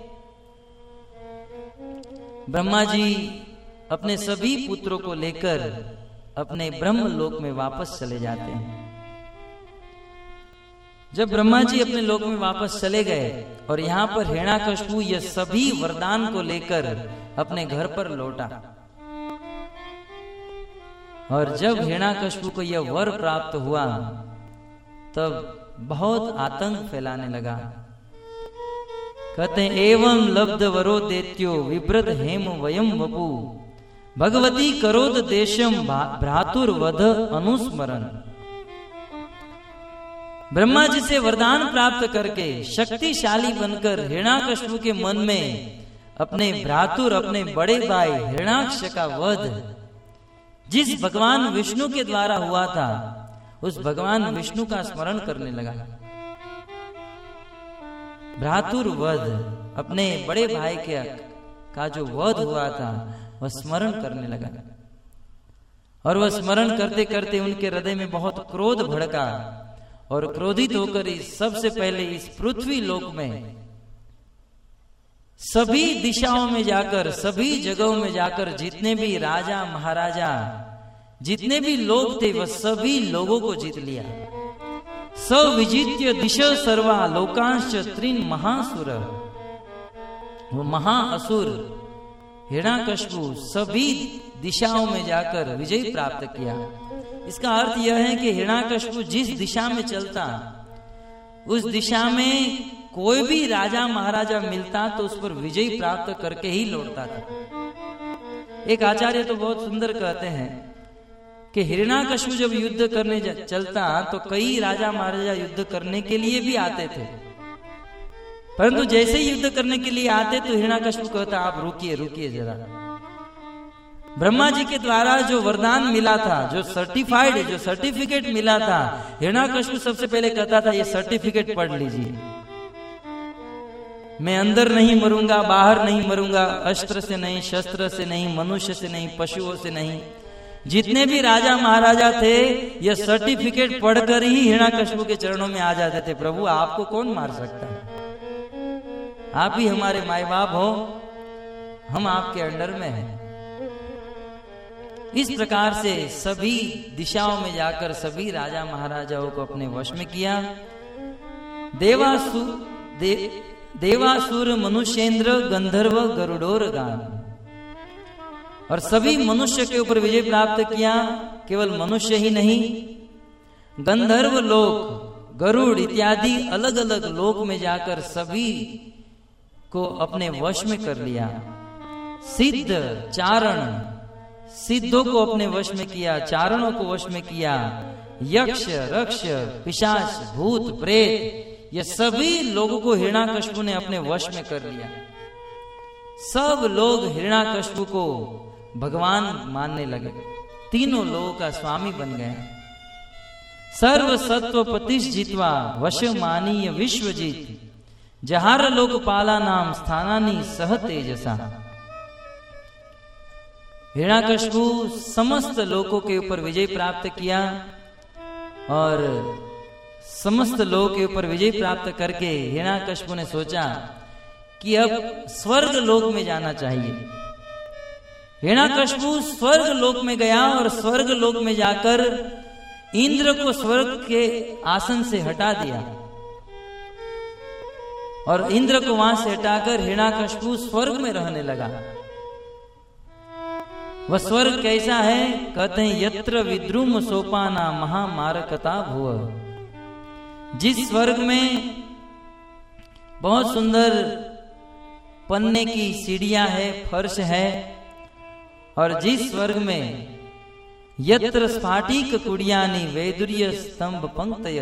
ब्रह्मा जी अपने सभी पुत्रों को लेकर अपने ब्रह्म लोक में वापस चले जाते हैं। जब ब्रह्मा जी अपने लोक में वापस चले गए और यहाँ पर हिरण्याकश्यप यह सभी वरदान को लेकर अपने घर पर लौटा, और जब हिरण्याकश्यप को यह वर प्राप्त हुआ तब बहुत आतंक फैलाने लगा। कहते हैं एवं लब्ध वरो देत्यो विभ्रत हेम वयम वपु भगवती करोद देशम भ्रातुर्वध अनुस्मरण। ब्रह्मा जी से वरदान प्राप्त करके शक्तिशाली बनकर हिरण्याकश्यप के मन में अपने भ्रातुर, अपने बड़े भाई हिरण्याक्ष का वध जिस भगवान विष्णु के द्वारा हुआ था, उस भगवान विष्णु का स्मरण करने लगा। भ्रातुर वध, अपने बड़े भाई का जो वध हुआ था वह स्मरण करने लगा। और वह स्मरण करते करते उनके हृदय में बहुत क्रोध भड़का और क्रोधित होकर सबसे पहले इस पृथ्वी लोक में सभी दिशाओं में जाकर, सभी जगहों में जाकर जितने भी राजा महाराजा, जितने भी लोग थे, वह सभी लोगों को जीत लिया। सविजित्य दिश सर्वा लोकांश त्रिन महासुर। वो महाअसुर हिरण्याकश्यप सभी दिशाओं में जाकर विजय प्राप्त किया। इसका अर्थ यह है कि हिरण्याकश्यप जिस दिशा में चलता, उस दिशा में कोई भी राजा महाराजा मिलता तो उस पर विजय प्राप्त करके ही लौटता था। एक आचार्य तो बहुत सुंदर कहते हैं कि हिरण्याकश्यप जब युद्ध करने चलता तो कई राजा महाराजा युद्ध करने के लिए भी आते थे, परंतु जैसे ही युद्ध करने के लिए आते तो हिरण्याकश्यप कहता आप रुकिए रुकिए जरा। ब्रह्मा जी के द्वारा जो वरदान मिला था, जो सर्टिफाइड, जो सर्टिफिकेट मिला था, हिरण्याकश्यप सबसे पहले कहता था ये सर्टिफिकेट पढ़ लीजिए। मैं अंदर नहीं मरूंगा, बाहर नहीं मरूंगा, अस्त्र से नहीं, शस्त्र से नहीं, मनुष्य से नहीं, पशुओं से नहीं। जितने भी राजा महाराजा थे यह सर्टिफिकेट पढ़कर ही हिरण्याकश्यप के चरणों में आ जाते थे। प्रभु आपको कौन मार सकता है, आप ही हमारे माई बाप हो, हम आपके अंडर में हैं। इस प्रकार से सभी दिशाओं में जाकर सभी राजा महाराजाओं को अपने वश में किया। देवासुर मनुष्येंद्र गंधर्व गरुडोर गान, और सभी मनुष्य के ऊपर विजय प्राप्त किया। केवल मनुष्य ही नहीं, गंधर्व लोक, गरुड़ इत्यादि अलग अलग लोक में जाकर सभी को अपने वश में कर लिया। सिद्ध चारण, सिद्धों को अपने वश में किया, चारणों को वश में किया। यक्ष रक्ष पिशाच भूत प्रेत, ये सभी लोगों को हिरण्याकश्यप ने अपने वश में कर लिया। सब लोग हिरण्याकश्यप को भगवान मानने लगे, तीनों लोगों का स्वामी बन गए। सर्व सत्व पतिश जित्वा वश मानीय विश्वजीत जहार लोकपाला नाम स्थानानी सह तेजसा। हिरण्याकशिपु समस्त लोकों के ऊपर विजय प्राप्त किया और समस्त लोगों के ऊपर विजय प्राप्त करके हिरण्याकशिपु ने सोचा कि अब स्वर्ग लोक में जाना चाहिए। हिरण्याकशिपु स्वर्ग लोक में गया और स्वर्ग लोक में जाकर इंद्र को स्वर्ग के आसन से हटा दिया और इंद्र को वहां से हटाकर हिरण्याकशिपु स्वर्ग में रहने लगा। वह स्वर्ग कैसा है? कहते हैं यत्र विद्रुम सोपाना महामारकता भुव। जिस स्वर्ग में बहुत सुंदर पन्ने की सीढ़ियां है, फर्श है, और जिस स्वर्ग में यत्र स्फाटिक कुड़ियानी वैदुर्य स्तंभ पंक्तय,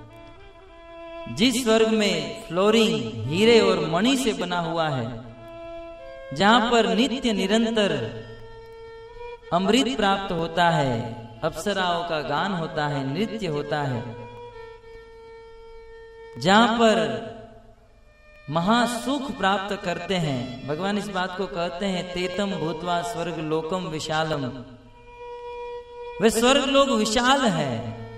जिस स्वर्ग में फ्लोरिंग हीरे और मणि से बना हुआ है, जहां पर नित्य निरंतर अमृत प्राप्त होता है, अप्सराओं का गान होता है, नृत्य होता है, जहां पर महासुख प्राप्त करते हैं। भगवान इस बात को कहते हैं तेतम भूतवा स्वर्ग लोकम विशालम। वे स्वर्ग लोक विशाल है,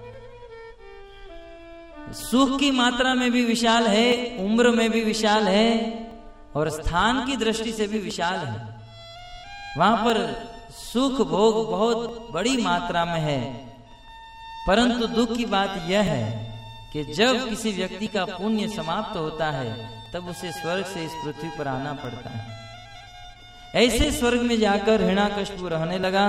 सुख की मात्रा में भी विशाल है, उम्र में भी विशाल है और स्थान की दृष्टि से भी विशाल है। वहां पर सुख भोग बहुत बड़ी मात्रा में है, परंतु दुख की बात यह है कि जब किसी व्यक्ति का पुण्य समाप्त होता है तब उसे स्वर्ग से इस पृथ्वी पर आना पड़ता है। ऐसे स्वर्ग में जाकर हिरण्याकशिपु रहने लगा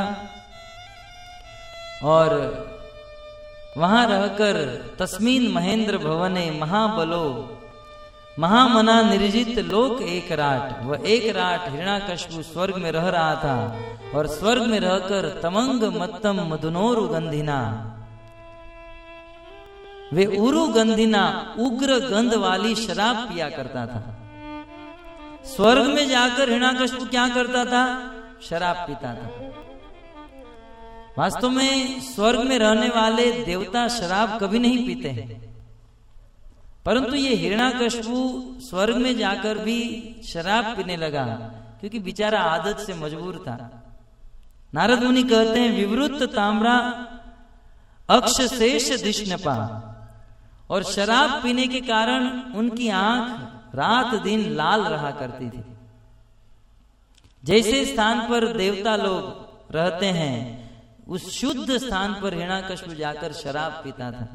और वहां रहकर तस्मीन महेंद्र भवने महाबलो महामना निर्जित लोक एक राट। वह एक राट हिरण्याकशिपु स्वर्ग में रह रहा था और स्वर्ग में रहकर तमंग मत्तम मधुनोरु गंधिना, वे उरु गंधिना उग्र गंध वाली शराब पिया करता था। स्वर्ग में जाकर हिरण्याकशिपु क्या करता था? शराब पीता था। वास्तव में स्वर्ग में रहने वाले देवता शराब कभी नहीं पीते हैं, परंतु ये हिरण्याकशिपु स्वर्ग में जाकर भी शराब पीने लगा क्योंकि बेचारा आदत से मजबूर था। नारद मुनि कहते हैं विवृत ताम्रा अक्ष शेष दिष्णपा, और शराब पीने के कारण उनकी आंख रात दिन लाल रहा करती थी। जैसे स्थान पर देवता लोग रहते हैं उस शुद्ध स्थान पर हिरण्याकशिपु जाकर शराब पीता था।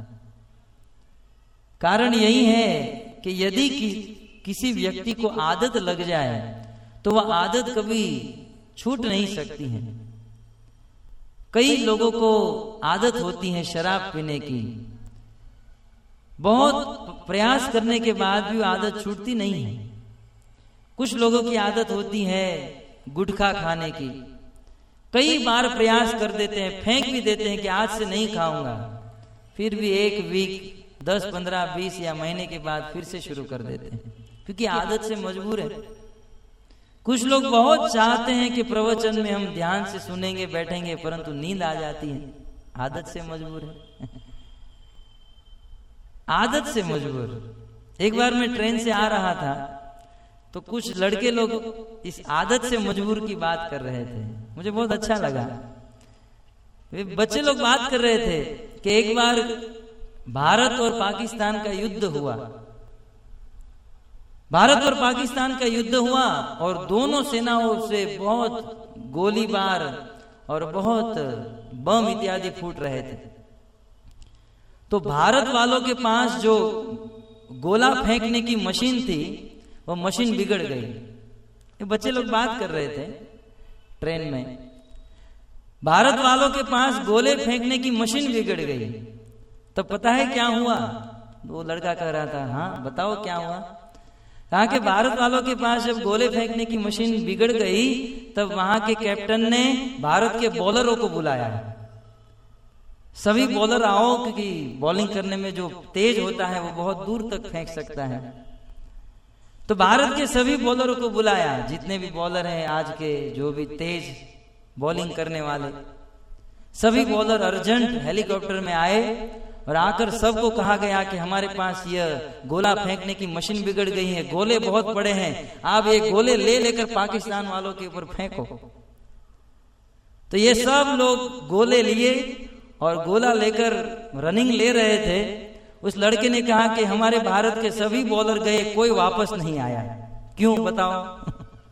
कारण यही है कि यदि किसी व्यक्ति को आदत लग जाए तो वह आदत कभी छूट नहीं सकती है। कई लोगों को आदत होती है शराब पीने की, बहुत प्रयास करने के बाद भी आदत छूटती नहीं है। कुछ लोगों की आदत होती है गुटखा खाने की, कई बार प्रयास कर देते हैं, फेंक भी देते हैं कि आज से नहीं खाऊंगा, फिर भी एक वीक 10, 15, 20 या महीने के बाद फिर से शुरू कर देते हैं क्योंकि आदत से मजबूर है। कुछ लोग बहुत चाहते हैं कि प्रवचन में हम ध्यान से सुनेंगे बैठेंगे, परंतु नींद आ जाती है, आदत से मजबूर है। आदत से मजबूर। एक बार मैं ट्रेन से आ रहा था तो कुछ लड़के लोग इस आदत से मजबूर की बात कर रहे थे, मुझे बहुत अच्छा लगा। वे बच्चे लोग बात कर रहे थे कि एक बार भारत और पाकिस्तान का युद्ध हुआ, भारत और पाकिस्तान का युद्ध हुआ और दोनों सेनाओं से बहुत गोलीबार और बहुत बम इत्यादि फूट रहे थे। तो भारत वालों के पास जो गोला फेंकने की मशीन थी वो मशीन बिगड़ गई। ये बच्चे लोग बात कर रहे थे ट्रेन में, भारत वालों के पास गोले फेंकने की मशीन बिगड़ गई। तो पता है क्या हुआ? वो लड़का कह रहा था हाँ बताओ क्या हुआ। कहा कि भारत वालों के पास जब गोले फेंकने की मशीन बिगड़ गई तब वहां के कैप्टन ने भारत के बॉलरों को बुलाया, सभी बॉलर आओ, क्योंकि बॉलिंग करने में जो तेज होता है वो बहुत दूर तक फेंक सकता है। तो भारत के सभी बॉलरों को बुलाया, जितने भी बॉलर हैं आज के, जो भी तेज बॉलिंग करने वाले, सभी बॉलर अर्जेंट हेलीकॉप्टर में आए और आकर सबको कहा गया कि हमारे पास यह गोला फेंकने की मशीन बिगड़ गई है, गोले बहुत बड़े हैं, आप ये गोले ले लेकर पाकिस्तान वालों के ऊपर फेंको। तो ये सब लोग गोले लिए और गोला लेकर रनिंग ले रहे थे। उस लड़के ने कहा कि हमारे भारत के सभी बॉलर गए, कोई वापस नहीं आया। क्यों बताओ?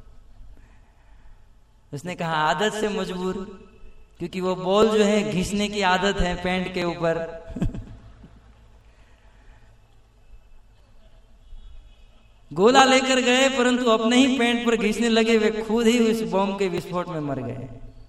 उसने कहा आदत से मजबूर, क्योंकि वो बॉल जो है घिसने की आदत है पैंट के ऊपर। गोला लेकर गए परंतु अपने ही पैंट पर घिसने लगे, वे खुद ही उस बम के विस्फोट में मर गए।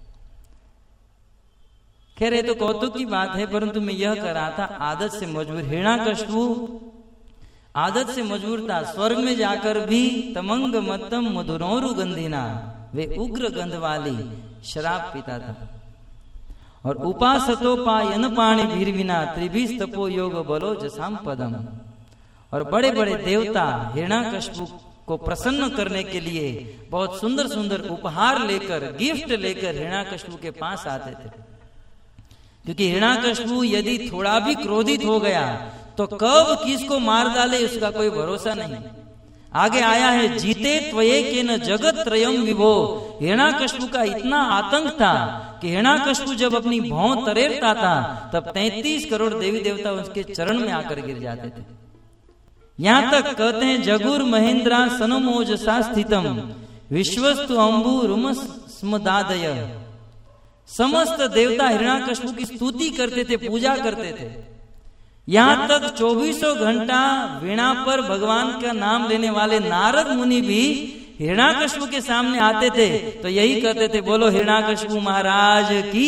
खैर ये तो कौतुक की बात है, परंतु मैं यह कह रहा था आदत से मजबूर। हिरण्याकशिपु आदत से मजबूर था। स्वर्ग में जाकर भी तमंग मतम मधुरौरु गंधिना, वे उग्र गंध वाली शराब पीता था। और उपासतो पायन पाणी भीरविना त्रिभिस तपो योग बलो जसाम पदम। और बड़े बड़े देवता हिरण्याकशिपु को प्रसन्न करने के लिए बहुत सुंदर सुंदर उपहार लेकर, गिफ्ट लेकर हिरण्याकशिपु के पास आते थे, क्योंकि हिरण्याकशिपु यदि थोड़ा भी क्रोधित हो गया तो कब किसको मार डाले उसका कोई भरोसा नहीं। आगे आया है जीते त्वये के न जगत त्रयम विभो। हिरण्याकशिपु का इतना आतंक था कि हिरण्याकशिपु जब अपनी भौं तरेरता था तब 33 करोड़ देवी देवता उसके चरण में आकर गिर जाते थे। यहां तक कहते हैं जगुर महेंद्रा सनमोजसा स्थितम विश्वस्तु अंबु रुमस स्मदादय। समस्त देवता हिरण्याकशिपु की स्तुति करते थे, पूजा करते थे। यहां तक 24 घंटा वीणा पर भगवान का नाम लेने वाले नारद मुनि भी हिरण्याकशिपु के सामने आते थे तो यही कहते थे, बोलो हिरण्याकशिपु महाराज की।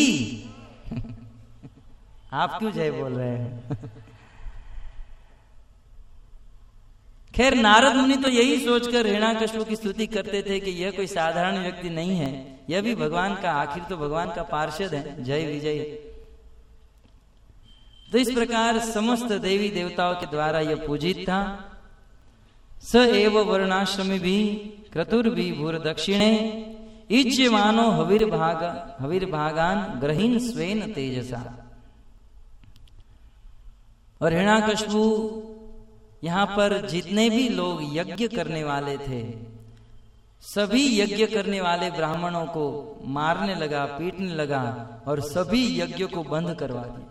आप क्यों जय बोल रहे हैं? खैर नारद मुनि तो यही सोचकर हिरण्याकशिपु की स्तुति करते थे कि यह कोई साधारण व्यक्ति नहीं है, यह भी भगवान का, आखिर तो भगवान का पार्षद है, जय विजय। तो इस प्रकार समस्त देवी देवताओं के द्वारा यह पूजित था। स एव वर्णाश्रमी भी क्रतुर भी भूर दक्षिणे इज्यमानो हविर्भागान ग्रहीन स्वेन तेजसा। और हिरण्याकशिपु यहां पर जितने भी लोग यज्ञ करने वाले थे सभी यज्ञ करने वाले ब्राह्मणों को मारने लगा, पीटने लगा और सभी यज्ञ को बंद करवा दिया।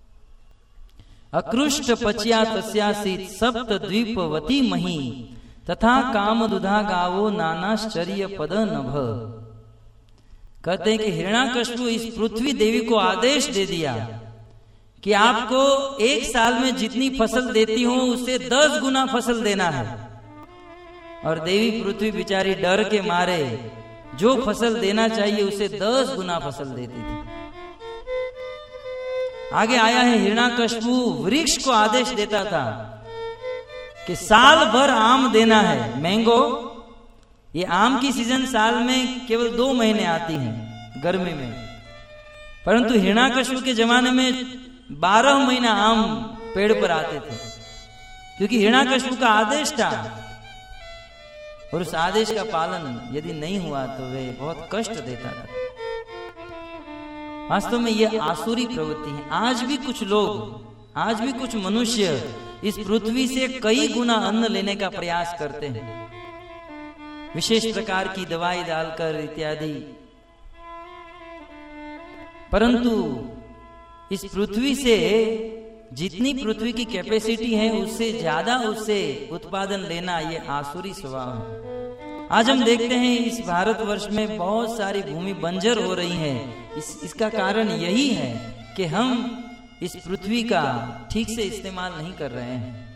अकृष्ट पच्या तस्यासीत सप्त द्वीपवती मही तथा काम दुधा गावो नानाश्चर्य पद नभ। कहते हैं कि हिरण्याकशिपु इस पृथ्वी देवी को आदेश दे दिया कि आपको 1 साल में जितनी फसल देती हूं उससे 10 गुना फसल देना है। और देवी पृथ्वी बेचारी डर के मारे जो फसल देना चाहिए उसे 10 गुना फसल देती थी। आगे आया है हिरण्याकशिपु वृक्ष को आदेश देता था कि साल भर आम देना है, मैंगो। ये आम की सीजन साल में केवल 2 महीने आती है गर्मी में, परंतु हिरण्याकशिपु के जमाने में 12 महीना आम पेड़ पर आते थे, क्योंकि हिरण्याकशिपु का आदेश था। और उस आदेश का पालन यदि नहीं हुआ तो वे बहुत कष्ट देता था। वास्तव में यह आसुरी प्रवृत्ति है। आज भी कुछ लोग, आज भी कुछ मनुष्य इस पृथ्वी से कई गुना अन्न लेने का प्रयास करते हैं, विशेष प्रकार की दवाई डालकर इत्यादि। परंतु इस पृथ्वी से जितनी पृथ्वी की कैपेसिटी है उससे ज्यादा उससे उत्पादन लेना यह आसुरी स्वभाव है। आज हम देखते हैं इस भारतवर्ष में बहुत सारी भूमि बंजर हो रही है। इसका कारण यही है कि हम इस पृथ्वी का ठीक से इस्तेमाल नहीं कर रहे हैं।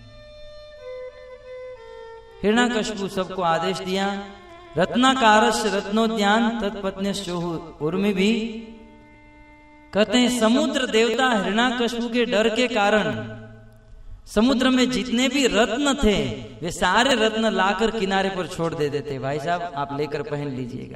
हिरण्याकशिपु सबको आदेश दिया, रत्नाकारस्य रत्नोद्यान तत्पत्न्यश्चोहु उर्मि भी। कहते हैं समुद्र देवता हिरण्याकशिपु के डर के कारण समुद्र में जितने भी रत्न थे वे सारे रत्न लाकर किनारे पर छोड़ दे देते, भाई साहब आप लेकर पहन लीजिएगा।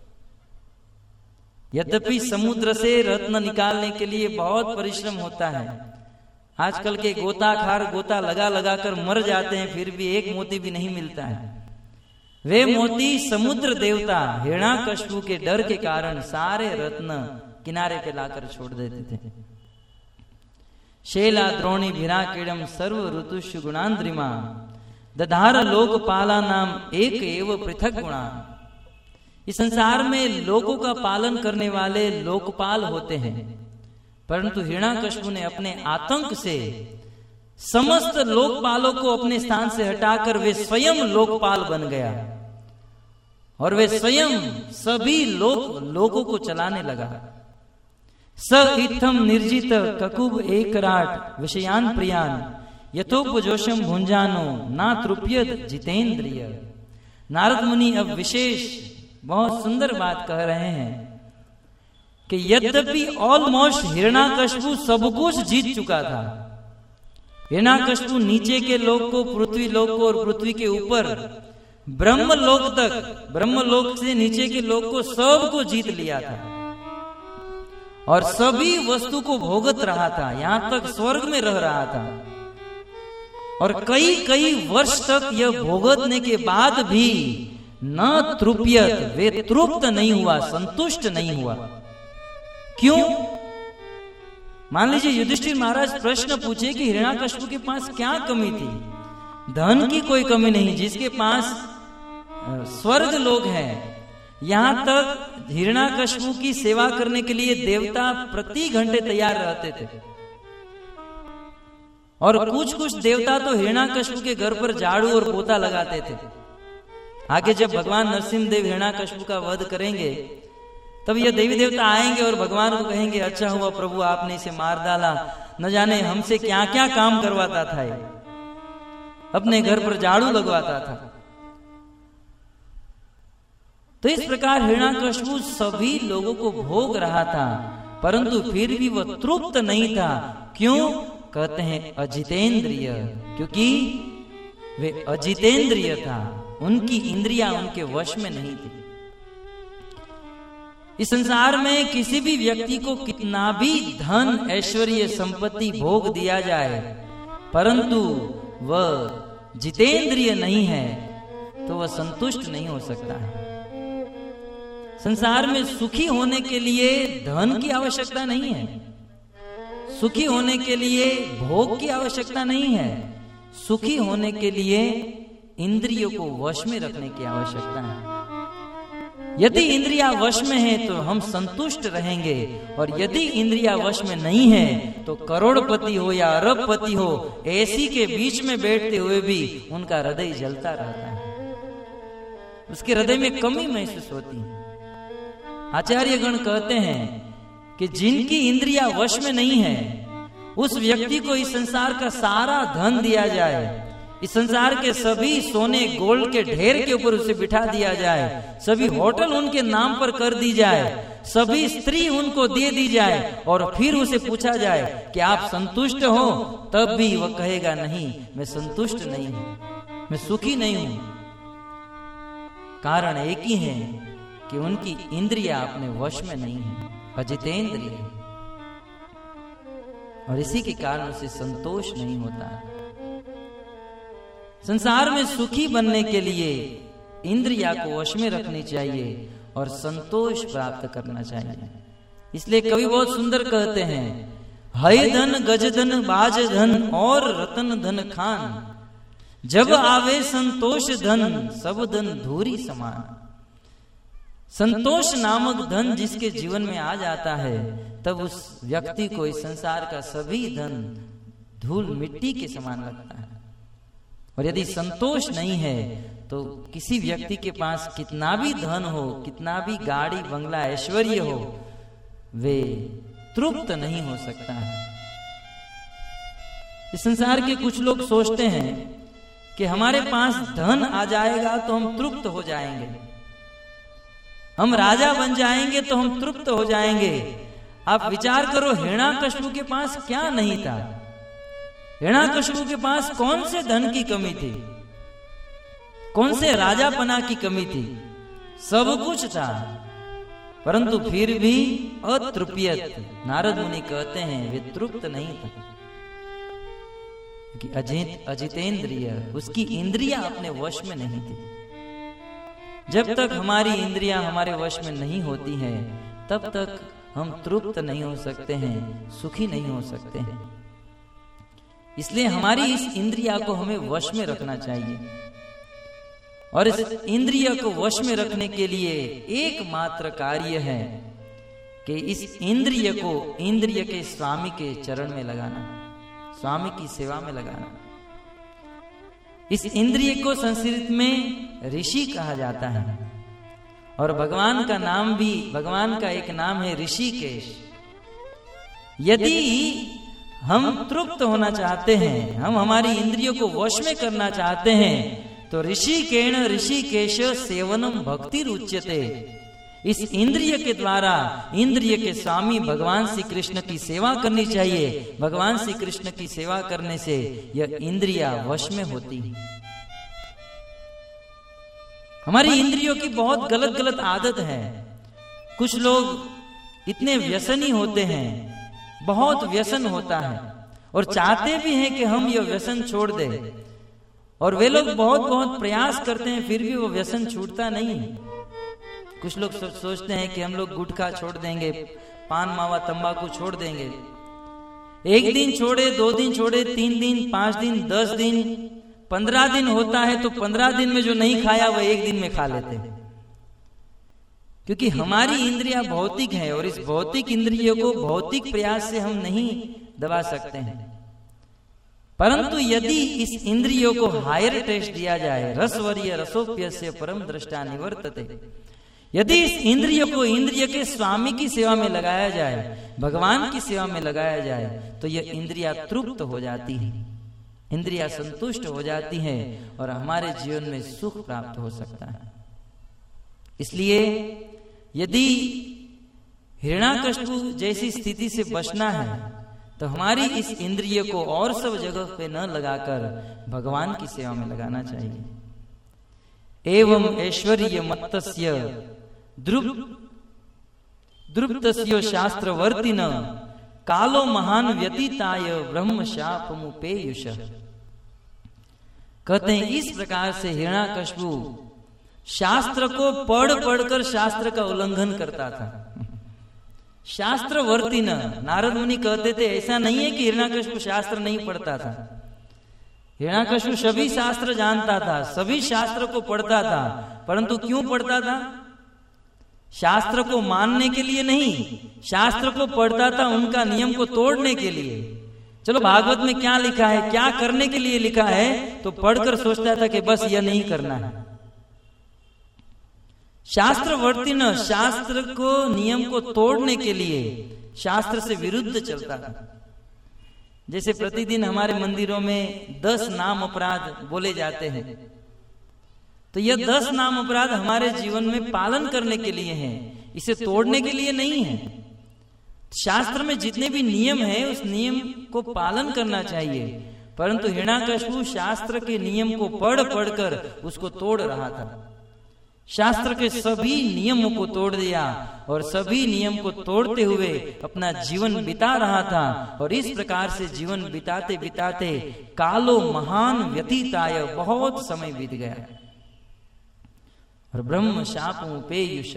यद्यपि समुद्र से रत्न निकालने के लिए बहुत परिश्रम होता है। आजकल के गोताखार गोता लगा लगा कर मर जाते हैं, फिर भी एक मोती भी नहीं मिलता है। वे मोती समुद्र देवता हिरण्याकशिपु के डर के कारण सारे रत्न किनारे पे लाकर छोड़ देते थे। शैला द्रोणी भिराकेडम सर्व ऋतुषु गुणांद्रिमा दधार लोकपाला नाम एक एव पृथक गुणा। इस संसार में लोगों का पालन करने वाले लोकपाल होते हैं, परंतु हिरण्याकश्यप ने अपने आतंक से समस्त लोकपालों को अपने स्थान से हटाकर वे स्वयं लोकपाल बन गया और वे स्वयं सभी लोगों को चलाने लगा। स इत्थम निर्जित ककुब एकराट विषयान प्रियान यथोपजोषम भुंजानो ना तृप्यत जितेंद्रिय। नारद मुनि अब विशेष बहुत सुंदर बात कह रहे हैं कि यद्यपि ऑलमोस्ट हिरण्याकश्यप सब कुछ जीत चुका था, हिरण्याकश्यप नीचे के लोक को, पृथ्वी लोक को और पृथ्वी के ऊपर ब्रह्मलोक तक, ब्रह्मलोक से नीचे के लोक को सब को जीत लिया था और सभी वस्तु को भोगत रहा था, यहां तक स्वर्ग में रह रहा था और कई कई वर्ष तक यह भोगतने के बाद भी न तृप्यत, वे तृप्त नहीं हुआ, संतुष्ट नहीं हुआ। क्यों? मान लीजिए युधिष्ठिर महाराज प्रश्न पूछे कि हिरण्याकश्यप के पास क्या कमी थी। धन की कोई कमी नहीं, जिसके पास स्वर्ग लोग हैं। यहां तक हिरण्याकश्यप की सेवा करने के लिए देवता प्रति घंटे तैयार रहते थे और कुछ देवता तो हिरण्याकश्यप के घर पर झाड़ू और पोता लगाते थे। आगे जब भगवान नरसिंहदेव हिरण्याकश्यप का वध करेंगे तब यह देवी देवता आएंगे और भगवान को कहेंगे, अच्छा हुआ प्रभु आपने इसे मार डाला, न जाने हमसे क्या क्या काम करवाता था, ये अपने घर पर झाड़ू लगवाता था। तो इस प्रकार हिरण्याकश्यप सभी लोगों को भोग रहा था, परंतु फिर भी वह तृप्त नहीं था। क्यों? कहते हैं अजितेंद्रिय, क्योंकि वे अजितेंद्रिय था, उनकी इंद्रियां उनके वश में नहीं थी। इस संसार में किसी भी व्यक्ति को कितना भी धन ऐश्वर्य संपत्ति भोग दिया जाए, परंतु वह जितेंद्रिय नहीं है तो वह संतुष्ट नहीं हो सकता है। संसार में सुखी होने के लिए धन की आवश्यकता नहीं है, सुखी होने के लिए भोग की आवश्यकता नहीं है, सुखी होने के लिए इंद्रियों को वश में रखने की आवश्यकता है। यदि इंद्रिया वश में है तो हम संतुष्ट रहेंगे, और यदि इंद्रिया वश में नहीं है तो करोड़पति हो या अरबपति हो, एसी के बीच में बैठते हुए भी उनका हृदय जलता रहता है, उसके हृदय में कमी महसूस होती है। आचार्यगण कहते हैं कि जिनकी इंद्रिया वश में नहीं है उस व्यक्ति को इस संसार का सारा धन दिया जाए, इस संसार के सभी सोने गोल्ड के ढेर के ऊपर उसे बिठा दिया जाए, सभी होटल उनके नाम पर कर दी जाए, सभी स्त्री उनको दे दी जाए और फिर उसे पूछा जाए कि आप संतुष्ट हो, तब भी वह कहेगा नहीं, मैं संतुष्ट नहीं हूं, मैं सुखी नहीं हूं। कारण एक ही है कि उनकी इंद्रियां अपने वश में नहीं है, अजितेंद्रिय, और इसी के कारण उसे संतोष नहीं होता है। संसार में सुखी बनने के लिए इंद्रिया को वश में रखनी चाहिए और संतोष प्राप्त करना चाहिए। इसलिए कवि बहुत सुंदर कहते हैं, हय धन गज धन बाज धन और रतन धन खान, जब आवे संतोष धन सब धन धूरी समान। संतोष नामक धन जिसके जीवन में आ जाता है तब उस व्यक्ति को इस संसार का सभी धन धूल मिट्टी के समान लगता है। और यदि संतोष नहीं है तो किसी व्यक्ति के पास कितना भी धन हो, कितना भी गाड़ी बंगला ऐश्वर्य हो, वे तृप्त नहीं हो सकता है। इस संसार के कुछ लोग सोचते हैं कि हमारे पास धन आ जाएगा तो हम तृप्त हो जाएंगे, हम राजा बन जाएंगे तो हम तृप्त हो जाएंगे। आप विचार करो, हिरण्याकश्यप के पास क्या नहीं था? हिरण्याकश्यप के पास कौन से धन की कमी थी, कौन से राजापना की कमी थी? सब कुछ था, परंतु फिर भी अतृप्यत। नारद मुनि कहते हैं वे तृप्त नहीं थे, कि अजितेंद्रिय, उसकी इंद्रियां अपने वश में नहीं थी। जब तक हमारी इंद्रियां हमारे वश में नहीं होती हैं तब तक हम तृप्त नहीं हो सकते हैं, सुखी नहीं हो सकते हैं। इसलिए हमारी इस इंद्रिया को हमें वश में रखना चाहिए, और इस इंद्रिय को वश में रखने के लिए एकमात्र कार्य है कि इस इंद्रिय को इंद्रिय के स्वामी के चरण में लगाना, स्वामी की सेवा में लगाना। इस इंद्रिय को संस्कृत में ऋषि कहा जाता है, और भगवान का नाम भी, भगवान का एक नाम है ऋषिकेश। यदि हम तृप्त होना चाहते हैं, हम हमारी इंद्रियों को वश में करना चाहते हैं, तो ऋषिकेण ऋषिकेश सेवनम भक्ति रुच्यते। इस इंद्रिय के द्वारा इंद्रिय के स्वामी भगवान श्री कृष्ण की सेवा करनी चाहिए। भगवान श्री कृष्ण की सेवा करने से यह इंद्रिया वश में होती है। हमारी इंद्रियों की बहुत गलत गलत आदत है। कुछ लोग इतने व्यसनी होते हैं, बहुत व्यसन होता है, और चाहते भी हैं कि हम यह व्यसन छोड़ दें, और वे लोग बहुत बहुत प्रयास करते हैं, फिर भी वो व्यसन छूटता नहीं है। कुछ लोग सोचते हैं कि हम लोग गुटखा छोड़ देंगे, पान मावा तंबाकू छोड़ देंगे। एक दिन छोड़े, 2 दिन छोड़े, 3 दिन, 5 दिन, 10 दिन, 15 दिन होता है तो 15 दिन में जो नहीं खाया वह 1 दिन में खा लेते हैं। क्योंकि हमारी इंद्रियां भौतिक है, और इस भौतिक इंद्रियों को भौतिक प्रयास से हम नहीं दबा सकते हैं। परंतु यदि इस इंद्रियों को हायर टेस्ट दिया जाए, रसवर्य रसोप्यस्य परम दृष्टा निवर्तते, यदि इस इंद्रियों को इंद्रिय के स्वामी की सेवा में लगाया जाए, भगवान की सेवा में लगाया जाए, तो यह इंद्रिया तृप्त हो जाती है, इंद्रिया संतुष्ट हो जाती है, और हमारे जीवन में सुख प्राप्त हो सकता है। इसलिए यदि हिरण्याकश्यप जैसी स्थिति से बचना है, तो हमारी इस इंद्रिय को और सब जगह पे न लगाकर भगवान की सेवा में लगाना चाहिए। एवं ऐश्वर्य मत्तस्य द्रुप्तस्य शास्त्रवर्तिन कालो महान व्यतीताय ब्रह्म शापमुपेयुष। कहते हैं इस प्रकार से हिरण्याकश्यप शास्त्र को पढ़ पढ़कर शास्त्र का उल्लंघन करता था। शास्त्रवर्ती न, नारद मुनि कहते थे ऐसा नहीं है कि हिरण्याकश्यप शास्त्र नहीं पढ़ता था। हिरण्याकश्यप सभी शास्त्र जानता था, सभी शास्त्र को पढ़ता था, परंतु क्यों पढ़ता था? शास्त्र को मानने के लिए नहीं, शास्त्र को पढ़ता था उनका नियम को तोड़ने के लिए। चलो भागवत में क्या लिखा है, क्या करने के लिए लिखा है, तो पढ़कर सोचता था कि बस यह नहीं करना है। शास्त्रवर्ती न, शास्त्र को नियम को तोड़ने के लिए शास्त्र से विरुद्ध चलता था। जैसे प्रतिदिन हमारे मंदिरों में 10 नाम अपराध बोले जाते हैं, तो यह 10 नाम अपराध हमारे जीवन में पालन करने के लिए हैं, इसे तोड़ने के लिए नहीं है। शास्त्र में जितने भी नियम है उस नियम को पालन करना चाहिए, परंतु हिरण्याकश्यप शास्त्र के नियम को पढ़ पढ़कर उसको तोड़ रहा था। शास्त्र के सभी नियमों को तोड़ दिया, और सभी नियम को तोड़ते हुए अपना जीवन बिता रहा था। और इस प्रकार से जीवन बिताते बिताते कालो महान व्यतीताय, बहुत समय बीत गया, और ब्रह्म शापमुपेयुष।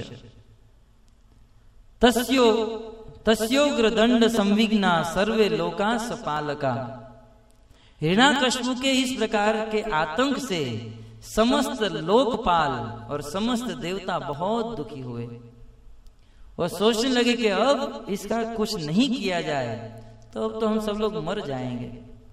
तस्योग्र दंड संविघ्ना सर्वे लोका सपालका। हिरण्याकश्यप के इस प्रकार के आतंक से समस्त लोकपाल और समस्त देवता बहुत दुखी हुए, और सोचने लगे कि अब इसका कुछ नहीं किया जाए तो अब तो हम सब लोग मर जाएंगे।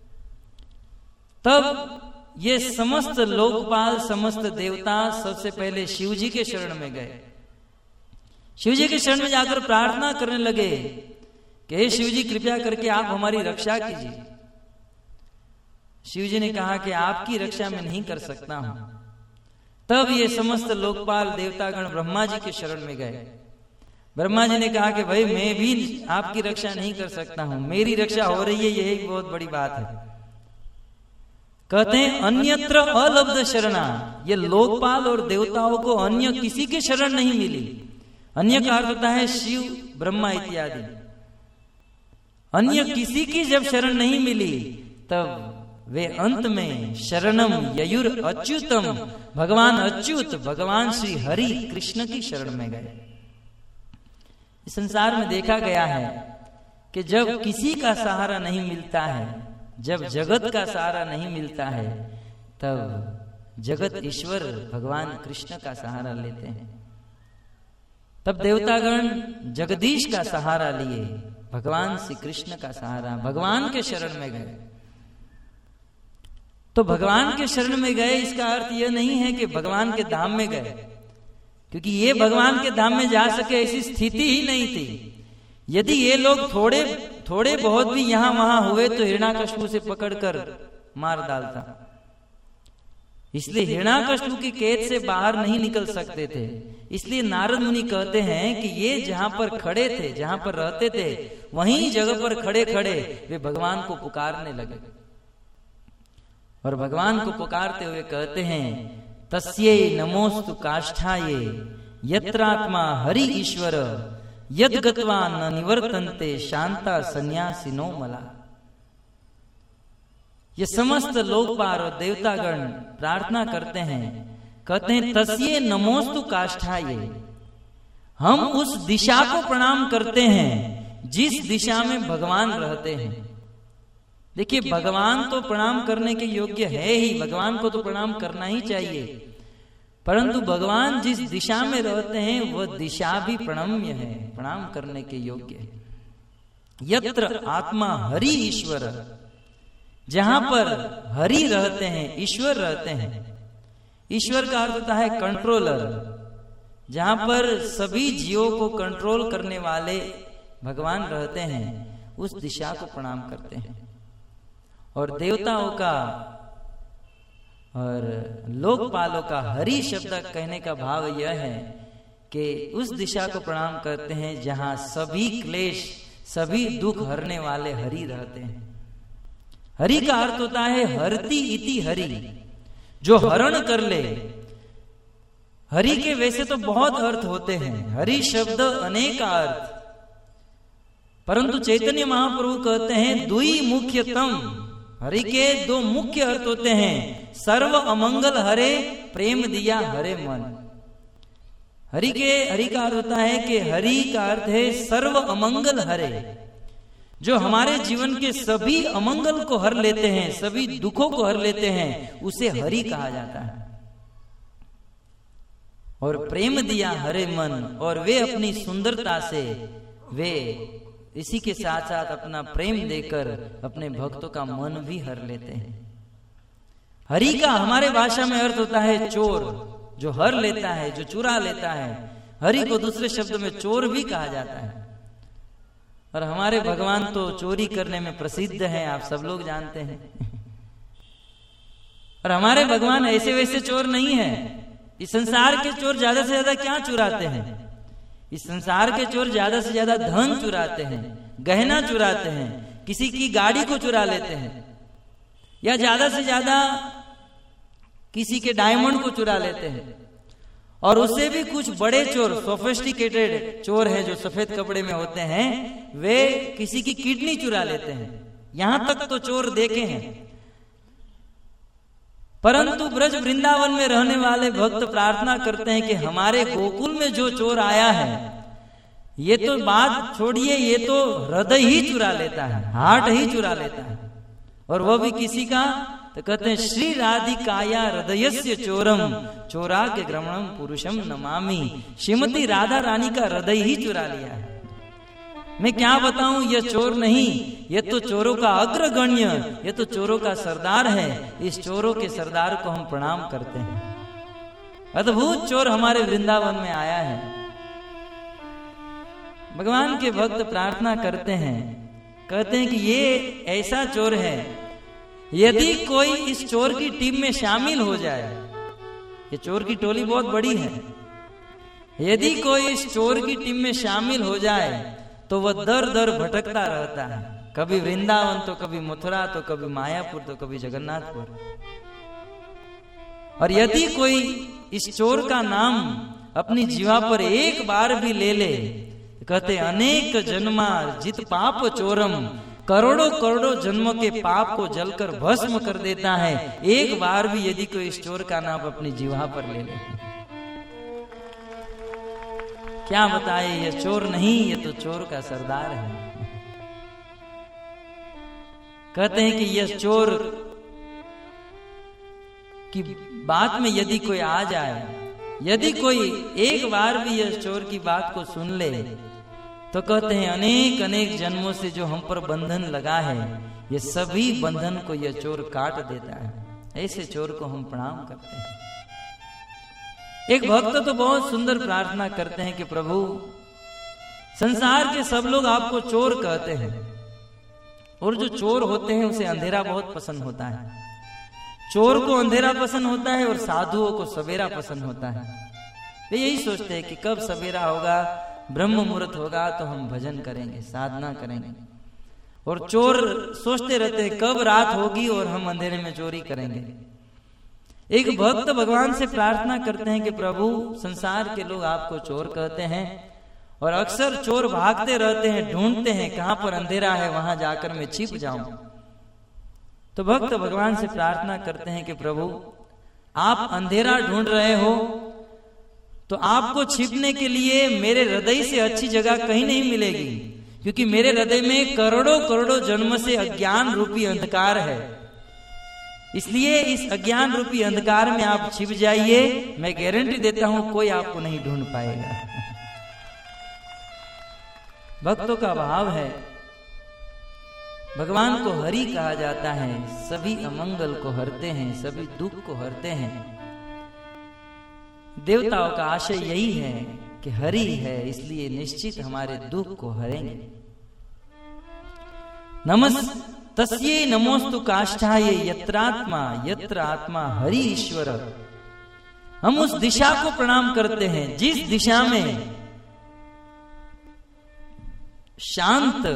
तब ये समस्त लोकपाल, समस्त देवता सबसे पहले शिव जी के शरण में गए। शिव जी के शरण में जाकर प्रार्थना करने लगे कि हे शिव जी, कृपया करके आप हमारी रक्षा कीजिए। शिव जी ने कहा कि आपकी रक्षा मैं नहीं कर सकता हूं। तब ये समस्त लोकपाल देवतागण ब्रह्मा जी के शरण में गए। ब्रह्मा जी ने कहा कि भाई मैं भी आपकी रक्षा नहीं कर सकता हूं, मेरी रक्षा हो रही है, यह एक बहुत बड़ी बात है। कहते हैं अन्यत्र अलब्ध शरणा। ये लोकपाल और देवताओं को अन्य किसी के शरण नहीं मिली। अन्य का अर्थ होता है शिव, ब्रह्मा इत्यादि। अन्य किसी की जब शरण नहीं मिली, तब वे अंत में शरणम ययुर अच्युतम, भगवान अच्युत, भगवान श्री हरि कृष्ण की शरण में गए। इस संसार में देखा गया है कि जब किसी का सहारा नहीं मिलता है जब जगत का सहारा नहीं मिलता है तब जगत ईश्वर भगवान कृष्ण का सहारा लेते हैं। तब देवतागण जगदीश का सहारा लिए, भगवान श्री कृष्ण का सहारा, भगवान के शरण में गए। तो भगवान के शरण में गए इसका अर्थ यह नहीं है कि भगवान के धाम में गए, क्योंकि ये भगवान के धाम में जा सके ऐसी स्थिति ही नहीं थी। यदि ये लोग थोड़े बहुत भी यहां वहां हुए तो हिरण्याकश्यप से पकड़कर मार डालता। इसलिए हिरण्याकश्यप की कैद से बाहर नहीं निकल सकते थे। इसलिए नारद मुनि कहते हैं कि ये जहां पर खड़े थे, जहां पर रहते थे, वहीं जगह पर खड़े खड़े वे भगवान को पुकारने लगे और भगवान को पुकारते हुए कहते हैं, तस्यै नमोस्तु काष्ठाये यत्रात्मा हरि ईश्वर यद गत्वा न निवर्तन्ते शांता सन्यासिनो मला। ये समस्त लोकपाल और देवतागण प्रार्थना करते हैं, कहते हैं तस्ये नमोस्तु काष्ठाये, हम उस दिशा को प्रणाम करते हैं जिस दिशा में भगवान रहते हैं। देखिए, भगवान तो प्रणाम करने के योग्य है ही, भगवान को तो प्रणाम करना ही चाहिए, परंतु भगवान जिस दिशा में रहते हैं वह दिशा भी प्रणम्य है, प्रणाम करने के योग्य है। यत्र आत्मा हरि ईश्वर, जहां पर हरि रहते हैं, ईश्वर रहते हैं। ईश्वर का अर्थ होता है कंट्रोलर, जहां पर सभी जीवों को कंट्रोल करने वाले भगवान रहते हैं, उस दिशा को प्रणाम करते हैं। और देवताओं का और लोकपालों का हरि शब्द कहने का भाव यह है कि उस दिशा को प्रणाम करते हैं जहां सभी क्लेश, सभी दुख हरने वाले हरि रहते हैं। हरि का अर्थ होता है हरति इति हरि, जो हरण कर ले। हरि के वैसे तो बहुत अर्थ होते हैं, हरि शब्द अनेक अर्थ, परंतु चैतन्य महाप्रभु कहते हैं दुई मुख्यतम। हरि के दो मुख्य अर्थ होते हैं, सर्व अमंगल हरे प्रेम दिया हरे मन। हरि का अर्थ होता है कि हरि का अर्थ है सर्व अमंगल हरे, जो हमारे जीवन के सभी अमंगल को हर लेते हैं, सभी दुखों को हर लेते हैं, उसे हरि कहा जाता है। और प्रेम दिया हरे मन, और वे अपनी सुंदरता से वे इसी के साथ साथ अपना प्रेम देकर अपने भक्तों का मन भी हर लेते हैं। हरि का हमारे भाषा में अर्थ होता है चोर, जो हर लेता है, जो चुरा लेता है। हरि को दूसरे शब्द में चोर भी कहा जाता है। और हमारे भगवान तो चोरी करने में प्रसिद्ध हैं, आप सब लोग जानते हैं। और हमारे भगवान ऐसे वैसे चोर नहीं है। इस संसार के चोर ज्यादा से ज्यादा क्या चुराते हैं? इस संसार के चोर ज्यादा से ज्यादा धन चुराते हैं, गहना चुराते हैं, किसी की गाड़ी को चुरा लेते हैं, या ज्यादा से ज्यादा किसी के डायमंड को चुरा लेते हैं। और उससे भी कुछ बड़े चोर, सोफिस्टिकेटेड चोर हैं, जो सफेद कपड़े में होते हैं, वे किसी की किडनी चुरा लेते हैं। यहां तक तो चोर देखे हैं। परंतु ब्रज वृंदावन में रहने वाले भक्त प्रार्थना करते हैं कि हमारे गोकुल में जो चोर आया है, ये तो बात छोड़िए, ये तो हृदय ही चुरा लेता है, हार्ट ही चुरा लेता है। और वह भी किसी का, तो कहते हैं श्री राधिकाया हृदयस्य चोरम चोराग्य ग्रमणम पुरुषम नमामि। श्रीमती राधा रानी का हृदय ही चुरा लिया है। मैं क्या बताऊं, यह चोर नहीं, यह तो चोरों का अग्रगण्य, यह तो चोरों का सरदार है। इस चोरों के सरदार को हम प्रणाम करते हैं। अद्भुत चोर हमारे वृंदावन में आया है। भगवान के भक्त प्रार्थना करते हैं, कहते हैं कि ये ऐसा चोर है, यदि कोई इस चोर की टीम में शामिल हो जाए, ये चोर की टोली बहुत बड़ी है, यदि कोई इस चोर की टीम में शामिल हो जाए तो वह दर दर भटकता रहता है। कभी वृंदावन, तो कभी मथुरा, तो कभी मायापुर, तो कभी जगन्नाथपुर। और यदि कोई इस चोर का नाम अपनी जीवा पर एक बार भी ले ले, कहते अनेक जन्मा जित पाप चोरम, करोड़ों करोड़ों जन्मों के पाप को जलकर भस्म कर देता है। एक बार भी यदि कोई इस चोर का नाम अपनी जीवा पर ले ले, क्या बताए, ये चोर नहीं, ये तो चोर का सरदार है। कहते हैं कि यह चोर की बात में यदि कोई आ जाए, यदि कोई एक बार भी यह चोर की बात को सुन ले, तो कहते हैं अनेक अनेक जन्मों से जो हम पर बंधन लगा है, ये सभी बंधन को यह चोर काट देता है। ऐसे चोर को हम प्रणाम करते हैं। एक भक्त तो बहुत सुंदर प्रार्थना करते हैं कि प्रभु, संसार के सब लोग आपको चोर कहते हैं, और जो चोर होते हैं उसे अंधेरा बहुत पसंद होता है। चोर को अंधेरा पसंद होता है और साधुओं को सवेरा पसंद होता है। वे यही सोचते हैं कि कब सवेरा होगा, ब्रह्म मुहूर्त होगा तो हम भजन करेंगे, साधना करेंगे। और चोर सोचते रहते हैं कब रात होगी और हम अंधेरे में चोरी करेंगे। एक भक्त भगवान से प्रार्थना करते हैं कि प्रभु, संसार के लोग आपको चोर कहते हैं और अक्सर चोर भागते रहते हैं, ढूंढते हैं कहां पर अंधेरा है, वहां जाकर मैं छिप जाऊं। तो भक्त भगवान से प्रार्थना करते हैं कि प्रभु, आप अंधेरा ढूंढ रहे हो तो आपको छिपने के लिए मेरे हृदय से अच्छी जगह कहीं नहीं मिलेगी, क्योंकि मेरे हृदय में करोड़ों करोड़ों जन्म से अज्ञान रूपी अंधकार है। इसलिए इस अज्ञान रूपी अंधकार में आप छिप जाइए, मैं गारंटी देता हूं कोई आपको नहीं ढूंढ पाएगा। भक्तों का भाव है, भगवान को हरि कहा जाता है, सभी अमंगल को हरते हैं, सभी दुख को हरते हैं। देवताओं का आशय यही है कि हरि है, इसलिए निश्चित हमारे दुख को हरेंगे। तस्यै नमोस्तु काष्ठाय यत्रात्मा यत्र आत्मा हरि ईश्वर। हम उस दिशा को प्रणाम करते हैं जिस दिशा में शांत,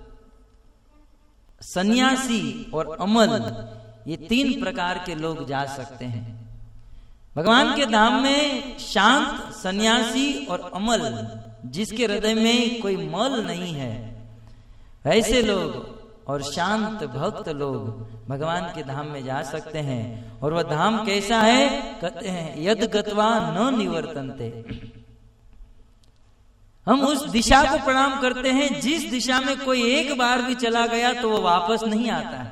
सन्यासी और अमल, ये तीन प्रकार के लोग जा सकते हैं। भगवान के धाम में शांत, सन्यासी और अमल, जिसके हृदय में कोई मल नहीं है, ऐसे लोग और शांत भक्त लोग भगवान के धाम में जा सकते हैं। और वह धाम कैसा है? कहते हैं यद गत्वा न निवर्तन्ते। हम उस दिशा को प्रणाम करते हैं जिस दिशा में कोई एक बार भी चला गया तो वो वापस नहीं आता है।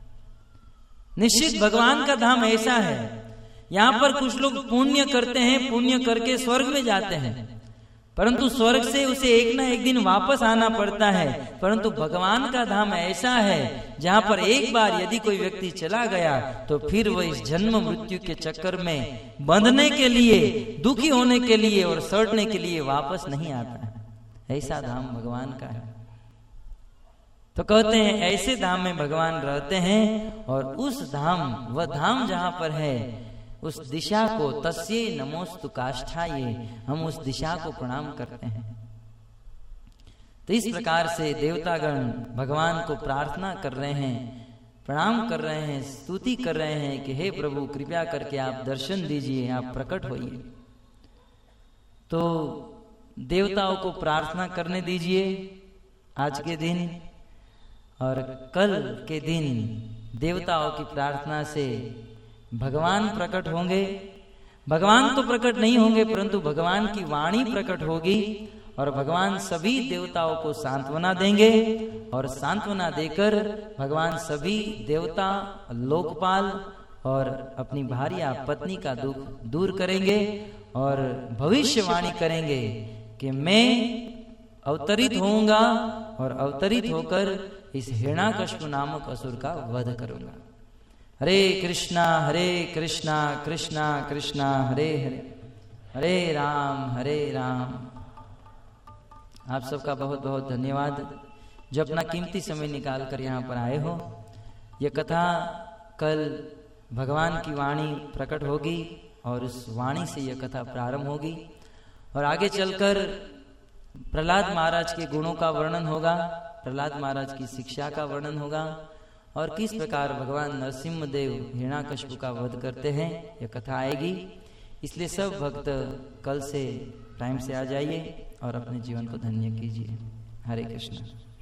निश्चित भगवान का धाम ऐसा है, यहां पर कुछ लोग पुण्य करते हैं, पुण्य करके स्वर्ग में जाते हैं, परंतु स्वर्ग से उसे एक ना एक दिन वापस आना पड़ता है। परंतु भगवान का धाम ऐसा है जहां पर एक बार यदि कोई व्यक्ति चला गया तो फिर वह इस जन्म मृत्यु के चक्कर में बंधने के लिए, दुखी होने के लिए और सड़ने के लिए वापस नहीं आता है। ऐसा धाम भगवान का है। तो कहते हैं ऐसे धाम में भगवान रहते हैं, और उस धाम, वह धाम जहां पर है, उस दिशा को तस्यै नमोस्तु काष्ठाय, हम उस दिशा को प्रणाम करते हैं। तो इस प्रकार से देवतागण भगवान को प्रार्थना कर रहे हैं, प्रणाम कर रहे हैं, स्तुति कर रहे हैं कि हे प्रभु, कृपया करके आप दर्शन दीजिए, आप प्रकट होइए। तो देवताओं को प्रार्थना करने दीजिए आज के दिन, और कल के दिन देवताओं की प्रार्थना से भगवान प्रकट होंगे। भगवान तो प्रकट नहीं होंगे, परंतु भगवान की वाणी प्रकट होगी और भगवान सभी देवताओं को सांत्वना देंगे, और सांत्वना देकर भगवान सभी देवता, लोकपाल और अपनी भार्या पत्नी का दुख दूर करेंगे और भविष्यवाणी करेंगे कि मैं अवतरित होऊंगा और अवतरित होकर इस हिरण्याकश्यप नामक असुर का वध करूंगा। हरे कृष्णा कृष्णा कृष्णा हरे हरे, हरे राम। आप सबका बहुत बहुत धन्यवाद जो अपना कीमती समय निकाल कर यहाँ पर आए हो। यह कथा कल भगवान की वाणी प्रकट होगी और उस वाणी से यह कथा प्रारंभ होगी, और आगे चलकर प्रहलाद महाराज के गुणों का वर्णन होगा, प्रहलाद महाराज की शिक्षा का वर्णन होगा, और किस प्रकार भगवान नरसिंहदेव हिरण्याकश्यप का वध करते हैं, यह कथा आएगी। इसलिए सब भक्त कल से टाइम से आ जाइए और अपने जीवन को धन्य कीजिए। हरे कृष्ण।